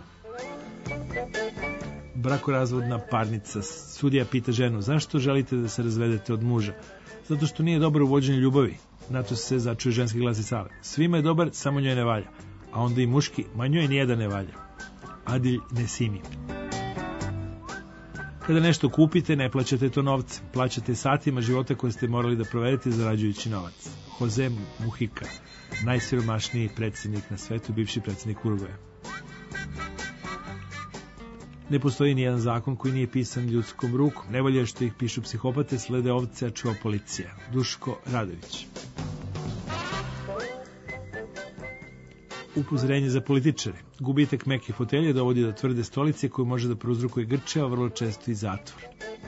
Brakorazvodna parnica. Sudija pita ženu: zašto želite da se razvedete od muža? Zato što nije dobro u vođenju ljubavi. Na to se začuje ženski glas iz sale: svima je dobar, samo njoj ne valja. A onda i muški: ma njoj nijedan ne valja. Adilj Nesimi. Kada nešto kupite, ne plaćate to novcem, plaćate satima života koje ste morali da provedete zarađujući novac. Jose Mujica, najsiromašniji predsjednik na svetu, bivši predsjednik Urugvaja. Ne postoji nijedan zakon koji nije pisan ljudskom rukom. Nevolje što ih pišu psihopate, slede ovce, a čuva policija. Duško Radović. Upozorenje za političare. Gubitak meke fotelje dovodi do tvrde stolice koju može da prouzrokuje grče, a vrlo često i zatvor.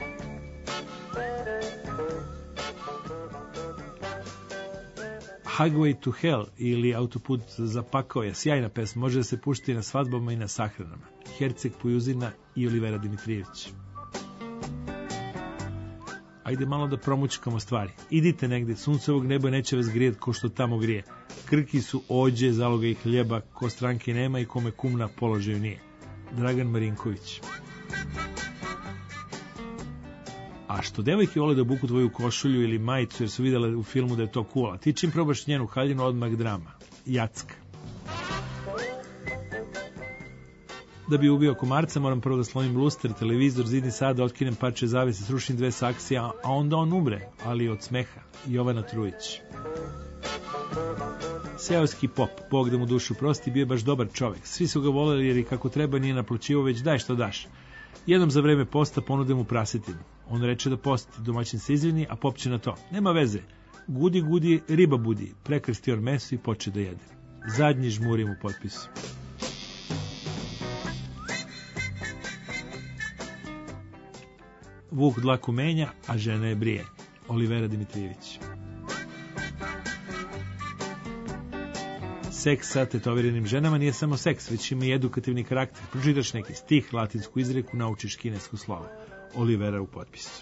Highway to Hell ili Autoput za pakao je sjajna pesma, može da se pušti na svadbama i na sahranama. Herceg Pujuzina i Olivera Dimitrijević. Ajde malo da promučkamo stvari. Idite negde, suncovog neba neće vas grijet ko što tamo grije. Krki su ođe, zaloga i hljeba, ko stranke nema i kome kum na položaju nije. Dragan Marinković. A što devojke vole da obuku tvoju košulju ili majicu jer su vidjela u filmu da je to cool, a ti čim probaš njenu haljinu odmah drama. Jacka. Da bi ubio komarca moram prvo da slomim luster, televizor, zidni sad, da otkinem parče zavese, srušim 2 saksije, a onda on umre, ali od smeha. Jovana Trujić. Seoski pop, Bog da mu dušu prosti, bio je baš dobar čovek. Svi su ga voleli jer i kako treba nije naplaćivao, već daj što daš. Jednom za vreme posta ponude mu prasetinu. On reče da posti, domaćin se izvini, a pop će na to. Nema veze. Gudi, gudi, riba budi. Prekrstio meso i poče da jede. Zadnji žmurim u potpisu. Vuk dlaku menja, a žena je brije. Olivera Dimitrijević. Seks sa tetoviranim ženama nije samo seks, već ima i edukativni karakter. Pročitaš neki stih, latinsku izreku, naučiš kinesko slovo. Olivera u potpisu.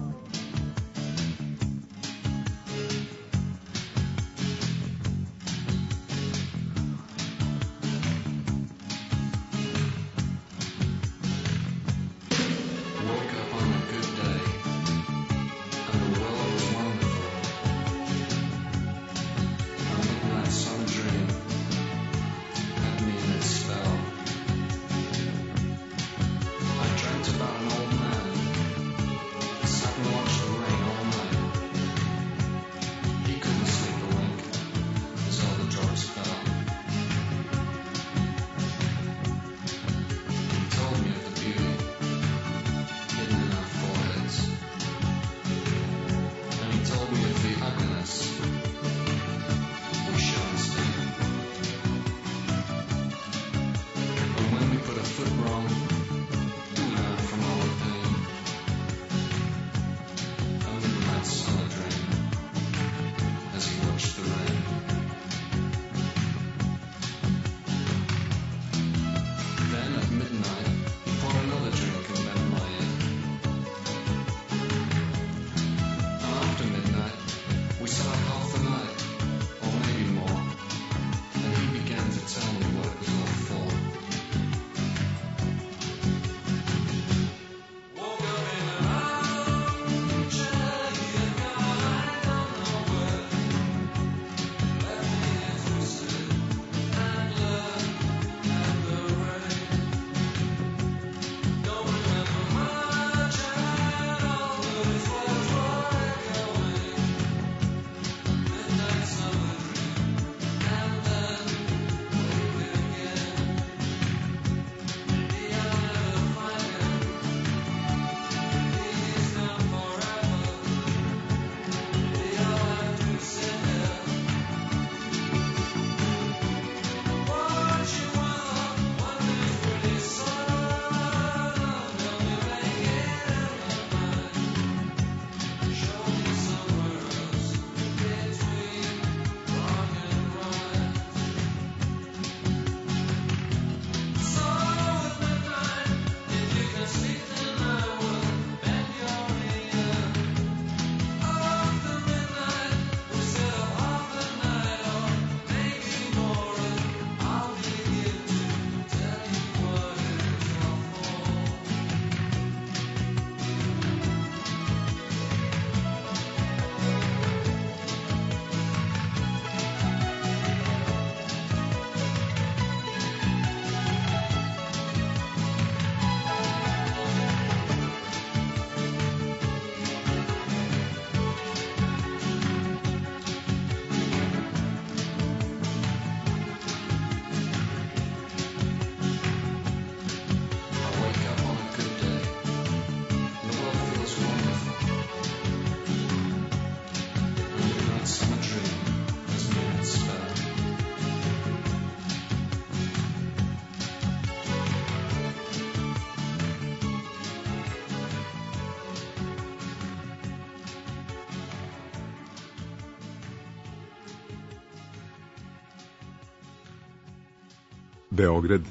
Beograd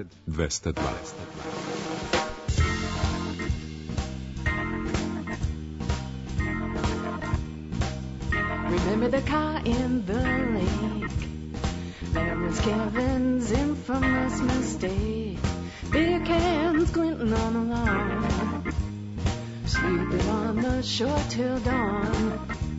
202. Remember the car in the lake? That was Kevin's infamous mistake. Beer cans glinting on the lawn, sleeping on the shore till dawn.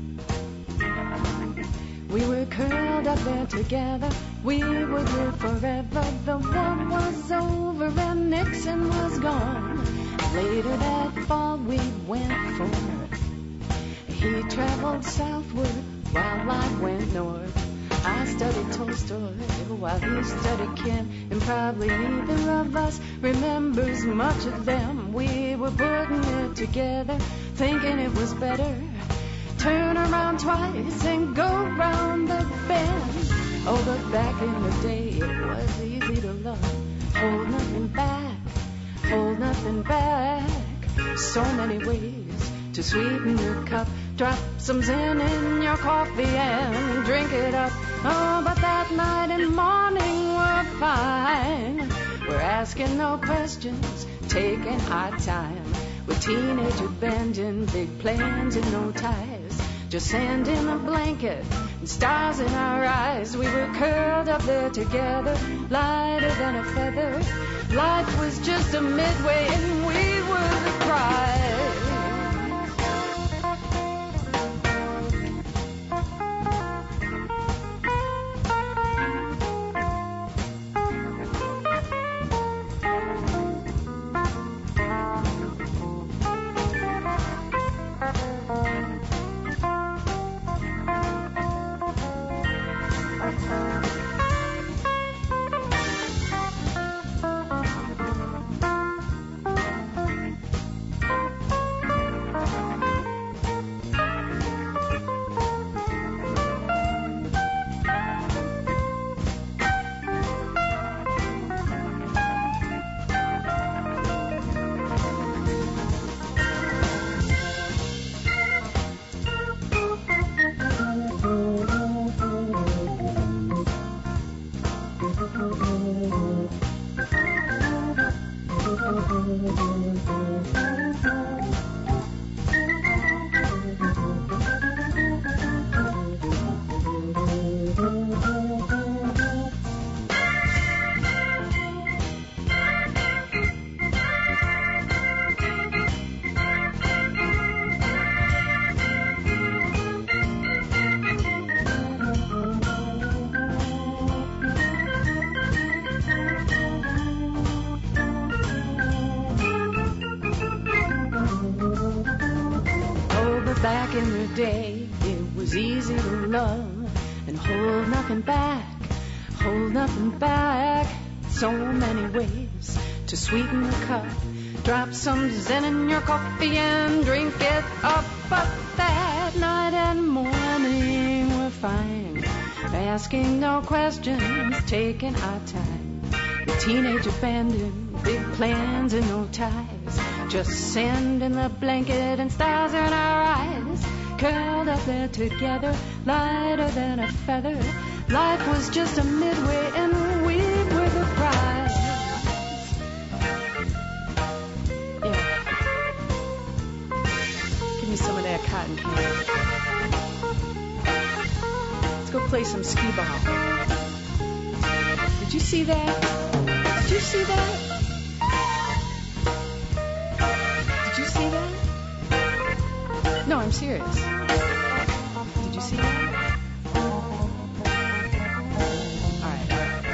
We were curled up there together. We would live forever. The war was over and Nixon was gone. Later that fall we went forth. He traveled southward while I went north. I studied Tolstoy while he studied Kent, and probably neither of us remembers much of them. We were putting it together, thinking it was better. Turn around twice and go round the bend. Oh, but back in the day it was easy to love. Hold nothing back, hold nothing back. So many ways to sweeten your cup. Drop some Zen in your coffee and drink it up. Oh, but that night and morning were fine. We're asking no questions, taking our time. With teenage abandon, big plans and no ties. Just sand in a blanket and stars in our eyes. We were curled up there together, lighter than a feather. Life was just a midway and we were the prize. Back in the day, it was easy to love and hold nothing back, hold nothing back. So many ways to sweeten the cup. Drop some Zen in your coffee and drink it up. But that night and morning were fine. Asking no questions, taking our time. The teenage abandon, big plans and no ties. Just sand in the blanket and stars in our eyes. Curled up there together, lighter than a feather. Life was just a midway and we were the prize. Yeah. Give me some of that cotton candy. Let's go play some skee ball. Did you see that? Did you see that? Did you see that? No, I'm serious. Did you see that? All right.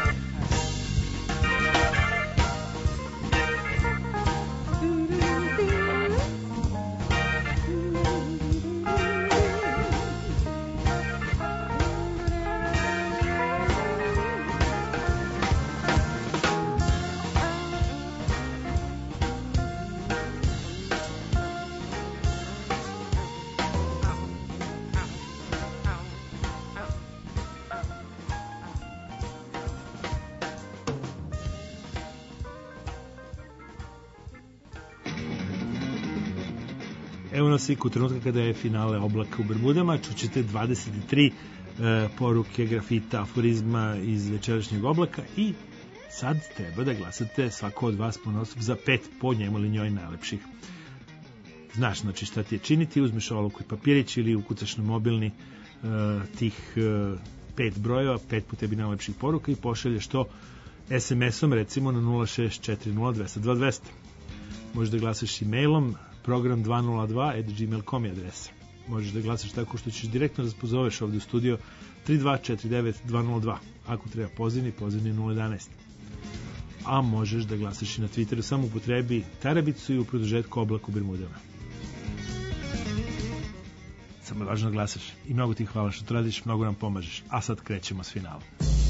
Evo nas i u trenutka kada je finale Oblaka u Bermudama, čućete 23 poruke, grafita, aforizma iz večerašnjeg Oblaka i sad treba da glasate svako od vas ponosob za 5 po njemu ili njoj najlepših. Znaš, znači šta ti je činiti, uzmeš olovku i papirić ili ukucaš na mobilni tih 5 brojeva, 5 po tebi najlepših poruka i pošalješ to SMS-om recimo na 0640200200. Možeš da glasaš e-mailom program 202@gmail.com je adresa. Možeš da glasaš tako što ćeš direktno da pozoveš ovde u studio 3249-202. Ako treba pozivni 011. A možeš da glasaš i na Twitteru, samo upotrebi tarabicu i u produžetku Oblak u Bermudama. Samo je važno da glasaš. I mnogo ti hvala što to radiš, mnogo nam pomažeš. A sad krećemo s finalom.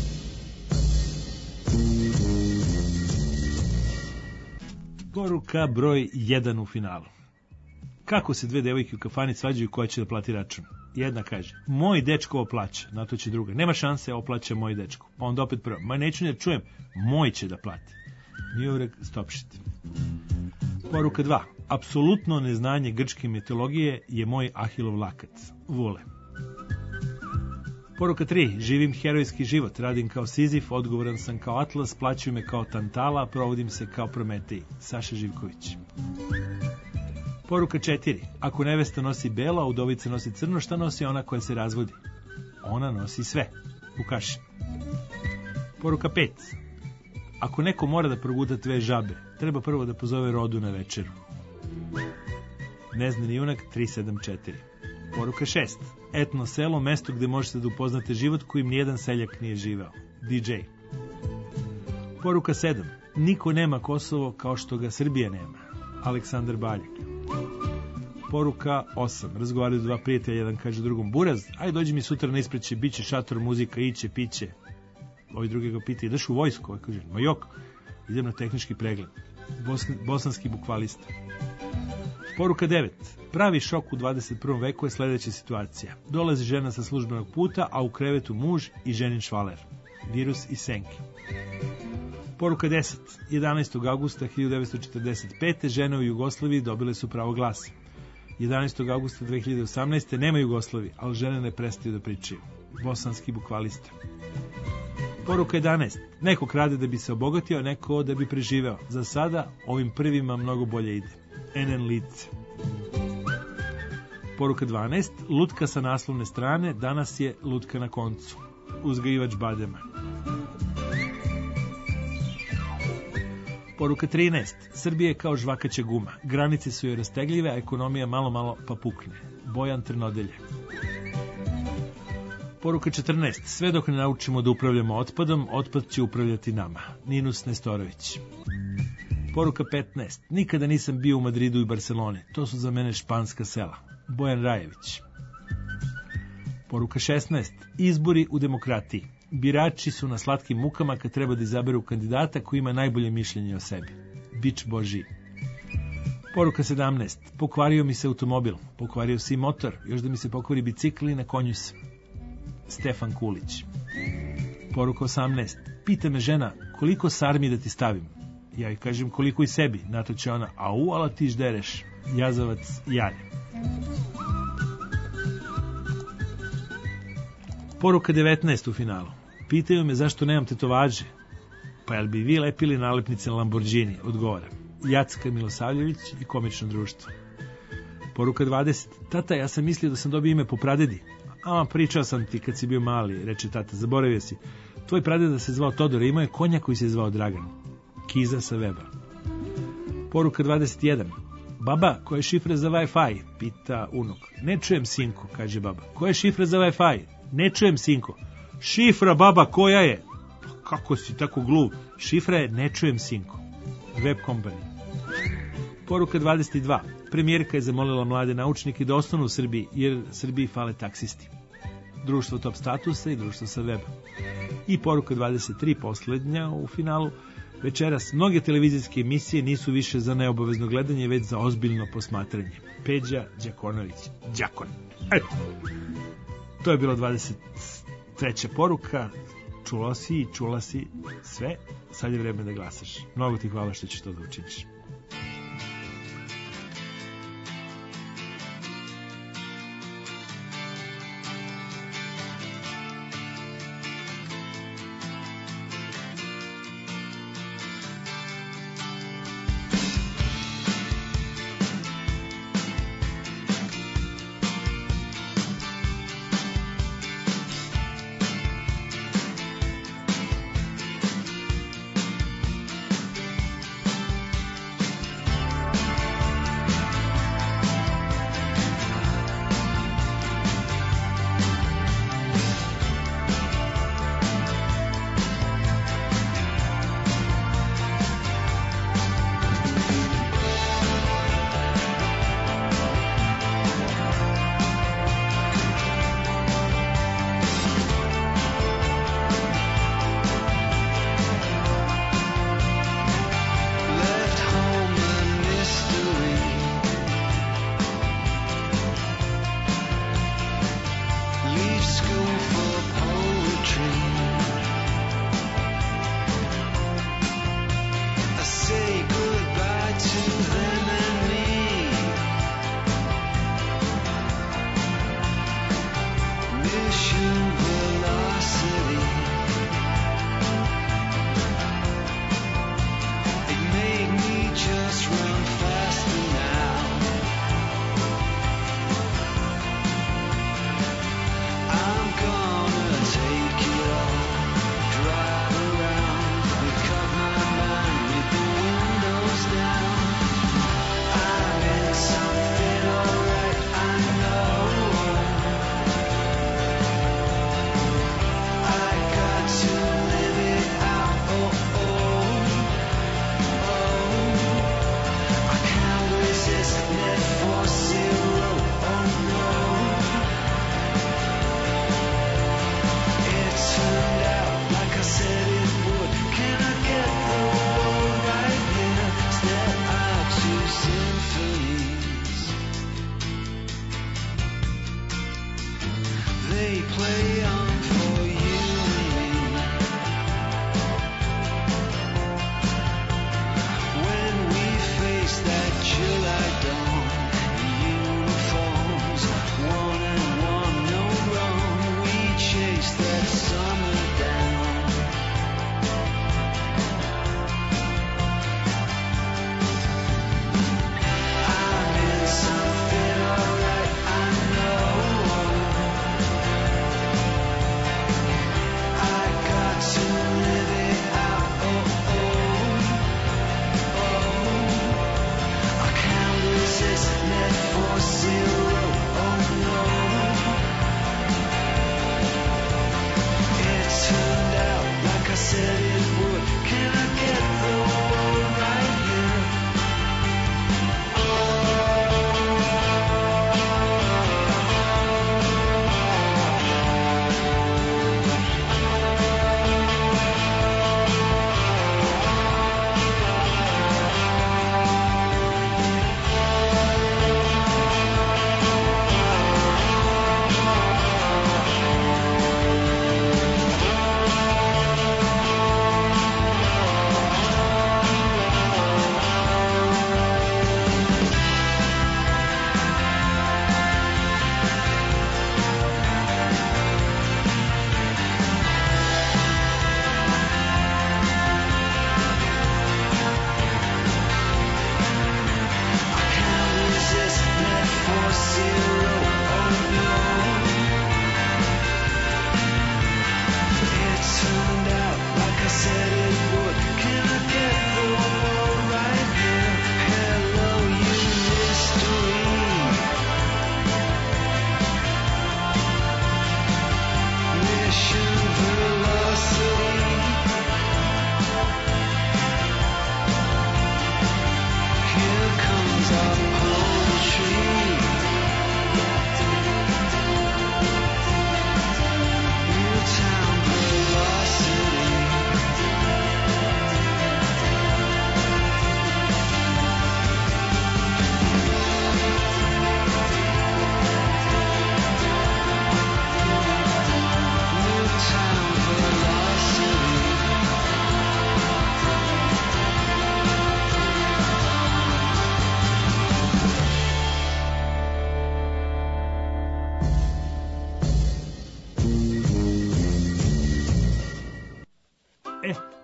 Poruka broj 1 u finalu. Kako se dve devojke u kafani svađaju koja će da plati račun? Jedna kaže, moj dečko ovo plaća, na to će druga. Nema šanse, ovo plaća moj dečko. Pa onda opet prva, ma neću ne čujem, moj će da plati. Miurek, stopšit. Poruka 2. Apsolutno neznanje grčke mitologije je moj Ahilov lakac. Vule. Poruka 3. Živim herojski život, radim kao Sizif, odgovoran sam kao Atlas, plaćaju me kao Tantala, provodim se kao Prometej. Saša Živković. Poruka 4. Ako nevesta nosi belo, a udovica nosi crno, šta nosi ona koja se razvodi? Ona nosi sve. Vukašin. Poruka 5. Ako neko mora da proguta dve žabe, treba prvo da pozove rodu na večeru. Neznani junak 374. Poruka 6. Etno selo, mesto gde možete da upoznate život kojim nijedan seljak nije živeo. DJ. Poruka 7. Niko nema Kosovo kao što ga Srbija nema. Aleksandar Baljak. Poruka 8. Razgovaraju dva prijatelja, jedan kaže drugom, Buraz, aj dođi mi sutra na ispreće, bit će šator, muzika, iće, piće. Ovi drugi ga pita, ideš u vojsku? Ovaj kaže, ma jok, idem na tehnički pregled. Bosanski bukvalista. Poruka 9. Pravi šok u 21. veku je sledeća situacija. Dolazi žena sa službenog puta, a u krevetu muž i ženin švaler. Virus i senke. Poruka 10. 11. augusta 1945. žene u Jugoslaviji dobile su pravo glasa. 11. augusta 2018. nema Jugoslavije, ali žene ne prestaju da pričaju. Bosanski bukvalista. Poruka 11. Neko krade da bi se obogatio, a neko da bi preživeo. Za sada ovim prvima mnogo bolje ide. NN lice. Poruka 12. Lutka sa naslovne strane, danas je lutka na koncu. Uzgajivač badema. Poruka 13. Srbija je kao žvakaća guma. Granice su joj rastegljive, a ekonomija malo pa pukne. Bojan Trnodelje. Poruka 14. Sve dok ne naučimo da upravljamo otpadom, otpad će upravljati nama. Ninus Nestorović. Poruka 15. Nikada nisam bio u Madridu i Barceloni. To su za mene španska sela. Bojan Rajević. Poruka 16. Izbori u demokratiji. Birači su na slatkim mukama kad treba da izaberu kandidata koji ima najbolje mišljenje o sebi. Bič Božiji. Poruka 17. Pokvario mi se automobil. Pokvario se i motor. Još da mi se pokvari bicikl i na konju sam. Stefan Kulić. Poruka 18. Pita me žena koliko sarmi da ti stavim. Ja joj kažem koliko i sebi. Na to će ona, au, ala ti ždereš. Jazavac Jare. Poruka 19 u finalu. Pitaju me zašto nemam tetovaže. Pa jel bi vi lepili nalepnice na Lamborghini? Odgovara. Jacka Milosavljević i komično društvo. Poruka 20. Tata, ja sam mislio da sam dobio ime po pradedi. A, pričao sam ti kad si bio mali, reče tata, zaboravio si. Tvoj pradeda se zvao Todor, imao je konja koji se zvao Dragan. Kiza sa weba. Poruka 21. Baba, koja je šifra za Wi-Fi? Pita unuk. Ne čujem, sinko, kaže baba. Koja je šifra za Wi-Fi? Ne čujem, sinko. Šifra, baba, koja je? Kako si tako glup? Šifra je ne čujem, sinko. Web company. Poruka 22. Premijerka je zamolila mlade naučnike da ostanu u Srbiji, jer Srbiji fale taksisti. Društvo top statusa i društvo sa weba. I poruka 23, poslednja u finalu. Večeras mnoge televizijske emisije nisu više za neobavezno gledanje, već za ozbiljno posmatranje. Peđa Đakonović. Đakon. Eto. To je bilo 23. poruka. Čula si sve. Sad je vreme da glasaš. Mnogo ti hvala što ćeš to da učiniš.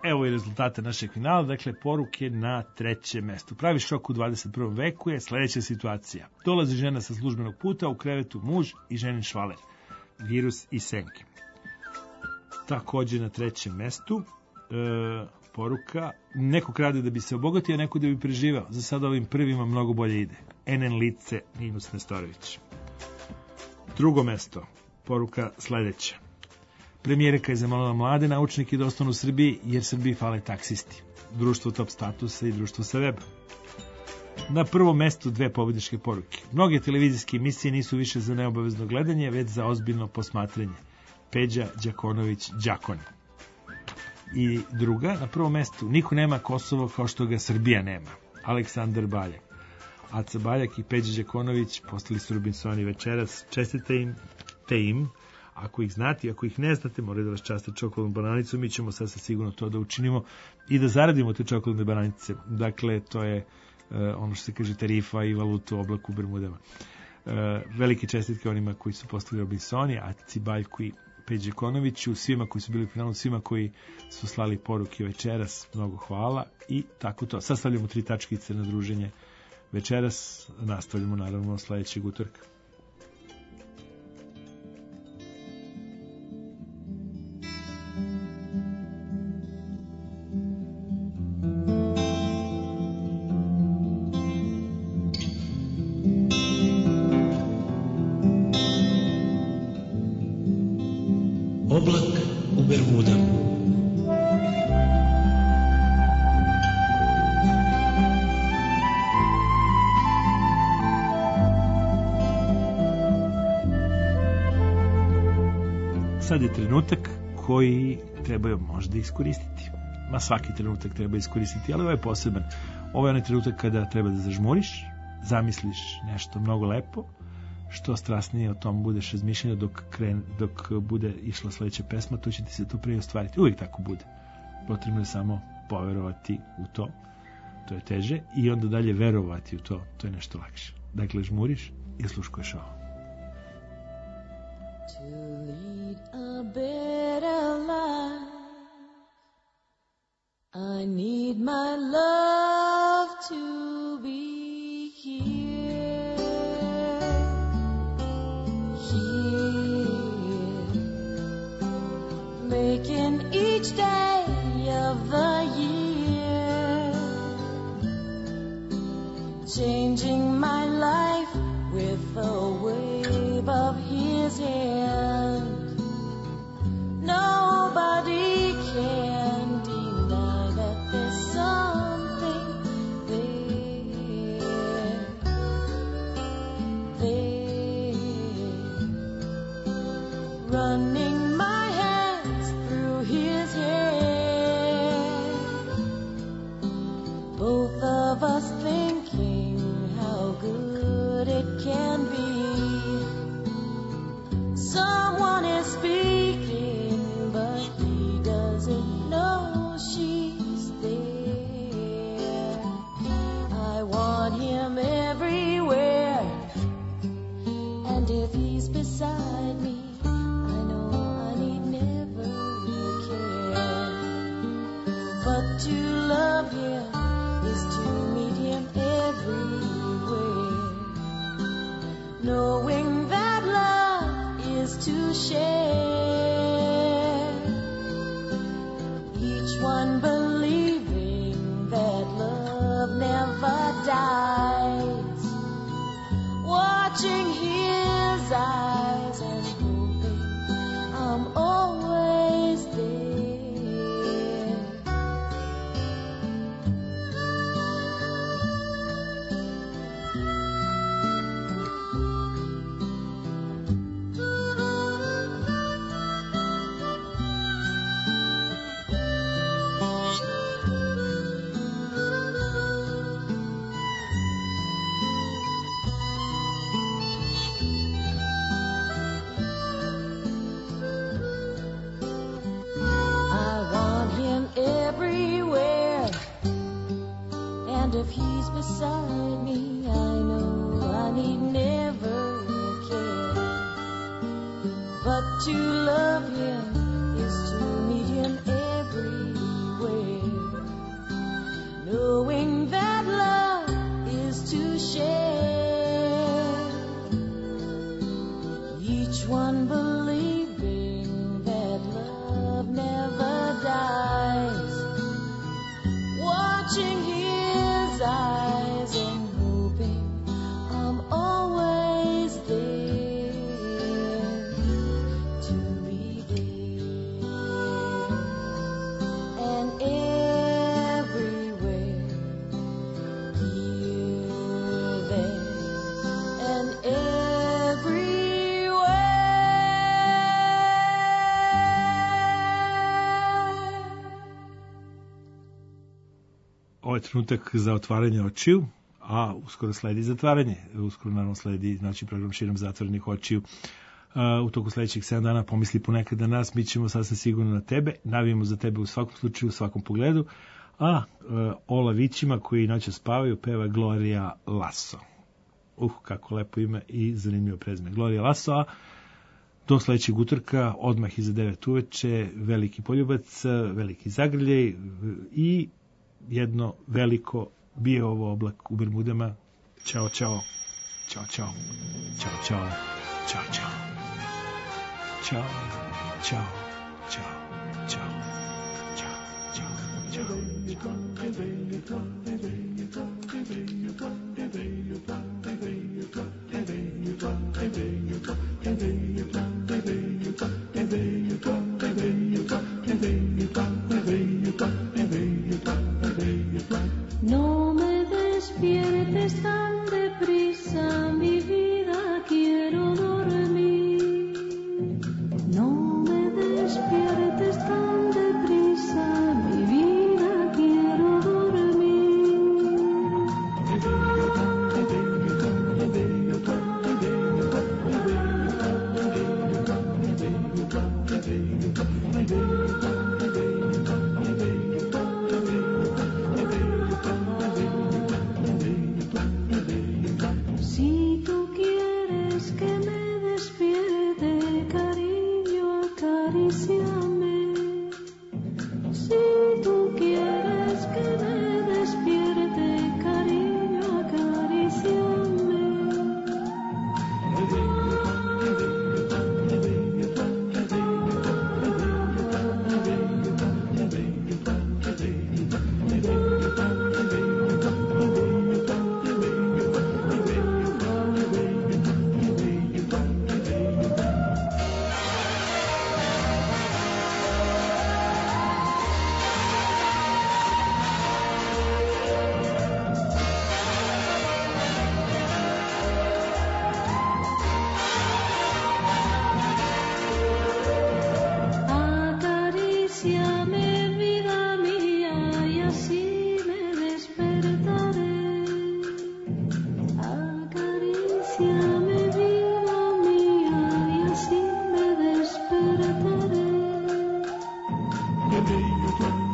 Evo i rezultate našeg finala, dakle poruke na trećem mestu. Pravi šok u 21. veku je sledeća situacija. Dolazi žena sa službenog puta, u krevetu muž i ženin švaler. Virus i senke. Takođe na trećem mestu poruka, neko krade da bi se obogatio, a neko da bi preživao. Za sada ovim prvima mnogo bolje ide. NN Lice minus Nestorović. Drugo mesto, poruka sledeća. Premijerka je zamolila mlade naučnike da ostanu u Srbiji, jer Srbiji fale taksisti. Društvo top statusa i društvo sa weba. Na prvom mestu dve pobedničke poruke. Mnoge televizijske emisije nisu više za neobavezno gledanje, već za ozbiljno posmatranje. Peđa Đakonović Đakon. I druga, na prvom mestu, niko nema Kosovo kao što ga Srbija nema. Aleksandar Baljak. Aca Baljak i Peđa Đakonović postali su Robinsoni večeras. Čestite im. Ako ih znate, ako ih ne znate, moraju da vas časte čokoladnom bananicom. Mi ćemo sasvim sigurno to da učinimo i da zaradimo te čokoladne bananice. Dakle, to je ono što se kaže tarifa i valuta u oblaku u Bermudama. Velike čestitke onima koji su postali Robinsoni, Aci Baljku i Peđi Konoviću, svima koji su bili u finalu, svima koji su slali poruke večeras, mnogo hvala i tako to. Sad stavljamo 3 tačkice na druženje večeras, nastavljamo naravno sledećeg utorka. Oblak u Bermudama. Sad je trenutak koji treba možda iskoristiti. Ma svaki trenutak treba iskoristiti, ali ovo je poseban. Ovo je onaj trenutak kada treba da zažmuriš, zamisliš nešto mnogo lepo, što strasnije o tom budeš razmišljeno dok bude išla sledeća pesma, to će ti se to prije ostvariti. Uvijek tako bude. Potrebno je samo poverovati u to. To je teže. I onda dalje verovati u to. To je nešto lakše. Dakle, žmuriš i sluškuješ ovo. To lead a better life, I need my love to be here, making each day of the year, changing my life with a wave of his hand. Nobody can deny that there's something there, running my hands through his hair, both of us thinking how good it can be. Someone is speaking, but he doesn't know she's there. I want him everywhere, and if he's beside me, I know I need never care. But to love him is to meet him everywhere, knowing that love is to share, each one believing that love never dies, watching his eyes and hoping I'm always there. Everywhere, and if he's beside me, I know I need never care. But to love him is to meet him everywhere, Ovo je trenutak za otvaranje očiju, a uskoro sledi zatvaranje. Uskoro naravno sledi program širom zatvorenih očiju. U toku sledećih 7 dana pomisli ponekad na nas, mi ćemo sasvim sigurno na tebe, navijemo za tebe u svakom slučaju, u svakom pogledu, a o lavićima koji noće spavaju peva Gloria Lasso. Kako lepo ime i zanimljivo prezime. Gloria Lasso, a do sledećeg utorka, odmah iza 9 uveče, veliki poljubac, veliki zagrljaj i jedno veliko bio ovo oblak u Bermudama. Ćao, čao. Ćao, čao. Ćao, čao. Ćao, čao. Ćao, čao. Ćao, čao. Ćao, No me despiertes tan deprisa, mi vida, quiero dormir. No me despiertes tan deprisa, mi vida, quiero Si tú quieres que me despierte, cariño, acaríciame. Si tú quieres que me despierte, cariño, acaríciame. Acaríciame, vida mía, y así me despertaré. Acaríciame, vida mía, y así me despertaré.